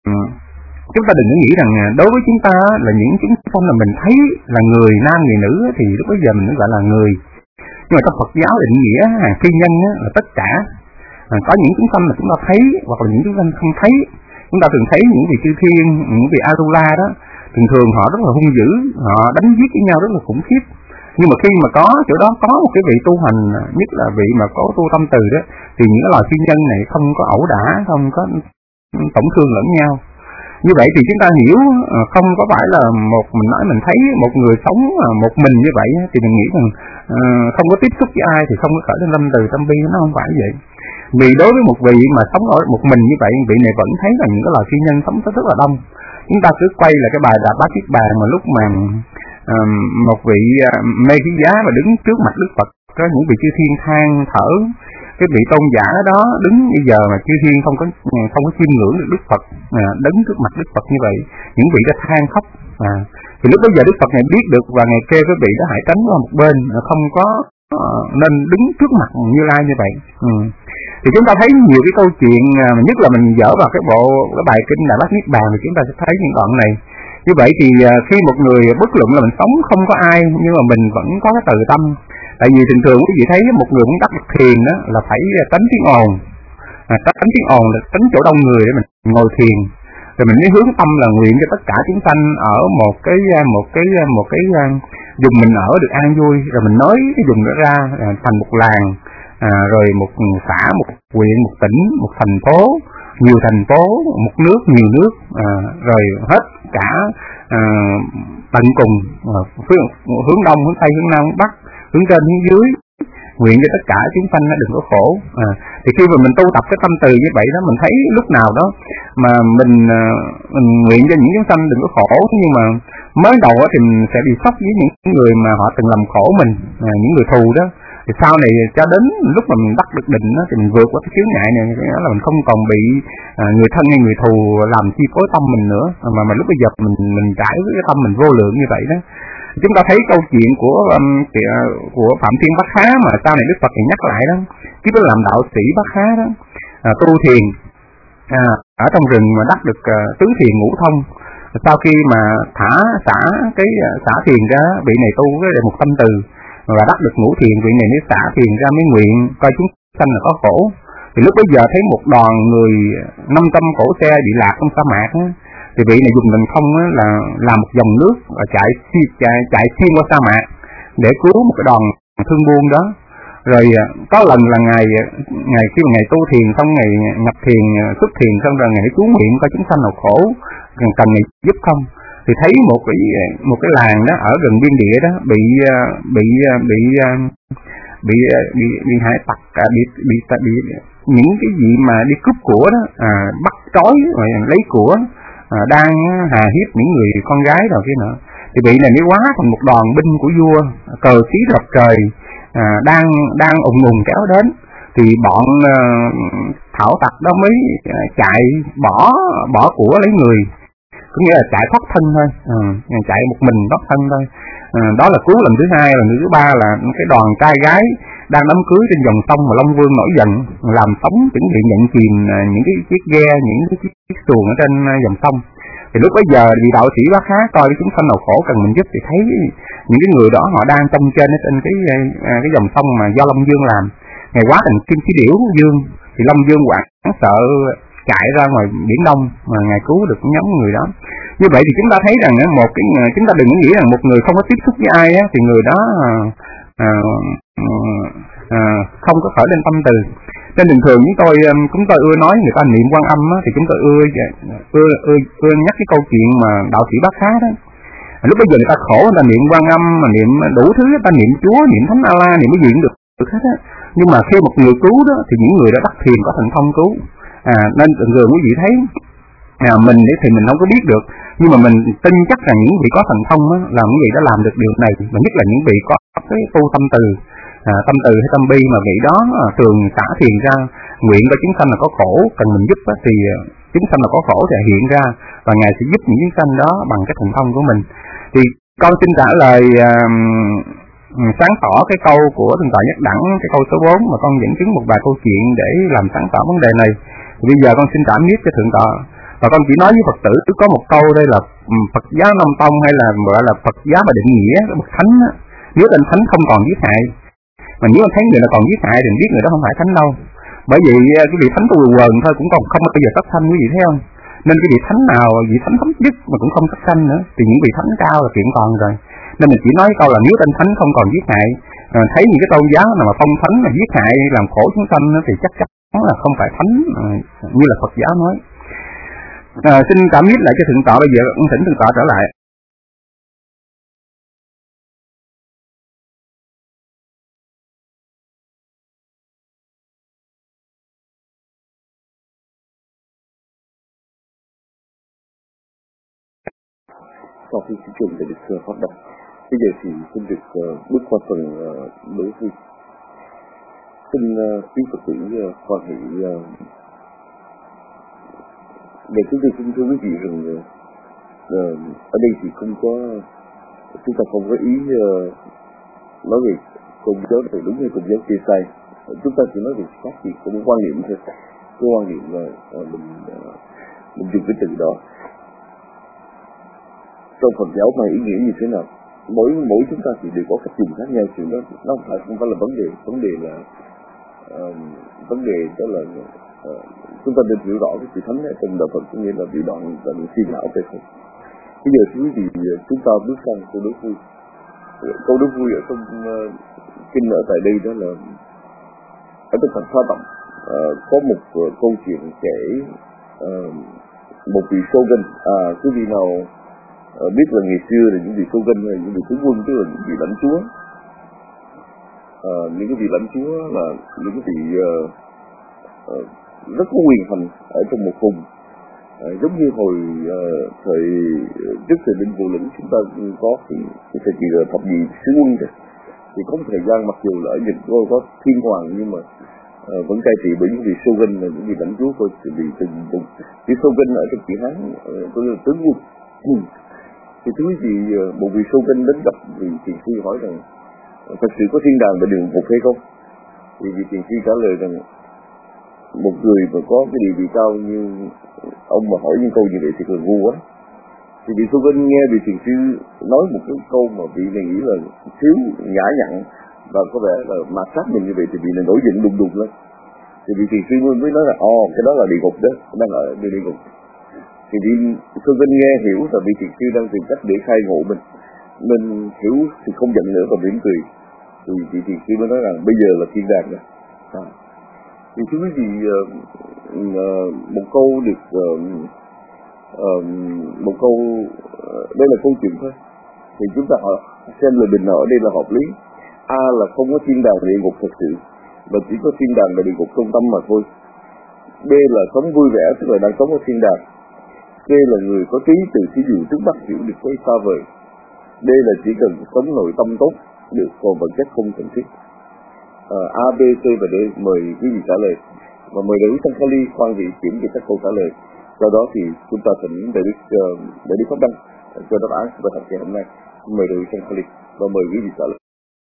chúng ta đừng có nghĩ rằng đối với chúng ta là những chúng sanh là mình thấy là người nam người nữ thì lúc bây giờ mình mới gọi là người, nhưng mà trong Phật giáo định nghĩa hàng phi nhân là tất cả. À, có những chúng sanh mà chúng ta thấy hoặc là những chúng sanh không thấy. Chúng ta thường thấy những vị chư thiên, những vị Atula đó, thường thường họ rất là hung dữ, họ đánh giết với nhau rất là khủng khiếp. Nhưng mà khi mà có chỗ đó có một cái vị tu hành, nhất là vị mà có tu tâm từ đó, thì những loài phi nhân này không có ẩu đả, không có tổn thương lẫn nhau. Như vậy thì chúng ta hiểu không có phải là một mình nói mình thấy một người sống một mình như vậy thì mình nghĩ rằng uh, không có tiếp xúc với ai thì không có khởi lên tâm từ tâm bi, nó không phải vậy. Vì đối với một vị mà sống ở một mình như vậy, vị này vẫn thấy là những cái loài phi nhân sống rất là đông. Chúng ta cứ quay lại cái bài Đà Bát Niết Bàn mà lúc mà uh, một vị uh, Mê Khí Giá mà đứng trước mặt Đức Phật, có những vị chư thiên than thở, cái vị tôn giả đó đứng bây giờ mà chư thiên không có không có chiêm ngưỡng được Đức Phật, à, đứng trước mặt Đức Phật như vậy, những vị đã than khóc. À, thì lúc bây giờ Đức Phật ngài biết được và ngài kêu cái vị đó hãy tránh qua một bên, không có uh, nên đứng trước mặt Như Lai như vậy. Ừ. Thì chúng ta thấy nhiều cái câu chuyện, uh, nhất là mình dở vào cái bộ cái bài kinh Đà Bát Niết Bàn thì chúng ta sẽ thấy những đoạn này. Như vậy thì uh, khi một người bất luận là mình sống không có ai nhưng mà mình vẫn có cái từ tâm. Tại vì thường thường quý vị thấy một người muốn đắc được thiền đó là phải tránh tiếng ồn, à, tránh tiếng ồn là tránh chỗ đông người để mình ngồi thiền, rồi mình mới hướng tâm là nguyện cho tất cả chúng sanh ở một cái một cái một cái vùng mình ở được an vui, rồi mình nói cái vùng đó ra à, thành một làng, à, rồi một xã, một huyện, một tỉnh, một thành phố, nhiều thành phố, một nước, nhiều nước, à, rồi hết cả à, tận cùng à, hướng, hướng đông, hướng tây, hướng nam, hướng bắc, hướng trên, hướng dưới, nguyện cho tất cả chúng sanh nó đừng có khổ. À, thì khi mà mình tu tập cái tâm từ như vậy đó, mình thấy lúc nào đó mà mình, mình nguyện cho những chúng sanh đừng có khổ, nhưng mà mới đầu thì mình sẽ bị sốc với những người mà họ từng làm khổ mình, à, những người thù đó, Thì sau này cho đến lúc mà mình đắc được định đó, thì mình vượt qua cái chướng ngại này, đó là mình không còn bị à, người thân hay người thù làm chi phối tâm mình nữa, mà mà lúc bây giờ mình mình trải với cái tâm mình vô lượng như vậy đó. Chúng ta thấy câu chuyện của um, của Phạm Thiên Bát Khá mà sau này Đức Phật thì nhắc lại đó, chứ đó làm đạo sĩ Bát Khá đó, à, tu thiền à, ở trong rừng mà đắc được uh, tứ thiền ngũ thông. Sau khi mà thả xả cái xả thiền ra, vị này tu cái một tâm từ và đắc được ngũ thiền, vị này nếu xả thiền ra mới nguyện coi chúng sanh là có khổ. Thì lúc bây giờ thấy một đoàn người năm trăm cổ xe bị lạc trong sa mạc á, thì vị này dùng định không á, là làm một dòng nước và chạy chạy chạy xuyên qua sa mạc để cứu một cái đoàn thương buôn đó. Rồi có lần là ngày ngày khi mà ngày tu thiền xong, ngày nhập thiền xuất thiền xong rồi ngày chú nguyện coi chúng sanh nào khổ cần cần ngày giúp không, thì thấy một cái một cái làng đó ở gần biên địa đó bị bị bị bị bị bị hải tặc bị bị bị những cái gì mà đi cướp của đó à, bắt trói rồi lấy của à, đang hà hiếp những người con gái rồi kia nữa. Thì vị này mới hóa thành một đoàn binh của vua, cờ xí rập trời à, đang đang ùng ùng kéo đến. Thì bọn uh, thảo tặc đó mới uh, chạy bỏ bỏ của lấy người, có nghĩa là chạy thoát thân thôi, à, chạy một mình thoát thân thôi. À, đó là cứu lần thứ hai. Lần thứ ba là cái đoàn trai gái đang đám cưới trên dòng sông mà Long Vương nổi giận làm sóng chuẩn bị nhận chìm những cái chiếc ghe, những cái chiếc, chiếc xuồng ở trên dòng sông. Thì lúc bấy giờ vị đạo sĩ Bát Khá coi chúng sanh nào khổ cần mình giúp, thì thấy những cái người đó họ đang trong trên trên cái cái dòng sông mà do Long Vương làm, ngày quá thành kim khí điểu dương. Thì Long Vương hoảng sợ chạy ra ngoài biển Đông mà ngài cứu được nhóm người đó. Như vậy thì chúng ta thấy rằng một cái chúng ta đừng nghĩ rằng một người không có tiếp xúc với ai á, thì người đó à, à, không có khởi lên tâm từ. Nên thường thường chúng tôi chúng tôi ưa nói người ta niệm Quan Âm á, thì chúng tôi ưa ưa ưa, ưa nhắc cái câu chuyện mà đạo sĩ Bát Khá đó. Lúc bây giờ người ta khổ, người ta niệm Quan Âm mà niệm đủ thứ, người ta niệm Chúa, niệm Thánh A La, niệm cái gì cũng được được hết á. Nhưng mà khi một người cứu đó thì những người đã đắc thiền có thành thông cứu. À, nên thường thường quý vị thấy à, mình thì mình không có biết được, nhưng mà mình tin chắc rằng những vị có thành thông á, là những vị đã làm được điều này, và nhất là những vị có cái tu tâm từ, à, tâm từ hay tâm bi mà vị đó à, thường xả thiền ra nguyện cho chúng sanh là có khổ cần mình giúp á, thì chúng sanh là có khổ thì hiện ra và ngài sẽ giúp những chúng sanh đó bằng cái thành thông của mình. Thì con xin trả lời uh, sáng tỏ cái câu của Thượng tọa Nhất Đẳng, cái câu số bốn mà con dẫn chứng một vài câu chuyện để làm sáng tỏ vấn đề này. Thì bây giờ con xin trả miết cho Thượng tọa, và con chỉ nói với Phật tử có một câu đây là Phật giáo Nam Tông hay là gọi là Phật giáo mà định nghĩa cái bậc thánh á, nếu tên thánh không còn giết hại, mà nếu anh thấy người nào còn giết hại thì biết người đó không phải thánh đâu. Bởi vì cái vị thánh tu quần thôi cũng còn không bao giờ sát sanh, quý vị thấy không? Nên cái vị thánh nào, vị thánh thánh nhất mà cũng không sát sanh nữa, thì những vị thánh cao là kiện toàn rồi. Nên mình chỉ nói câu là nếu tên thánh không còn giết hại, à, thấy những cái tôn giáo nào mà phong thánh mà giết hại làm khổ chúng sanh thì chắc chắn là không phải thánh à, như là Phật giáo nói. À, xin cảm ơn lại cho Thượng tọa. Bây giờ ông thỉnh Thượng tọa trở lại. Sau khi chương trình đã được phát động, bây giờ thì xin được uh, bước qua phần uh, đối vui. Xin uh, quý Phật tử uh, hoan hỷ uh, để chúng tôi xin thưa quý vị rằng uh, uh, ở đây thì không có, chúng ta không có ý uh, nói về công giáo thì đúng hay công giáo chia sai, chúng ta chỉ nói về các gì cũng quan niệm thôi. Cái quan niệm là uh, mình uh, mình dùng cái từ đó. Trong Phật giáo mà ý nghĩa như thế nào, mỗi mỗi chúng ta thì đều có cách dùng khác nhau, chuyện đó nó không phải không phải là vấn đề vấn đề là uh, vấn đề đó là uh, chúng ta nên hiểu rõ cái sự thánh ở trong đạo Phật, có nghĩa là bị đoạn là bị suy não về Phật. Bây giờ quý vị chúng ta bước sang câu đố vui. Câu đố vui ở trong uh, kinh ở tại đây đó là ở trong Phật Pháp Tạng uh, có một uh, câu chuyện kể uh, một vị shogun, à quý vị nào À, biết là ngày xưa là những vị shogun hay những vị tướng quân, tức là những vị lãnh chúa, à, những cái vị lãnh chúa là những cái vị uh, uh, rất có quyền hành ở trong một vùng, à, giống như hồi uh, thời trước thời Đinh Bộ Lĩnh chúng ta có cái, cái thời kỳ thập nhị sứ quân rồi, thì có một thời gian mặc dù là ở Nhật có, có thiên hoàng nhưng mà uh, vẫn cai trị bởi những vị shogun là những vị lãnh chúa thôi, vì từng vùng cái shogun ở trong chữ Hán có uh, tướng quân. Ừ. Thì thứ gì uh, một vị shogun đến gặp vị thiền sư hỏi rằng uh, thật sự có thiên đàng và địa ngục hay không? Thì vị thiền sư trả lời rằng một người mà có cái địa vị cao như ông mà hỏi những câu như vậy thì còn ngu quá. Thì vị shogun nghe vị thiền sư nói một cái câu mà vị này nghĩ là thiếu nhã nhặn và có vẻ là mạt sát mình như vậy thì vị này nổi giận đùng đùng lên. Thì vị thiền sư mới nói là ồ cái đó là địa ngục đó, đang ở địa ngục. Thì vị shogun nghe hiểu là vị thiền sư đang tìm cách để khai ngộ mình, nên hiểu thì không giận nữa và mỉm cười. Thì vị thiền sư mới nói rằng bây giờ là thiên đàng rồi. À. Thì thưa quý vị, uh, uh, một câu được uh, uh, một câu uh, đây là câu chuyện thôi. Thì chúng ta hỏi, xem lời bình ở đây là hợp lý. A là không có thiên đàng địa ngục thật sự, và chỉ có thiên đàng và địa ngục trong tâm mà thôi. B là sống vui vẻ, tức là đang sống ở thiên đàng. C là người có trí từ thí dụ trước mắt hiểu được cái xa vời. D là chỉ cần sống nội tâm tốt được, còn vật chất không cần thiết. À, A, B, C và D mời quý vị trả lời, và mời đại đức Tăng Kali khoan vị kiểm về các câu trả lời. Sau đó thì chúng ta thỉnh đại đức uh, đại đức Pháp Đăng cho đáp án của tập ngày hôm nay. Mời đại đức Tăng Kali và mời quý vị trả lời.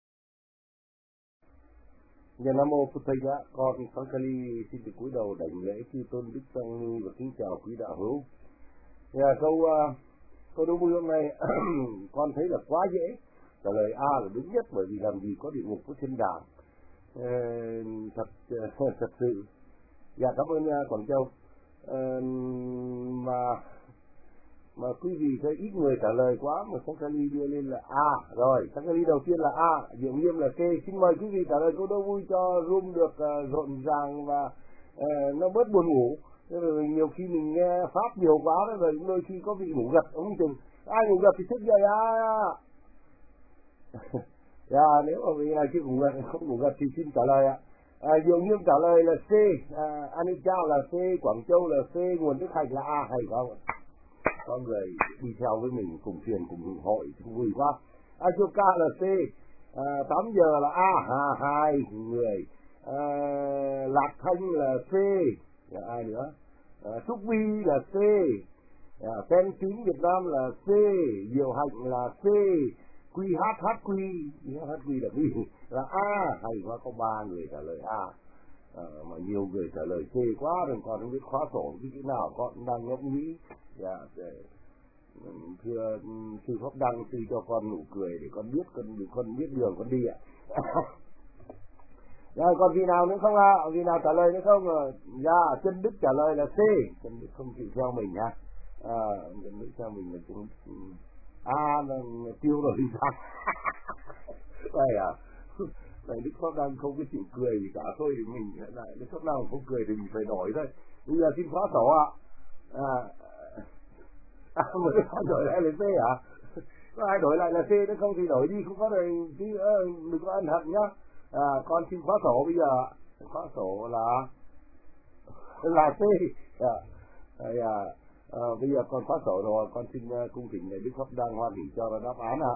Nhà Nam Mô Phật Thầy, con Tăng Kali xin được cúi đầu đảnh lễ chư tôn đức tăng ni và kính chào quý đạo hữu. Nhà câu uh, câu đố vui hôm nay con thấy là quá dễ, trả lời A là đúng nhất, bởi vì làm gì có địa ngục có thiên đàng. Uh, thật uh, thật sự. Dạ cảm ơn uh, Quảng Châu. Uh, mà mà quý vị thấy ít người trả lời quá mà Tăng Kali đưa lên là A. Rồi, Tăng Kali đầu tiên là A, Diệu Nghiêm là C. Xin mời quý vị trả lời câu đố vui cho room được uh, rộn ràng và uh, nó bớt buồn ngủ. Thế rồi nhiều khi mình nghe pháp nhiều quá rồi đôi khi có vị ngủ gật, ông chừng ai ngủ gật thì thức dậy à. Dạ, nếu mà vị này chưa ngủ gật, không ngủ gật thì xin trả lời ạ. À, Diệu Nghiêm trả lời là C, à, Anica là C, Quảng Châu là C, nguồn Đức Hạnh là A, hay không? Có người đi theo với mình cùng thuyền cùng hội vui quá. Ashoka là C, à, tám giờ là A, hà hai người. À, Lạc Thanh là C, là ai nữa? À, Trúc Vi là C, à, Ten Tín Việt Nam là C, Diệu Hạnh là C, Quy Hát Hát Quy, Hát Quy là V là A, hay quá, có ba người trả lời A. À, mà nhiều người trả lời C quá rồi, còn không biết khóa sổ cái chữ nào, con đang ngẫm nghĩ. Dạ, để, thưa sư Pháp Đăng sư cho con nụ cười để con biết con con biết đường con đi ạ. Rồi còn vị nào nữa không ạ? À? Vị nào trả lời nữa không? Dạ, Chân Đức trả lời là C. Chân Đức không chịu theo mình ha. À, Chân Đức theo mình là chúng A là tiêu rồi đi ra. Đây à. Đây Đức Pháp Đăng không có chịu cười gì cả, thôi thì mình lại Đức Pháp Đăng không cười thì mình phải đổi thôi. Bây giờ xin khóa sổ ạ. À, à mới đổi lại là C hả? Có ai đổi lại là C nữa không thì đổi đi, không có rồi chứ đừng có ân hận nhá. À, con xin khóa sổ bây giờ. Khóa sổ là là C. À, à, à, bây giờ con khóa sổ rồi, con xin uh, cung thỉnh Đức Pháp Đăng hoan hỷ cho ra đáp án ạ.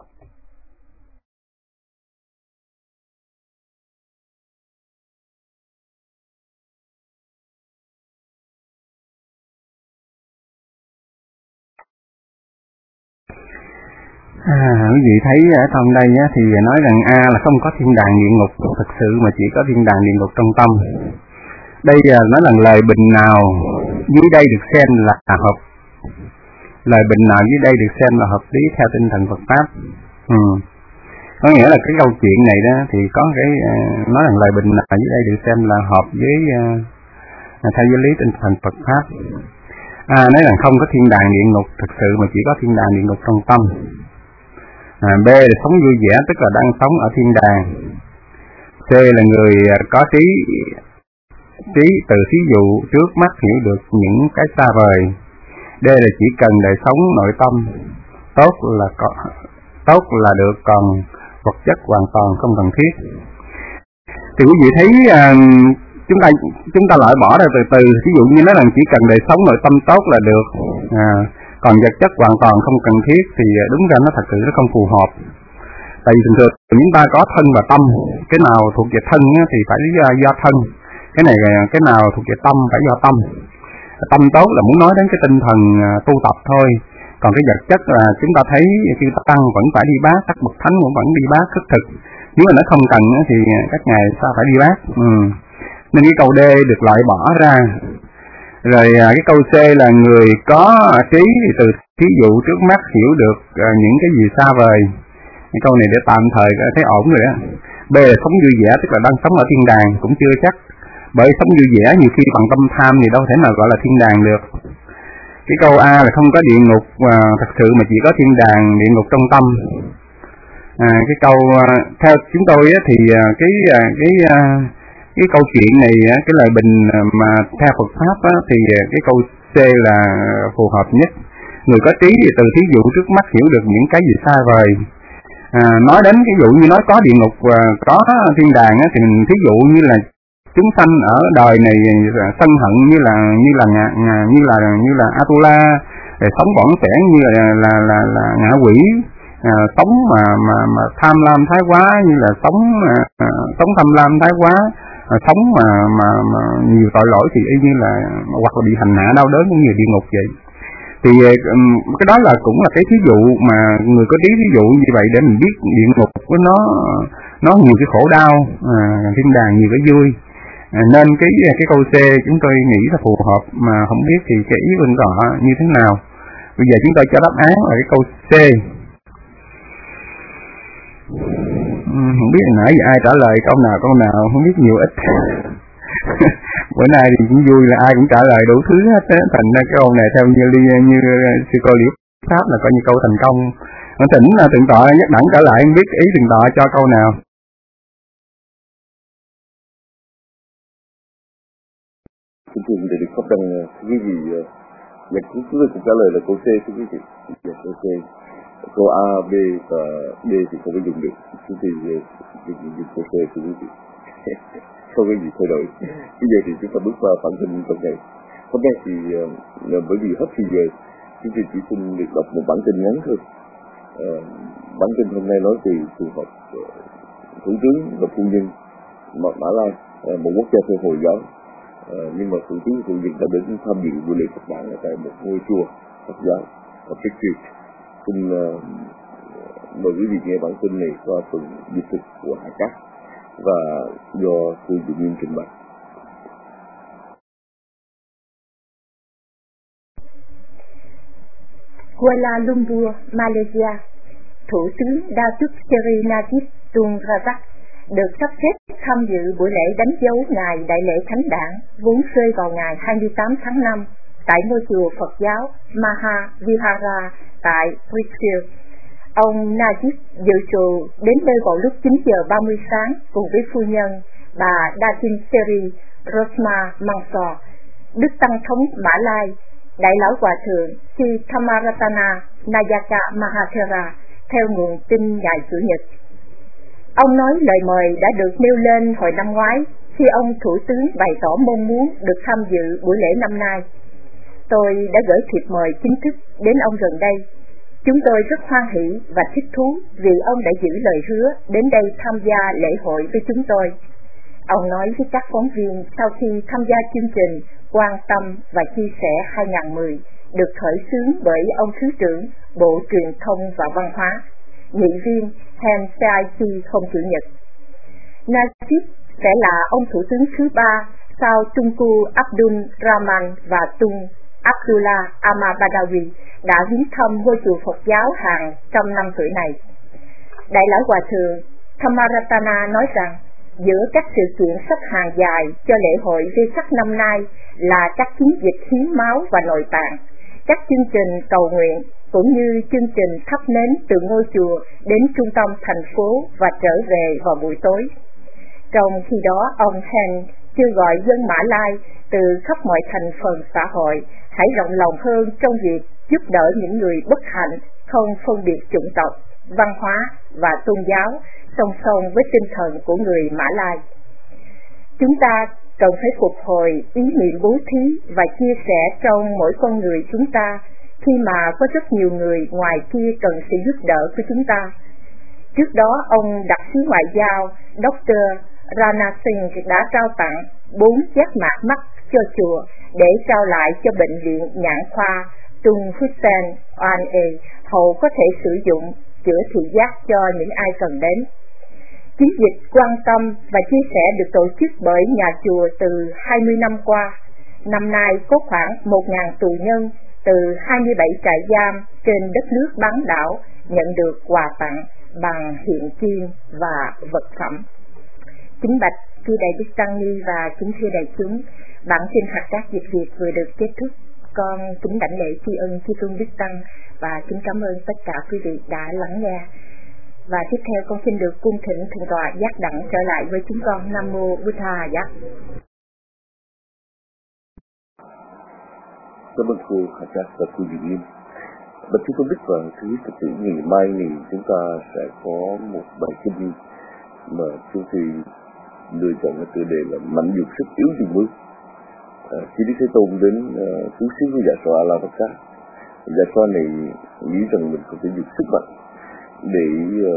À, quý vị thấy ở trong đây á, thì nói rằng A là không có thiên đàng địa ngục thực sự mà chỉ có thiên đàng địa ngục trong tâm. Đây là nói là lời bình nào dưới đây được xem là hợp, lời bình nào dưới đây được xem là hợp lý theo tinh thần Phật pháp. Ừ. Có nghĩa là cái câu chuyện này đó thì có cái uh, nói rằng lời bình nào dưới đây được xem là hợp với uh, theo giáo lý tinh thần Phật pháp. A nói rằng không có thiên đàng địa ngục thực sự mà chỉ có thiên đàng địa ngục trong tâm. À, B là sống vui vẻ, tức là đang sống ở thiên đàng. C là người có trí trí từ thí dụ trước mắt hiểu được những cái xa vời. D là chỉ cần đời sống nội tâm tốt là có, tốt là được, còn vật chất hoàn toàn không cần thiết. Thì quý vị thấy uh, chúng ta chúng ta loại bỏ ra từ từ, ví dụ như nói rằng chỉ cần đời sống nội tâm tốt là được. À, còn vật chất hoàn toàn không cần thiết thì đúng ra nó thật sự nó không phù hợp. Tại vì thường thường chúng ta có thân và tâm, cái nào thuộc về thân thì phải do thân, cái này cái nào thuộc về tâm phải do tâm. Tâm tốt là muốn nói đến cái tinh thần tu tập thôi, còn cái vật chất là chúng ta thấy chư tăng vẫn phải đi bát, các bậc thánh cũng vẫn đi bát khất thực, nếu mà nó không cần thì các ngài sao phải đi bát. Ừ. Nên cái câu D được loại bỏ ra. Rồi cái câu C là người có trí thì từ thí dụ trước mắt hiểu được những cái gì xa vời. Cái câu này để tạm thời thấy ổn rồi đó. B là sống vui vẻ, tức là đang sống ở thiên đàng, cũng chưa chắc. Bởi sống vui vẻ nhiều khi bằng tâm tham thì đâu thể nào gọi là thiên đàng được. Cái câu A là không có địa ngục, và thật sự mà chỉ có thiên đàng, địa ngục trong tâm. À, cái câu theo chúng tôi á, thì cái cái cái câu chuyện này, cái lời bình mà theo Phật pháp á, thì cái câu C là phù hợp nhất. Người có trí thì từ thí dụ trước mắt hiểu được những cái gì xa vời. À, nói đến cái dụ như nói có địa ngục và có thiên đàng á, thì mình thí dụ như là chúng sanh ở đời này sân hận như là như là ngạ, như là như là Atula, để sống bỏng sẻn như là là là, là ngạ quỷ, à, sống mà mà mà tham lam thái quá như là sống à, sống tham lam thái quá, à, sống mà mà mà nhiều tội lỗi thì y như là hoặc là bị hành hạ đau đớn cũng như địa ngục vậy. Thì um, cái đó là cũng là cái thí dụ mà người có trí thí dụ như vậy để mình biết địa ngục của nó nó nhiều cái khổ đau, à, thiên đàng nhiều cái vui. À, nên cái cái câu C chúng tôi nghĩ là phù hợp, mà không biết thì cái ý bên đó như thế nào. Bây giờ chúng tôi cho đáp án là cái câu C. Ừ, không biết nãy giờ ai trả lời câu nào câu nào, không biết nhiều ít. Bữa nay thì cũng vui là ai cũng trả lời đủ thứ hết á, thành ra cái câu này theo như như sư cô Liễu Pháp là coi như câu thành công. Còn thỉnh là thượng tọa nhất đẳng trở lại, không biết ý thượng tọa cho câu nào. Thưa quý vị, Pháp Đăng, quý vị, dạ, chúng tôi cũng trả lời là câu C, thưa quý vị. Dạ, câu C. Câu A, B và D thì không có dùng được. Chúng tôi dùng câu C, thưa quý vị. Không có gì thay đổi. Bây giờ thì chúng ta bước vào bản tin trong ngày. Hôm nay thì là bởi vì hết thì giờ, chúng tôi chỉ xin được đọc một bản tin ngắn thôi. À, bản tin hôm nay nói về trường hợp uh, thủ tướng và phu nhân Mã Lai, uh, một quốc gia theo Hồi giáo. À, nhưng mà thủ tướng và phu nhân đã đến tham dự buổi lễ Phật đản ở tại một ngôi chùa Phật giáo ở Pittsburgh. Xin uh, mời quý vị nghe bản tin này qua phần dịch thuật của Hải Cát và do sư Dũng Nguyên trình bày. Kuala Lumpur, Malaysia, Thủ tướng Datuk Seri Najib Tun Razak được sắp xếp tham dự buổi lễ đánh dấu ngày Đại lễ Thánh Đản vốn rơi vào ngày hai mươi tám tháng năm tại ngôi chùa Phật giáo Maha Vihara tại Pittsburgh. Ông Najib dự trù đến đây vào lúc chín giờ ba mươi sáng cùng với phu nhân bà Datin Seri Rosma Mansor, Đức Tăng thống Mã Lai, Đại lão Hòa thượng Sri Thammaratana Nayaka Mahathera theo nguồn tin ngày Chủ nhật. Ông nói lời mời đã được nêu lên hồi năm ngoái khi ông Thủ tướng bày tỏ mong muốn được tham dự buổi lễ năm nay. Tôi đã gửi thiệp mời chính thức đến ông gần đây. Chúng tôi rất hoan hỷ và thích thú vì ông đã giữ lời hứa đến đây tham gia lễ hội với chúng tôi. Ông nói với các phóng viên sau khi tham gia chương trình Quan tâm và chia sẻ hai không một không được khởi xướng bởi ông Thứ trưởng Bộ Truyền thông và Văn hóa, nghị viên Hen Saiki hôm Chủ nhật. Najib sẽ là ông thủ tướng thứ ba sau Tunku Abdul Rahman và Tun Abdullah Ahmad Badawi đã viếng thăm ngôi chùa Phật giáo hàng trăm năm tuổi này. Đại lão Hòa thượng Thammaratana nói rằng giữa các sự kiện sắp hàng dài cho lễ hội Vesak năm nay là các chiến dịch hiến máu và nội tạng, các chương trình cầu nguyện cũng như chương trình thắp nến từ ngôi chùa đến trung tâm thành phố và trở về vào buổi tối. Trong khi đó, ông Hen kêu gọi dân Mã Lai từ khắp mọi thành phần xã hội hãy rộng lòng hơn trong việc giúp đỡ những người bất hạnh, không phân biệt chủng tộc, văn hóa và tôn giáo, song song với tinh thần của người Mã Lai. Chúng ta cần phải phục hồi ý niệm bố thí và chia sẻ trong mỗi con người chúng ta khi mà có rất nhiều người ngoài kia cần sự giúp đỡ của chúng ta. Trước đó, ông đặc sứ ngoại giao doctor Rana Singh đã trao tặng bốn giác mạc mắt cho chùa để trao lại cho bệnh viện nhãn khoa Tung Hussain Oan A hậu có thể sử dụng chữa thị giác cho những ai cần đến. Chiến dịch quan tâm và chia sẻ được tổ chức bởi nhà chùa từ hai mươi năm qua. Năm nay có khoảng một nghìn tù nhân từ hai mươi bảy trại giam trên đất nước bán đảo nhận được quà tặng bằng hiện kim và vật phẩm. Kính bạch chư đại đức tăng ni và kính thưa đại chúng, bản tin hạt cát dịch Việt vừa được kết thúc. Con kính đảnh lễ tri ân chư tôn đức tăng và kính cảm ơn tất cả quý vị đã lắng nghe. Và tiếp theo con xin được cung thỉnh thượng tọa Giác Đẳng trở lại với chúng con. Nam mô Buddha Giác. Cảm ơn cô Hà Trác và cô Diệu Linh. Bạch Chúa Tôn Đức và Thưa Phật tử, ngày mai này chúng ta sẽ có một bài kinh mà chúng tôi lựa chọn cái tựa đề là mạnh dục sức yếu dùng bước. À, khi Đức Thế Tôn đến uh, cứu xứ của Dạ Xoa La Phật Sát, Dạ Xoa này nghĩ rằng mình có thể dùng sức mạnh để uh,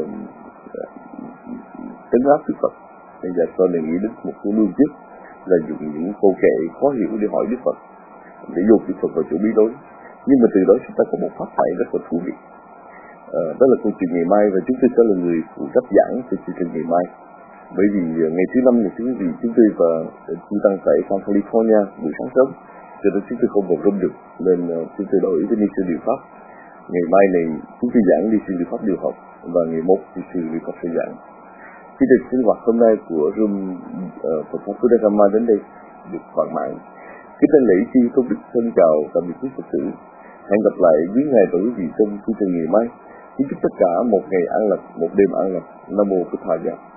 trấn áp Đức Phật. Nên Dạ Xoa này nghĩ đến một số lưu trước là dùng những câu kệ khó hiểu để hỏi Đức Phật, để dồn Đức Phật vào chỗ bí đối. Nhưng mà từ đó chúng ta có một pháp thoại rất là thú vị. À, đó là câu chuyện ngày mai và chúng tôi sẽ là người phụ trách giảng cho chương trình ngày mai. Bởi vì ngày thứ năm này chúng vì chúng tôi và chúng tăng tại San California buổi sáng sớm, cho nên chúng tôi không vào room được, nên chúng tôi đổi cái ni sư điều pháp. Ngày mai này chúng tôi giảng ni sư điều pháp điều học và ngày mốt ni sư điều pháp sẽ giảng. Chương trình sinh hoạt hôm nay của room uh, Phật pháp Buddha Dhamma đến đây được hoàn mãn. Kính thưa lễ chi tôn đức thân chào tạm biệt quý Phật tử. Hẹn gặp lại quý ngài và quý vị trong chương trình ngày mai. Kính chúc tất cả một ngày an lành, một đêm an lành. Nam mô Bụt Thầy.